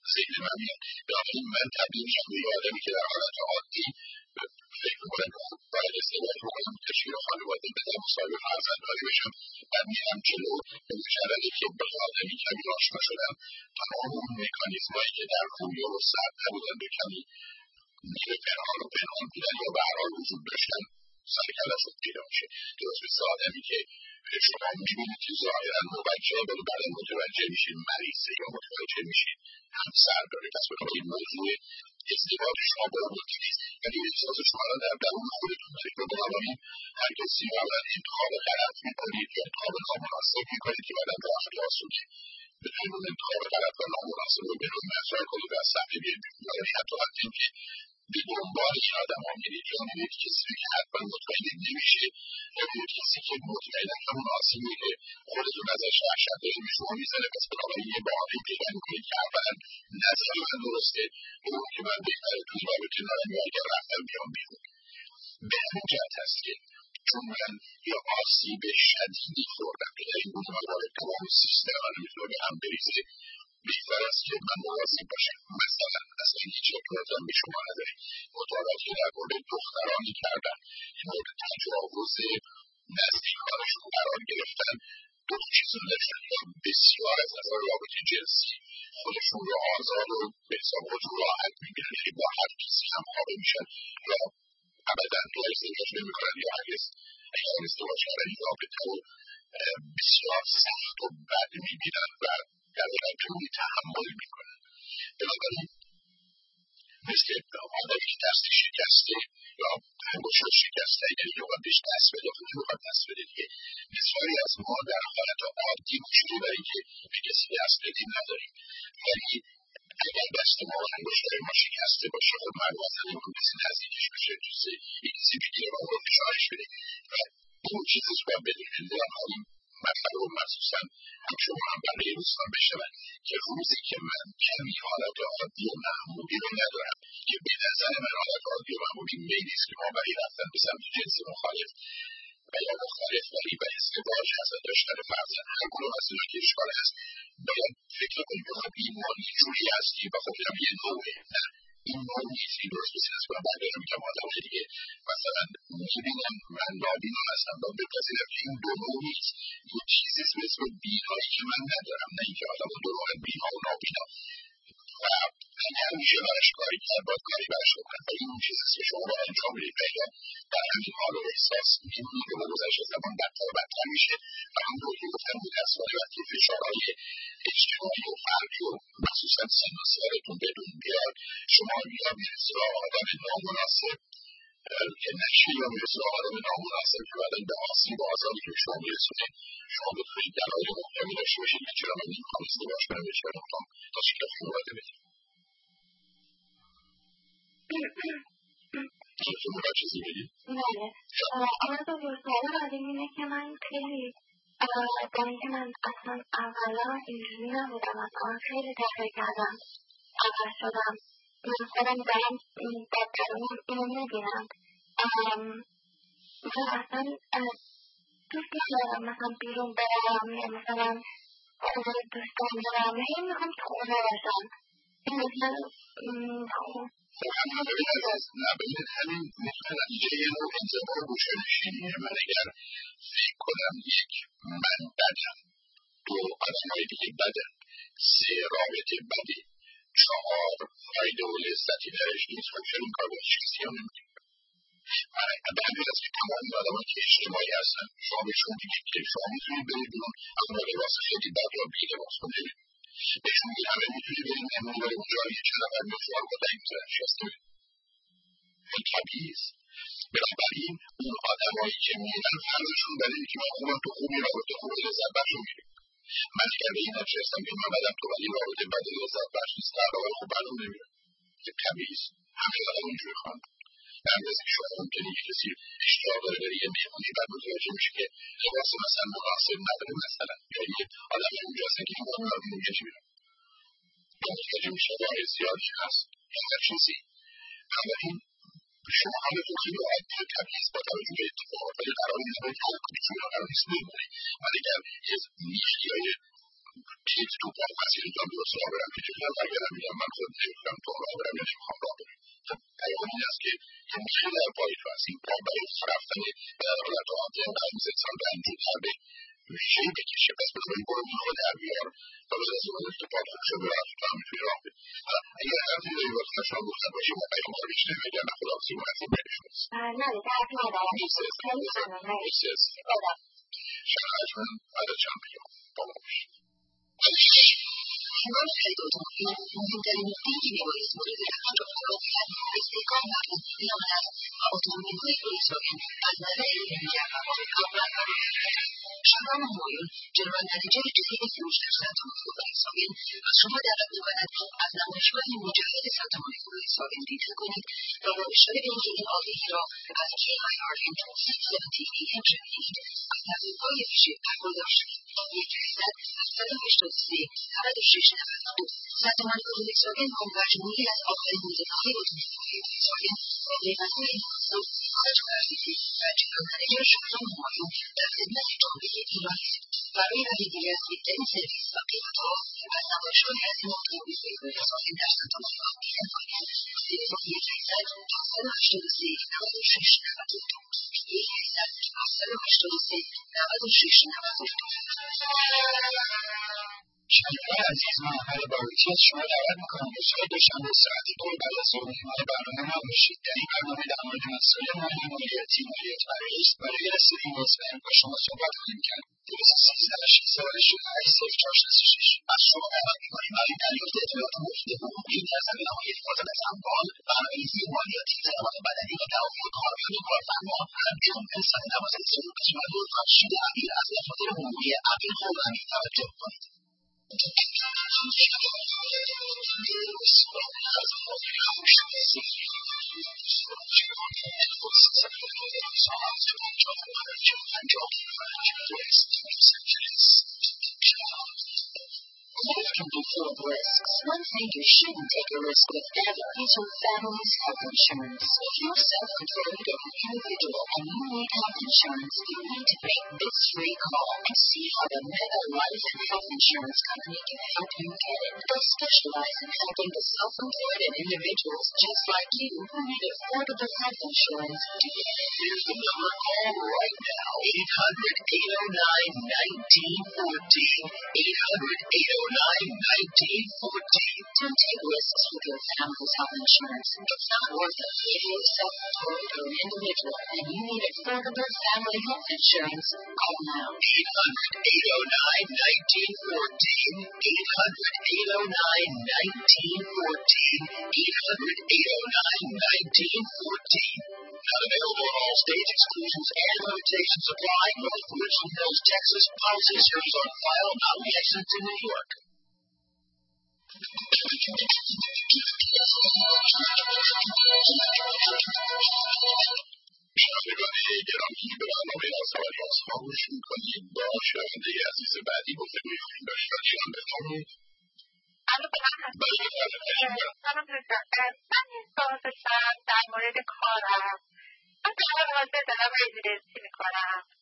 ذهن من میاد. بنابراین من تبدیل میشم به یه آدمی که در حالت عادی فکر میکنم که خب باید ازدواج بکنم، تشکیل خانواده بدم، صاحب فرزندانی بشم. بعد میرم جلو به مجردی که با آدمی کمی آشنا شدم، تمام اون مکانیزمایی که در رویا و سر نبودن به کمی نیمه پنهان و پنهان بودن یا به هر حال وجود داشتن سر کلشون پیدا میشه. درست مثل آدمی که شما میبینید که ظاهرا موجه ولی بعدا متوجه میشید مریضه یا متوجه میشید همسر داره. پس بخواهید موضوع ازدواج شما با اون یکی نیست، ولی احساس شما را در درون خودتون دارید و بنابراین هر کسی اول انتخاب غلط میکنید یا انتخاب نامناسب میکنید که بعدا داخل آسوده بتونید اون انتخاب غلط و نامناسب رو به روی مطرح کنید و از صحنه بیاید بیرون. یعنی حتی وقتی که به دنبال این آدم ها میرید یا میرید کسی که حتما مطمئن نمیشه یا میرید کسی که مطمئن همون آسیبی که خودتون ازش وحشت دارید به شما میزنه. پس بنابراین یه بهانه‌ای پیدا میکنید که اولا نظر من درسته، دوم که من بهتره توی رابطه دارم یا اگر رفتم بیام بیرون. به همین جهت هست که چون من یه آسیب شدیدی خوردم که در این گونه موارد تمام سیستم من میتونه به هم بریزه، بهتر است که من مواظب باشم. مثلا اصلا هیچ اطلاعاتم به شما نداریم، مطالعاتی که در مورد دخترانی کردن این مورد تجاوز نزدیکانشون قرار گرفتن دو چیز رو داشتن، یا بسیار از نظر رابطه جنسی خودشون رو آزاد و به حساب خودشون راحت میبینن، یعنی با هر کسی هم خوابه میشن یا ابدا تو ازدواج نمیکنن یا هرگز اگر ازدواج کردن این رابطه رو بسیار سخت و بد میبینن و در واقع طوری تحمل میکنن. بنابراین مثل آدمی که دستی شکسته یا انگشت شکسته یعنی نوبت بهش دست بده خود نوبت دست بده دیگه، بسیاری از ما در حالت عادی مشکلی برای که به کسی دست بدیم نداریم، ولی اگر دست ما و انگشتر ما شکسته باشه خب معلوم است نمی‌کنه کسی نزدیکش بشه، چیزی یک کسی بگیره و اون رو فشارش بده و این چیزی که باید بدونید در حالی مطلب رو مخصوصا هم شما هم برای دوستان بشنون که روزی که من کمی حالت عادی و معمولی رو ندارم که به نظر من حالت عادی و معمولی میلی است که ما برای رفتن به سمت جنس مخالف و یا مخالف ولی به ازدواج هست و داشتن فرزند هر کدوم از اینا که اشکال هست باید فکر کنیم که خب این ما اینجوری هستیم و خب اینم یه نوعه. نه این نوع نیست، این درست مثل است کنم باید دارم میگم آدم های دیگه مثلا میبینم من نابینا هستم و بپذیرم که این دو نوع نیست، یه چیزی به اسم بینایی که من ندارم، نه اینکه آدم دو نوع بینا و نابینا و اگر میشه برش کاری کرد باید کاری برش بکنم و این چیزیست که شما باید انجام بدید و اگر در همین حال و احساس میبینید که با گذشت زمان بدتر و بدتر میشه و همونطور که گفتم متاسفانه وقتی فشارهای اجتماعی و فردی و مخصوصا سن و سالتون بدون بیاد شما یا میرید سراغ آدم نامناسب که نشه یا میرید سراغ آدم نامناسب که بعدا به آسیب و آزاری که شما میرسونه شما بتونید دلایل محکمی داشته باشید که چرا من نمیخوام ازدواج کنم یا چرا نمیخوام تا شکل خانواده بدیم. چطور باید چیزی بگید؟ بله آمد و سوال بعدیم اینه که من خیلی با اینکه من اصلا اولا اینجوری نبودم اصلا خیلی تغییر کردم اول شدم من خودم دارم با درون اینو میبینم من اصلا دوست ندارم مثلا بیرون برم یا مثلا خونه دوستان برم هی میخوام تو خونه باشم این مثلا خوب نبینید همین نتیجه یه نوع انزبار گوشه نشینیه. من اگر فکر کنم یک من بدم، دو آدمای دیگه بدم، سه رابطه بده، چهار فایده و لذتی درش نیست خب چرا این کار باید چیزی هم نمیتونم به همین است که تمام این آدم که اجتماعی هستن شما بهشون بگید که شما میتونید برید بیرون اما لباس خیلی بد یا بی لباس کن برید بهشون بگید همه میتونید برید نمونی برای اونجا یه چند نفر میفوار با دهی میتونن شسته برید این طبیعی است. بنابراین اون آدمایی که میرن فرضشون بر اینه که من خوبم تو خوبی رابطه خوب لذت بخش رو میریم من اگر به این نتیجه هستم که من بدم تو ولی رابطه بد لذت بخش نیست در واقع خوب برام نمیرم که طبیعی است. همه آدم اینجوری خواهند در اندازه که شما ممکنه یه کسی اشتیاق داره بره یه مهمونی بعد متوجه میشه که لباس مثلا مناسب نداره مثلا یا یه آدم اونجا هستن که این واقعا اونجا نمیرم متوجه میشه راه زیادی هست یا هر چیزی. بنابراین شما حالتون خیلی عادی و طبیعی است با توجه به اتفاقات ولی قرار نیست باید حکم شما قرار نیست بمونه. من اگر یه میخی های چیز تو پا مسیر جان درست راه برم که چیزی هم برگردم میگم من خود نمیخوام تو راه برم یا نمیخوام راه برم. خب پیام این است که این خیلی در پایی تو هست. این پا برای رفتن حالت قلب انسان به انجور کرده ویژه‌ای بکشه. پس بخواهی برو این رو در بیار تا بعد از اون که پا خوب شد برای تو هم میتونی راه بریم. اگر حرفی داری باز نشان گفتن باشی ما پیام ها رو بشنویم اگر نه خداحافظی مهندسی بینشون است. نه درد ندارم. مرسی از مرسی از شرایطمون بعد از چند بگم با ما باشید. هنگام خریدات مهم مهمترین نکته‌ای که میبایست مورد دقت و مراقبت استحکام مطلوبی آن است و اتومبیل‌های فولکسواگن از نظر علمی در مقام اول قرار گرفتند. شهرام همایون جلوی نتیجه جدید فروش در صدام فولکسواگن از شما دعوت می‌کند از نمایشگاه مجدد صدام فولکسواگن دیدن کنید و با اشاره به اینکه این آگهی را از کی آی آر ام هفتصد ای ام شنیدید از تخفیف‌های ویژه برخوردار شوید. یک درصد از صد و هشتاد و سه نود و شش نود و دو صدام فولکسواگن با مجموعه‌ای از آخرین مدل‌های اتومبیل‌های فولکسواگن با قیمت‌های مناسب، کاج معرفی و جنرال منیجر شهرام همایون در خدمت جامعه ایرانی است. برای رسیدگی از بهترین سرویس و قیمت‌ها از نمایشگاه عظیم اتومبیل‌های فولکسواگن در صدام دیدن کنید. تلفن یک درصد از صد و هشتاد و سه نود و شش نود و دو یک درصد از صد و هشتاد و سه نود و شش نود و دو. شنوندگان عزیز، من احمد باقری از شما دعوت می‌کنم روز دوشنبه ساعت دو بعد از ظهر مهمان برنامه ما باشید. در این برنامه در مورد مسائل مالی، مالیاتی، مالیات برای است برای رسیدگی مطمئن با شما صحبت خواهیم کرد. دویست و سیزده ششصد و شصت و هشت صفر چهار شش شش از شما دعوت می‌کنیم برای دریافت اطلاعات مفید حقوقی در زمینه‌های حفاظت از اموال، برنامه‌ریزی مالیاتی، خدمات بدنی و تعاون کارمند و کارفرما، همچنین به ساعت دوازده صبح قسمت ترشید اخیر از دفاتر عمومی عقیل خرمی توجه کنید. Life can be full of risks. One thing you shouldn't take a risk with ever is your family's health insurance. If you're self-employed or an individual and you need health insurance, you need to make this free call and see how the Mega Life and Health Insurance Company can help you get it. They specialize in helping the self-employed and individuals just like you who need affordable health insurance to get it. Here's the number. Call right now. eight hundred, eight oh nine, nineteen fourteen. eight hundred, eight oh nine, nineteen fourteen. Don't take risks with your family's health insurance. It's not worth it. If you're self-employed or an individual and you need affordable family health insurance, call now. eight hundred, eight oh nine, nineteen fourteen. eight hundred, eight oh nine, nineteen fourteen. eight hundred, eight oh nine, nineteen fourteen. Not available in all states. Exclusions and limitations apply. North Richland Hills, Texas. Policy service on file. Not licensed in New York. شنوندگان گرامی، به برنامه آسمان آسما گوش می‌کنید. با شنونده عزیز بعدی گفتگوی خواهیم داشت. ایران بفرمایید. سلام دکتر، من این سوال داشتم در مورد کارم. من در حال حاضر دارم رزیدنسی میکنم و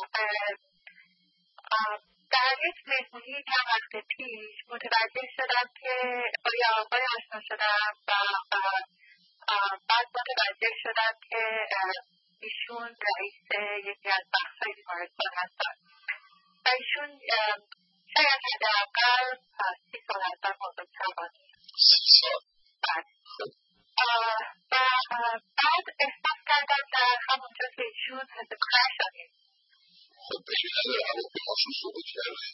در یک مهمونی چند وقت پیش متوجه شدم که با یه آقای آشنا شدم و بعد متوجه شدم که ایشون رئیس یکی از بخش‌های بیمارستان هستن و ایشون شاید حداقل سی سال هستن بزرگتر باشن. سی سال؟ بعد و بعد احساس کردم در همونجا که ایشون از کار شدیم. خب بگی نداره هواپیماشون سقوط کرده.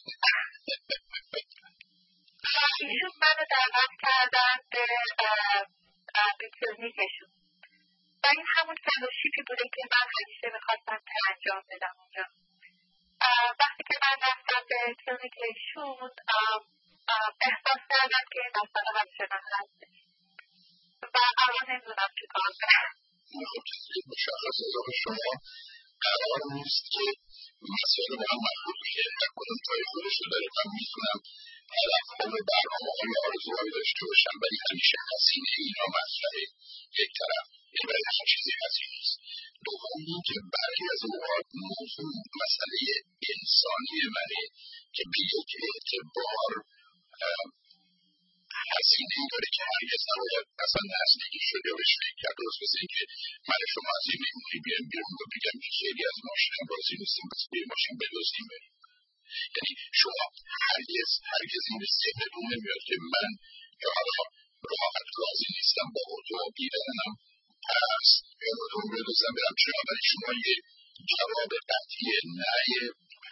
ایشون منو دعوت کردن به به کلینیکشون و این همون فلوشیپی بوده که من همیشه میخواستم که انجام بدم اونجا. وقتی که من رفتم به کلینیک ایشون احساس کردم که این مسئله همیشه من هستش و الان نمیدونم چه کار کنم. مشخص ازا به شما قرار نیست که مسئله با هم محبوب که هر کنون تای خودش رو داره. من میتونم هدفها و برنامه‌های آرزوهایی داشته باشم ولی همیشه هزینه اینا مطرحه. یک طرف این برای هر چیزی هزینه است. دوم این که برخی از اوقات موضوع مسئله انسانی منه که به یک اعتبار هزینه ای داره که هرگز نباید اصلا نزدیکی شد یا بهش فکر کرد. درست مثل این که من شما از این مهمونی بیایم بیرون و بگم که خیلی از ماشینم راضی نیستیم پس به ماشین بدزدیم بریم. یعنی شما هرگز هرگز این به ذهنتون نمیاد که من یا حالا راحت راضی نیستم با اتومبیلم پس یا اتومبیل بدزدم برم. چرا؟ ولی شما یه جواب قطعی نه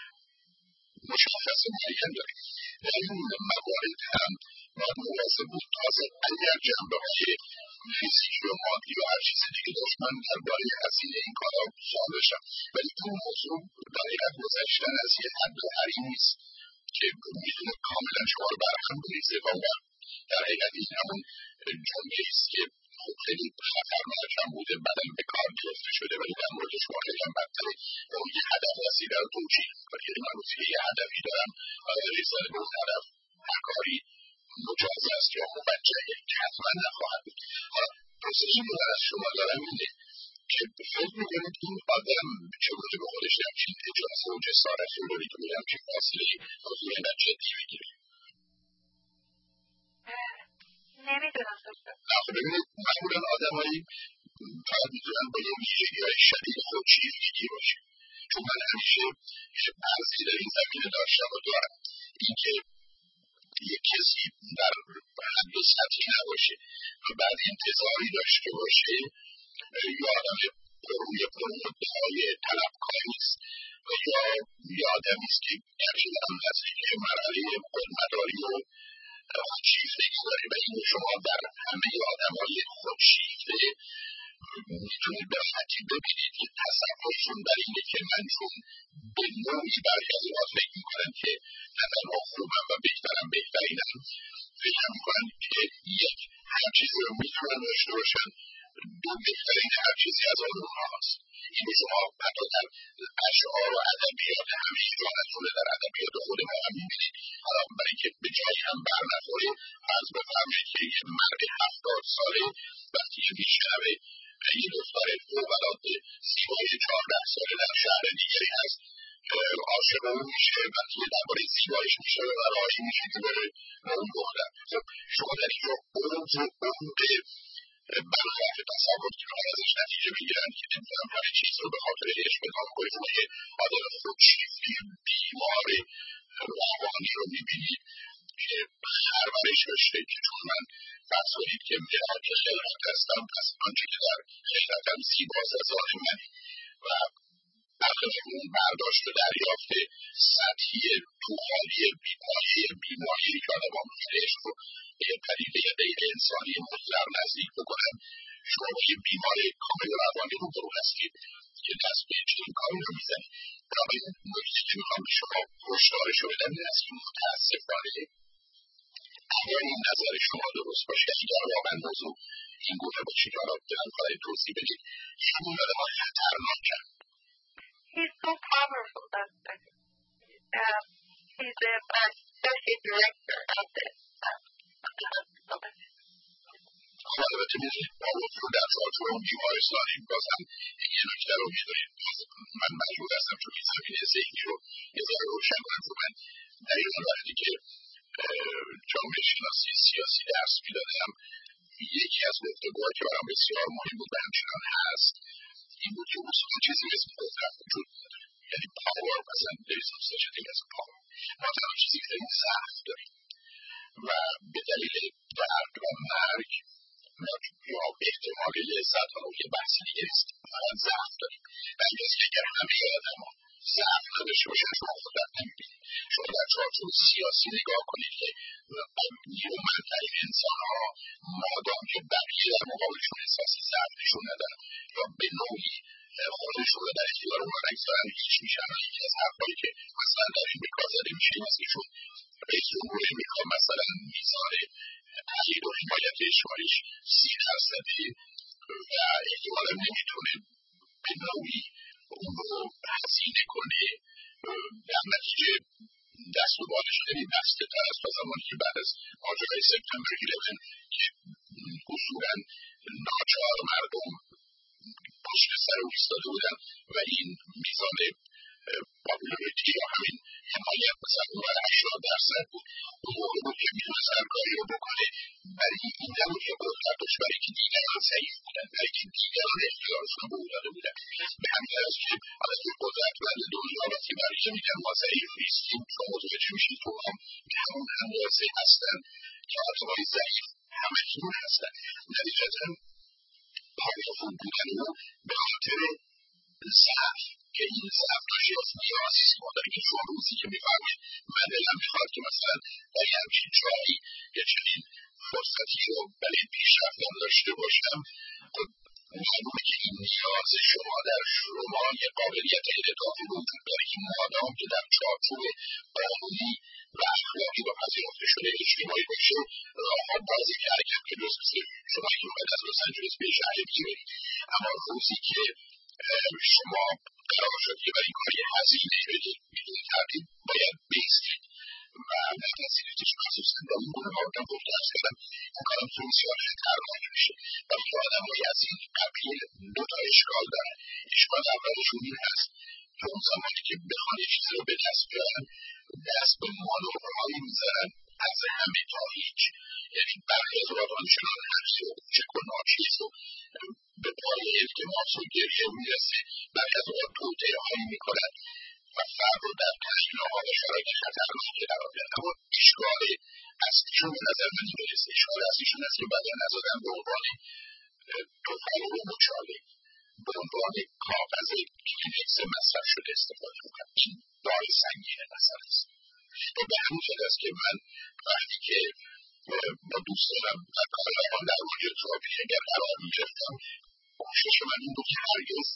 مشخص معین دارید. در این موارد هم باید مواظب بود. تازه اگر جنبه های فیزیکی و مادی و هر چیز دیگه داشت من درباره هزینه این کارا سوال داشتم، ولی این موضوع در حقیقت گذشتن از یه حد حریم نیست که میتونه کاملا شما رو برهم بریزه و در حقیقت این همون جمله ایست که خیلی خطرناک هم بوده بعدم به کار گرفته شده ولی در مورد شما خیلی هم بدتره. اون یه هدف رسیده رو توجیه میکنه. یعنی من روزی یه هدفی دارم رساله به اون هدف هر کاری مجاز است یا موجهه که حتما نخواهد بود. حالا پرسشی که من از شما دارم اینه که فکر میکنید این آدم چگونه به خودش همچین اجازه و جسارتی رو داری که به همچین فاصله حضور اینقدر جدی بگیره؟ نمیدونم دوستان. نه خب ببینید معمولا آدمایی فقط میتونن با یه ویژگی های شدید خودشیفتگی باشه. چون من همیشه عرضی در این زمینه داشتم و دارم این که یک کسی در حد و سطحی نباشه و بعد انتظاری داشته باشه یا آدم پروی پرمدعای طلبکاریست و یا یه آدمیست که دقیقا نزدیک مرحله خودمداری و خودشیفتگی داره و این شما در همه آدمای خودشیفته میتونید به خطی ببینید که تصورشون بر اینه که من چون به نوعی برای از اونا فکر میکنم که نه تنها خوبم و بهترم بهترینم فکر میکنم که یک هر چیزی رو میتونن داشته باشن دو بهترین هر چیزی از آن اونها هست. این شما حتی در اشعار و ادبیات همه ایرانتونه در ادبیات خود ما هم میبینید. حالا برای که به جایی هم بر نخوره فرض بفرمایید که یه مرد هفتاد ساله وقتی که میشنوه یه دختر فوق‌العاده زیبای چهارده ساله در شهر دیگری هست عاشق اون میشه وقتی درباره زیباییش میشه و راهی میشه که بره اون دختر. خب شما در اینجا اوج و عمق برخلاف تصور که میخوان ازش نتیجه بگیرن که نمیدونم همه چیز رو به خاطر عشق بکنم کنید. شما یه آدم خودشیفته بیمار روانی رو میبینید که پرورش داشته که چون من فرض کنید که ملاک خلقت هستم پس آنچه که در خلقتم زیباست از آن منی و برخلاف اون برداشت و دریافت سطحی توخالی بیماری بیماری که آدم آموزش عشق رو به یه پدیده غیر انسانی مطلق نزدیک بکنن. شما با یه بیمار کامل روانی رو برو هستید که دست به چنین کاری رو میزنید. برای این نکته که میخوام به شما هشدارش رو بدم این است که متاسفانه اگر این نظر شما درست باشه اگر واقعا موضوع این گونه باشه که حالا دارم خواهی توضیح بدید این گونه آدم های خطرناکن. He's so powerful that uh, he's the uh, associate director of this. البته میدونید ما رو در ساعت رو بیمارستانی بازم یه نکته رو میدونید من مجبور هستم چون این زمینه ذهنی رو یه ذره روشن کنم که من در این وقتی که جامعه شناسی سیاسی درس میدادم یکی از گفتگوها که برام بسیار مهم بود و همچنان هست این بود که اصولا چیزی اسم قدرت وجود نداره. یعنی پاور مثلا there is no such thing as power. ما تنها چیزی که داریم ضعف داریم و به دلیل درد و مرگ یا به احتمال لذت ها یه بحث دیگه است فقط ضعف داریم و این است که اگر همه آدم ها ضعف نداشته باشن شما قدرت نمیبینید. شما در چارچوب سیاسی نگاه کنید که نیرومندترین انسان ها مادام که بقیه در مقابلشون احساس ضعف نشون ندارن یا به نوعی خودشون رو در اختیار اونا نگذارن هیچ میشن. یکی از حرفایی که مثلا در این بکار زده میشه این است که چون رئیس جمهور امریکا مثلا میزان تایید و حمایت اجتماعیش سی درصده و احتمالا نمیتونه به نوعی اون رو هزینه کنه در نتیجه دست و بالش خیلی بسته تر است تا زمانی که بعد از ماجرای سپتامبر یازده که اصولا ناچار مردم پشت سر او ایستاده بودن و این میزان پاپولاریتی یا همین حمایت مثلا اون هشتاد درصد بود. اون موقع بود که میتونست هر کاری رو بکنه، ولی این نبود که قدرت داشت، برای که دیگران ضعیف بودن، برای که دیگران اختیارشون رو به او داده بودن. به همین دلیل است که از این قدرتمند دنیا وقتی برای میگن ما ضعیف نیستیم، شما متوجه میشید تو هم به همون اندازه هستن که آدمای ضعیف همکنون هستن. نتیجتا پایافون بودن او به خاطر ضعف که این ضعف داشته از نیازی ما داریم. این شما روزی که میفرمید من دلم میخواد که مثلا در یه همچین جایی یه چنین فرصتی رو برای پیشرفتم داشته باشم، خب معلومه که این نیاز شما در شما یه قابلیت انعطاف وجود داره که مادام که در چارچوب قانونی و اخلاقی و پذیرفته شده اجتماعی باشه، راه‌ها بازی که حرکت که درست مثل شما که اومد از لس آنجلس به شهر بیرونی. اما روزی که شما قرار شد که برای کاری هزینه بدید بدون تردید باید بیستید و نپذیریدش، مخصوصا با این گونه مادام گفته ارز کردم این کارم که بسیار خطرناک میشه. ولی که آدم‌های از این قبیل دو تا اشکال دارن. اشکال اولشون این هست که اون زمانی که بخوان یه چیزی رو به دست بیارن، دست به مانورهایی میزنن از همه تا هیچ. یعنی برخی از اوقات آنچنان حرفی و کوچک و ناچیز و به پای التماس و گریه میرسه، برخی از اوقات توطئه‌هایی میکنن و فرد رو در تحلیل‌ها و شرایط خطرناکی قرار میدن. اما اشکال اصلیشون به نظر من میرسه، اشکال اصلیشون است که بعدا نزدن به عنوان تفنگ و مچاله، به عنوان کاغذ کلینکس مصرف شده استفاده میکنن. این بار سنگین مسئله است. و به همین جهت است که من وقتی که با دوستانم و کارگران در مورد ترافیک اگر قرار میگرفتم، کوشش من این بود که هرگز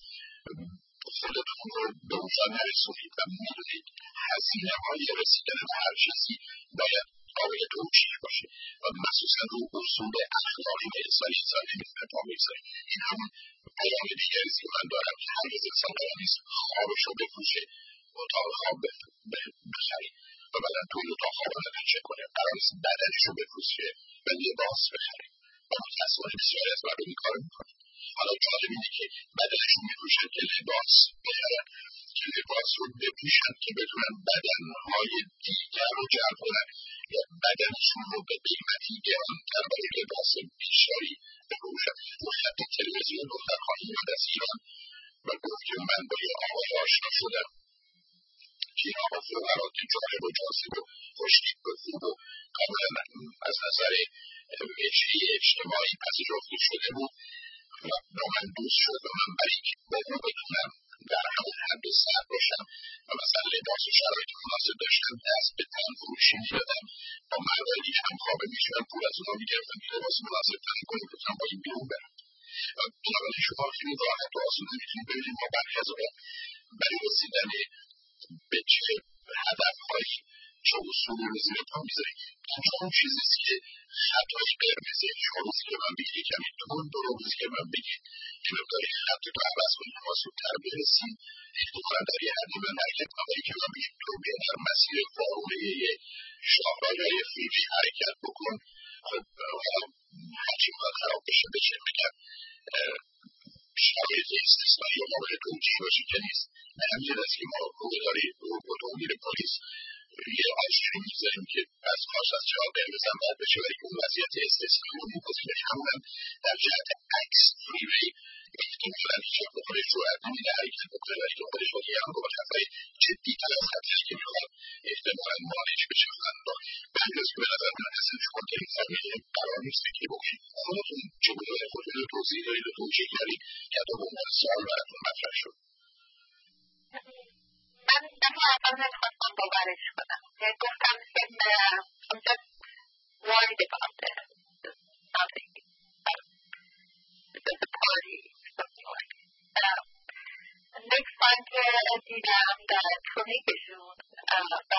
خودتون رو به اونجا نرسونید و میدونید هزینه های رسیدن به هر چیزی باید قابل توجیه باشه و مخصوصا رو اصول اخلاقی و انسانی انسان نمیتونه پا بگذاریم. این همون پیام دیگری است که من دارم که هرگز انسان قرار نیست خوابش رو بفروشه، اتاق خواب بخرید و بعدا توی اتاق خواب رو چک کنه. قرار نیست بدنش رو بفروشه و لباس بخرید و متاسفانه بسیاری از مردم این کار میکنن. حالا جالب اینه که بدنش رو میفروشن که لباس بخرن، که لباس رو بپوشن که بتونن بدنهای دیگر رو جلب کنن یا بدنشون رو به قیمتی گرانتر برای لباس بیشتری بفروشن. اون حتی تلویزیون دختر خانم اومد از ایران و گفت که من با یه آقای آشنا شدم که این آقا فوق‌العاده جالب و جاذب و خوشتیپ و خوب و کاملا از نظر وجهی اجتماعی پذیرفته شده بود و با من دوست شد و من برای که با او بتونم در همون حد سر باشم و مثلا لباس و شرایط مناسب داشتم دست به تن فروشی میدادم، با مردایی دیگه هم خوابه میشدم پول از اونا میگرفتم که لباس مناسب تن کنیم بتونم با این بیرون برم. و بنابراین شما خیلی راحت و آسوده میتونید ببینید ما برخی از اوقات برای رسیدن به چه هدفهایی چه اصولی رو زیر پا میذاریم. اینجا اون چیزیست که خطای قرمزه. شما روزی که من بگید کمی تند و روزی که من بگید که مقداری خط رو عوض کنیم ما زودتر برسیم، احتمالا در یه حدی من حرکت کنم که من بگید تو بیا در مسیر فارغه شاهراه فیلمی حرکت بکن. خب حالا هرچی باید خراب بشه بشه میگم شرایط استثنایی و قابل توجیه باشه که نیست. به همین است که ما روی داری اتومبیل پلیس یه آشتی میذاریم که از کاش از چهار قرمز هم باید بشه، ولی اون وضعیت استثنایی رو میپذیره. همونم در جهت عکس فریوی احتمالا هیچ به خودش جرئت نمیده حرکت بکنه، ولی که خودش با یه انگام خطای جدی‌تر از خطری که میخواد احتمالا مانع بشه خطا. به همین است که به نظر من اصلا شما در این زمینه قرار نیست فکر بکنید. خودتون چگونه خودتون رو توضیح دارید و توجیه دارید که حتی به عنوان سوال براتون مطرح شد. من اما اول نمیخواستم باورش کنم. گفتم که I'm just worried about it. Something. It's a party. Something like that. Next time که دیدم در کلینیکشون و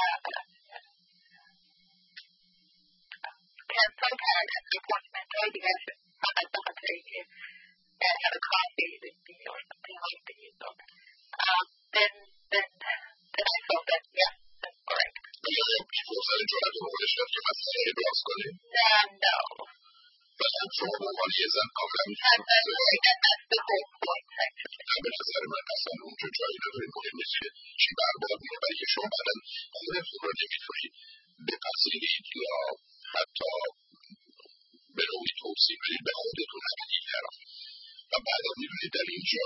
کنسل کردن اپوینتمنت های دیگر شد فقط به خاطر اینکه have a coffee with me or something like this. So, um, then, then, then I felt that, yeah, that's correct. Yeah, people said it tried to hold it, که مسئله ابراز کنه. No, no. But I'm sure one is an outcome. And that's, that's the whole point, actually. به نظر من اصلا اونجا جایی نداره. مهمه که چی برباد میره برای که شما بعدا خودتون رو نمیتونید بپذیرید یا حتی به نوعی توصیف کنید به خودتون همین این طرف و بعدا میبینید در اینجا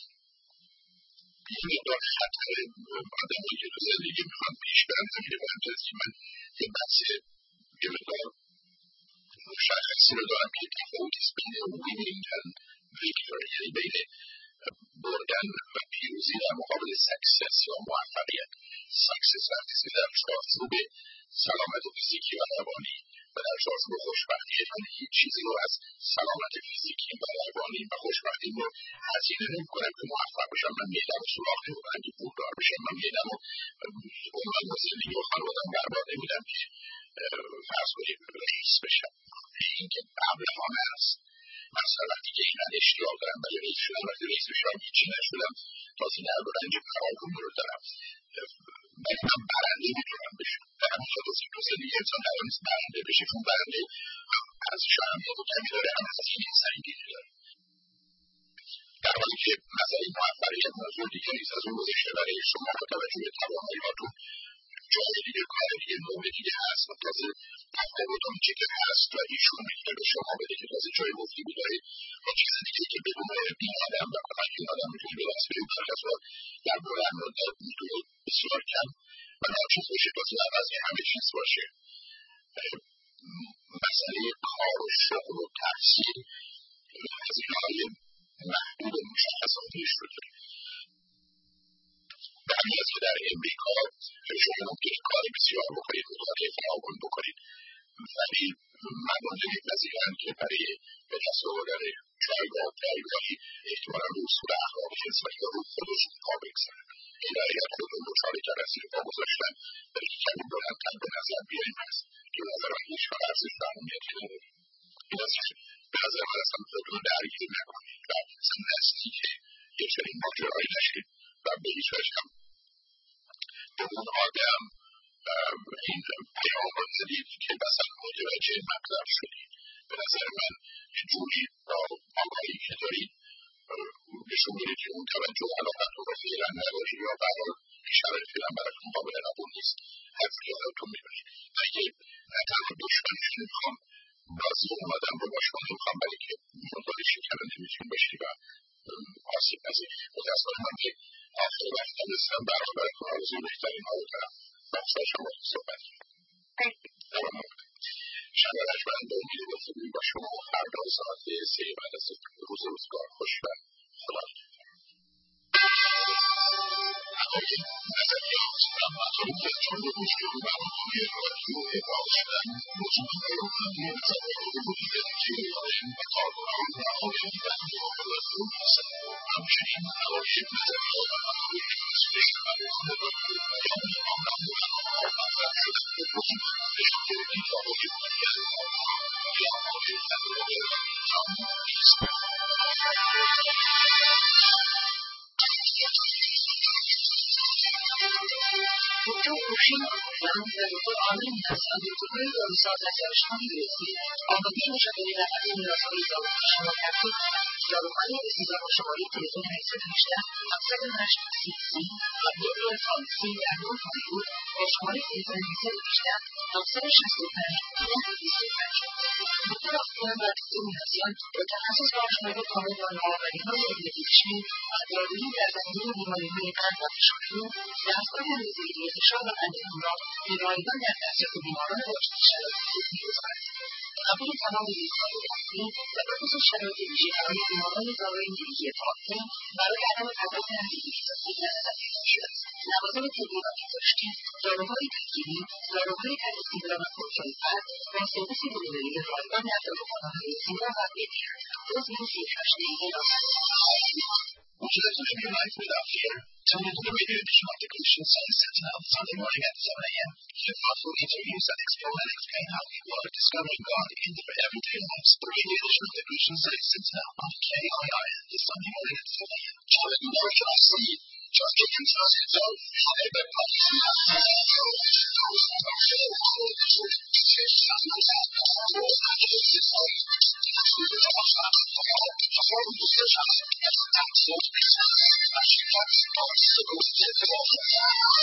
یه مقدار خطر آدمایی که تو زندگی میخوان پیش برن همینه فانتزی. من یه بحث یه مقدار مشخصی رو دارم که تفاوتیست بین وینینگ و ویکتوری، یعنی بین بردن و پیروزی در مقابل سکسس یا موفقیت. سکسس وقتی که در چارچوب سلامت فیزیکی و روانی و در چارچوب خوشبختی، یعنی هیچ چیزی رو از سلامت فیزیکی و روانی و خوشبختی رو هزینه نمی‌کنم که موفق بشم. من معده‌مو سوراخ نمی‌کنم که پولدار بشم. من معده‌مو عمرم با زندگی و خانواده‌ام برباد نمی‌دم که فرض کنید رئیس بشم. این که قبل همه است. مثلا وقتی که اینقدر اشتیاق دارم برای رئیس شدم، وقتی رئیس بشم هیچی نشدم، تازه درد و رنج فراوانی رو دارم، ولی من برنده میتونم بشم. در همین خاطر که تو زندگی انسان قرار نیست برنده بشه، چون برنده ارزش اهمیت کمی داره، هم هزینه سنگینی داره. در حالی که مسئله موفقیت موضوع دیگه نیست. از اون گذشته برای شما با توجه به توانایی‌هاتون جای دیگه، کار دیگه، نوع دیگه هست و تازه تفاوت اون چی که هست و ایشون میتونه به شما بده که تازه جای گفتگو دارید و چیز دیگه که بدون این آدم و کمک این آدم میتونی به دست برید. برخی از وقت در بلند مدت میتونه بسیار کم و ناچیز باشه، تازه عوضی همه چیز باشه. مسئله کار و شغل و تحصیل هزینه‌های محدود و مشخصاتیش رو داره. به همین است که در امریکا شما ممکنه کار بسیار بکنید، مطالعه فراوان بکنید، ولی مردم نمی‌پذیرند که برای به دست آوردن جایگاه و جایگاهی احتمالاً به اصول اخلاق انسانی رو خودشون پا بگذارن. این در حقیقت خودتون دچار تأثیر پا گذاشتن ولی که کمی بلندتر به نظر بیاییم هست که به نظر من هیچ‌وقت ارزش و اهمیتی نداره. این است که به نظر من اصلا خودتون رو درگیر نکنید و اصلا نزدیک یه چنین ماجرایی نشید و به هیچ وجه هم به اون آدم این پیام رو ندید که مثلا متوجه مطلب شدید. به نظر من جوری با آگاهی که دارید نشون میدید که اون توجه علاقتون رو فعلا ندارید یا به هر حال شرایط فعلا براتون قابل قبول نیست. حرفی که خودتون میبرید و اگه نه تنها دشمنش نمیخوام، راضی اون آدم رو باش کنم نمیخوام، برای که مقدار شکننده میتونیم باشید و آسیب پذیر. متاسفانه من که آخر وقت نمیستم برای براتون آرزوی بهترین ها رو دارم. بخشای شما رو صحبت کنم. شب رجمند به امید گفتگوی با شما فردا ساعت سه بعد از روز روزگار خوش و خدا هوای نظریات و مطالب چون گفتگو برنامه رادیو اعلام شدن موضوعهای روحانی نظریات مدیریت جریان و کارکنان و آموزیدن مقابلات هستند. همچنین هوای نظریات و مطالب پذیرش برنامه رادیو بیان آنان و مطرح شدن موضوعات که انتخاب مدیریت آنها یا آموزش برنامه تمام نیست. دکتر خورشید کوهیان و دکتر آمین حسن دکترهای داروساز و جراح انگلیسی آگاهی مشاوره در حد نیازهای دارویی شما ترتیب داروهای استیزان و شماره تلفن هشتصد و هجده هفتصد و هشت سی سی و دکتر فارسی در نور هالیوود با شماره تلفن هشتصد و هجده هفتصد و شصت و پنج ده بیست و پنج. دکتر آفرین و دکتر میرزیان با تخصص و آشنایی کامل با نوآوری‌های علم پزشکی و یادگیری در زمینه بیماری‌های قلب و فشار خون، درمان روزهای فشار و قند همراه به رایگان در دسترس بیماران با شرایط طبی گذارد. قبول تمام لیست‌های داخلی و بخصوص شرایط ویژه برای بیماران دارای نیروی فعالی برای عدم تضاد نزدیکی اضافی در نظر گرفته شده است. لوازم طبی و پزشکی، داروهای ترکیبی، داروهای در استیبلا و کنترل قلب و سرویس بلوبری رایگان در داروخانه‌های زیبا و بهتر. عضو سی و هشت Would you like to live your life without fear? Tune into the radio edition of the Christian Science Sentinel Sunday morning at seven a.m. Hear thoughtful interviews that explore and explain how people are discovering God in their everyday lives. The radio edition of the Christian Science Sentinel on K I R N this Sunday morning at seven a.m. Charlie, you know what I see? Just getting started. So, everybody see Thank you.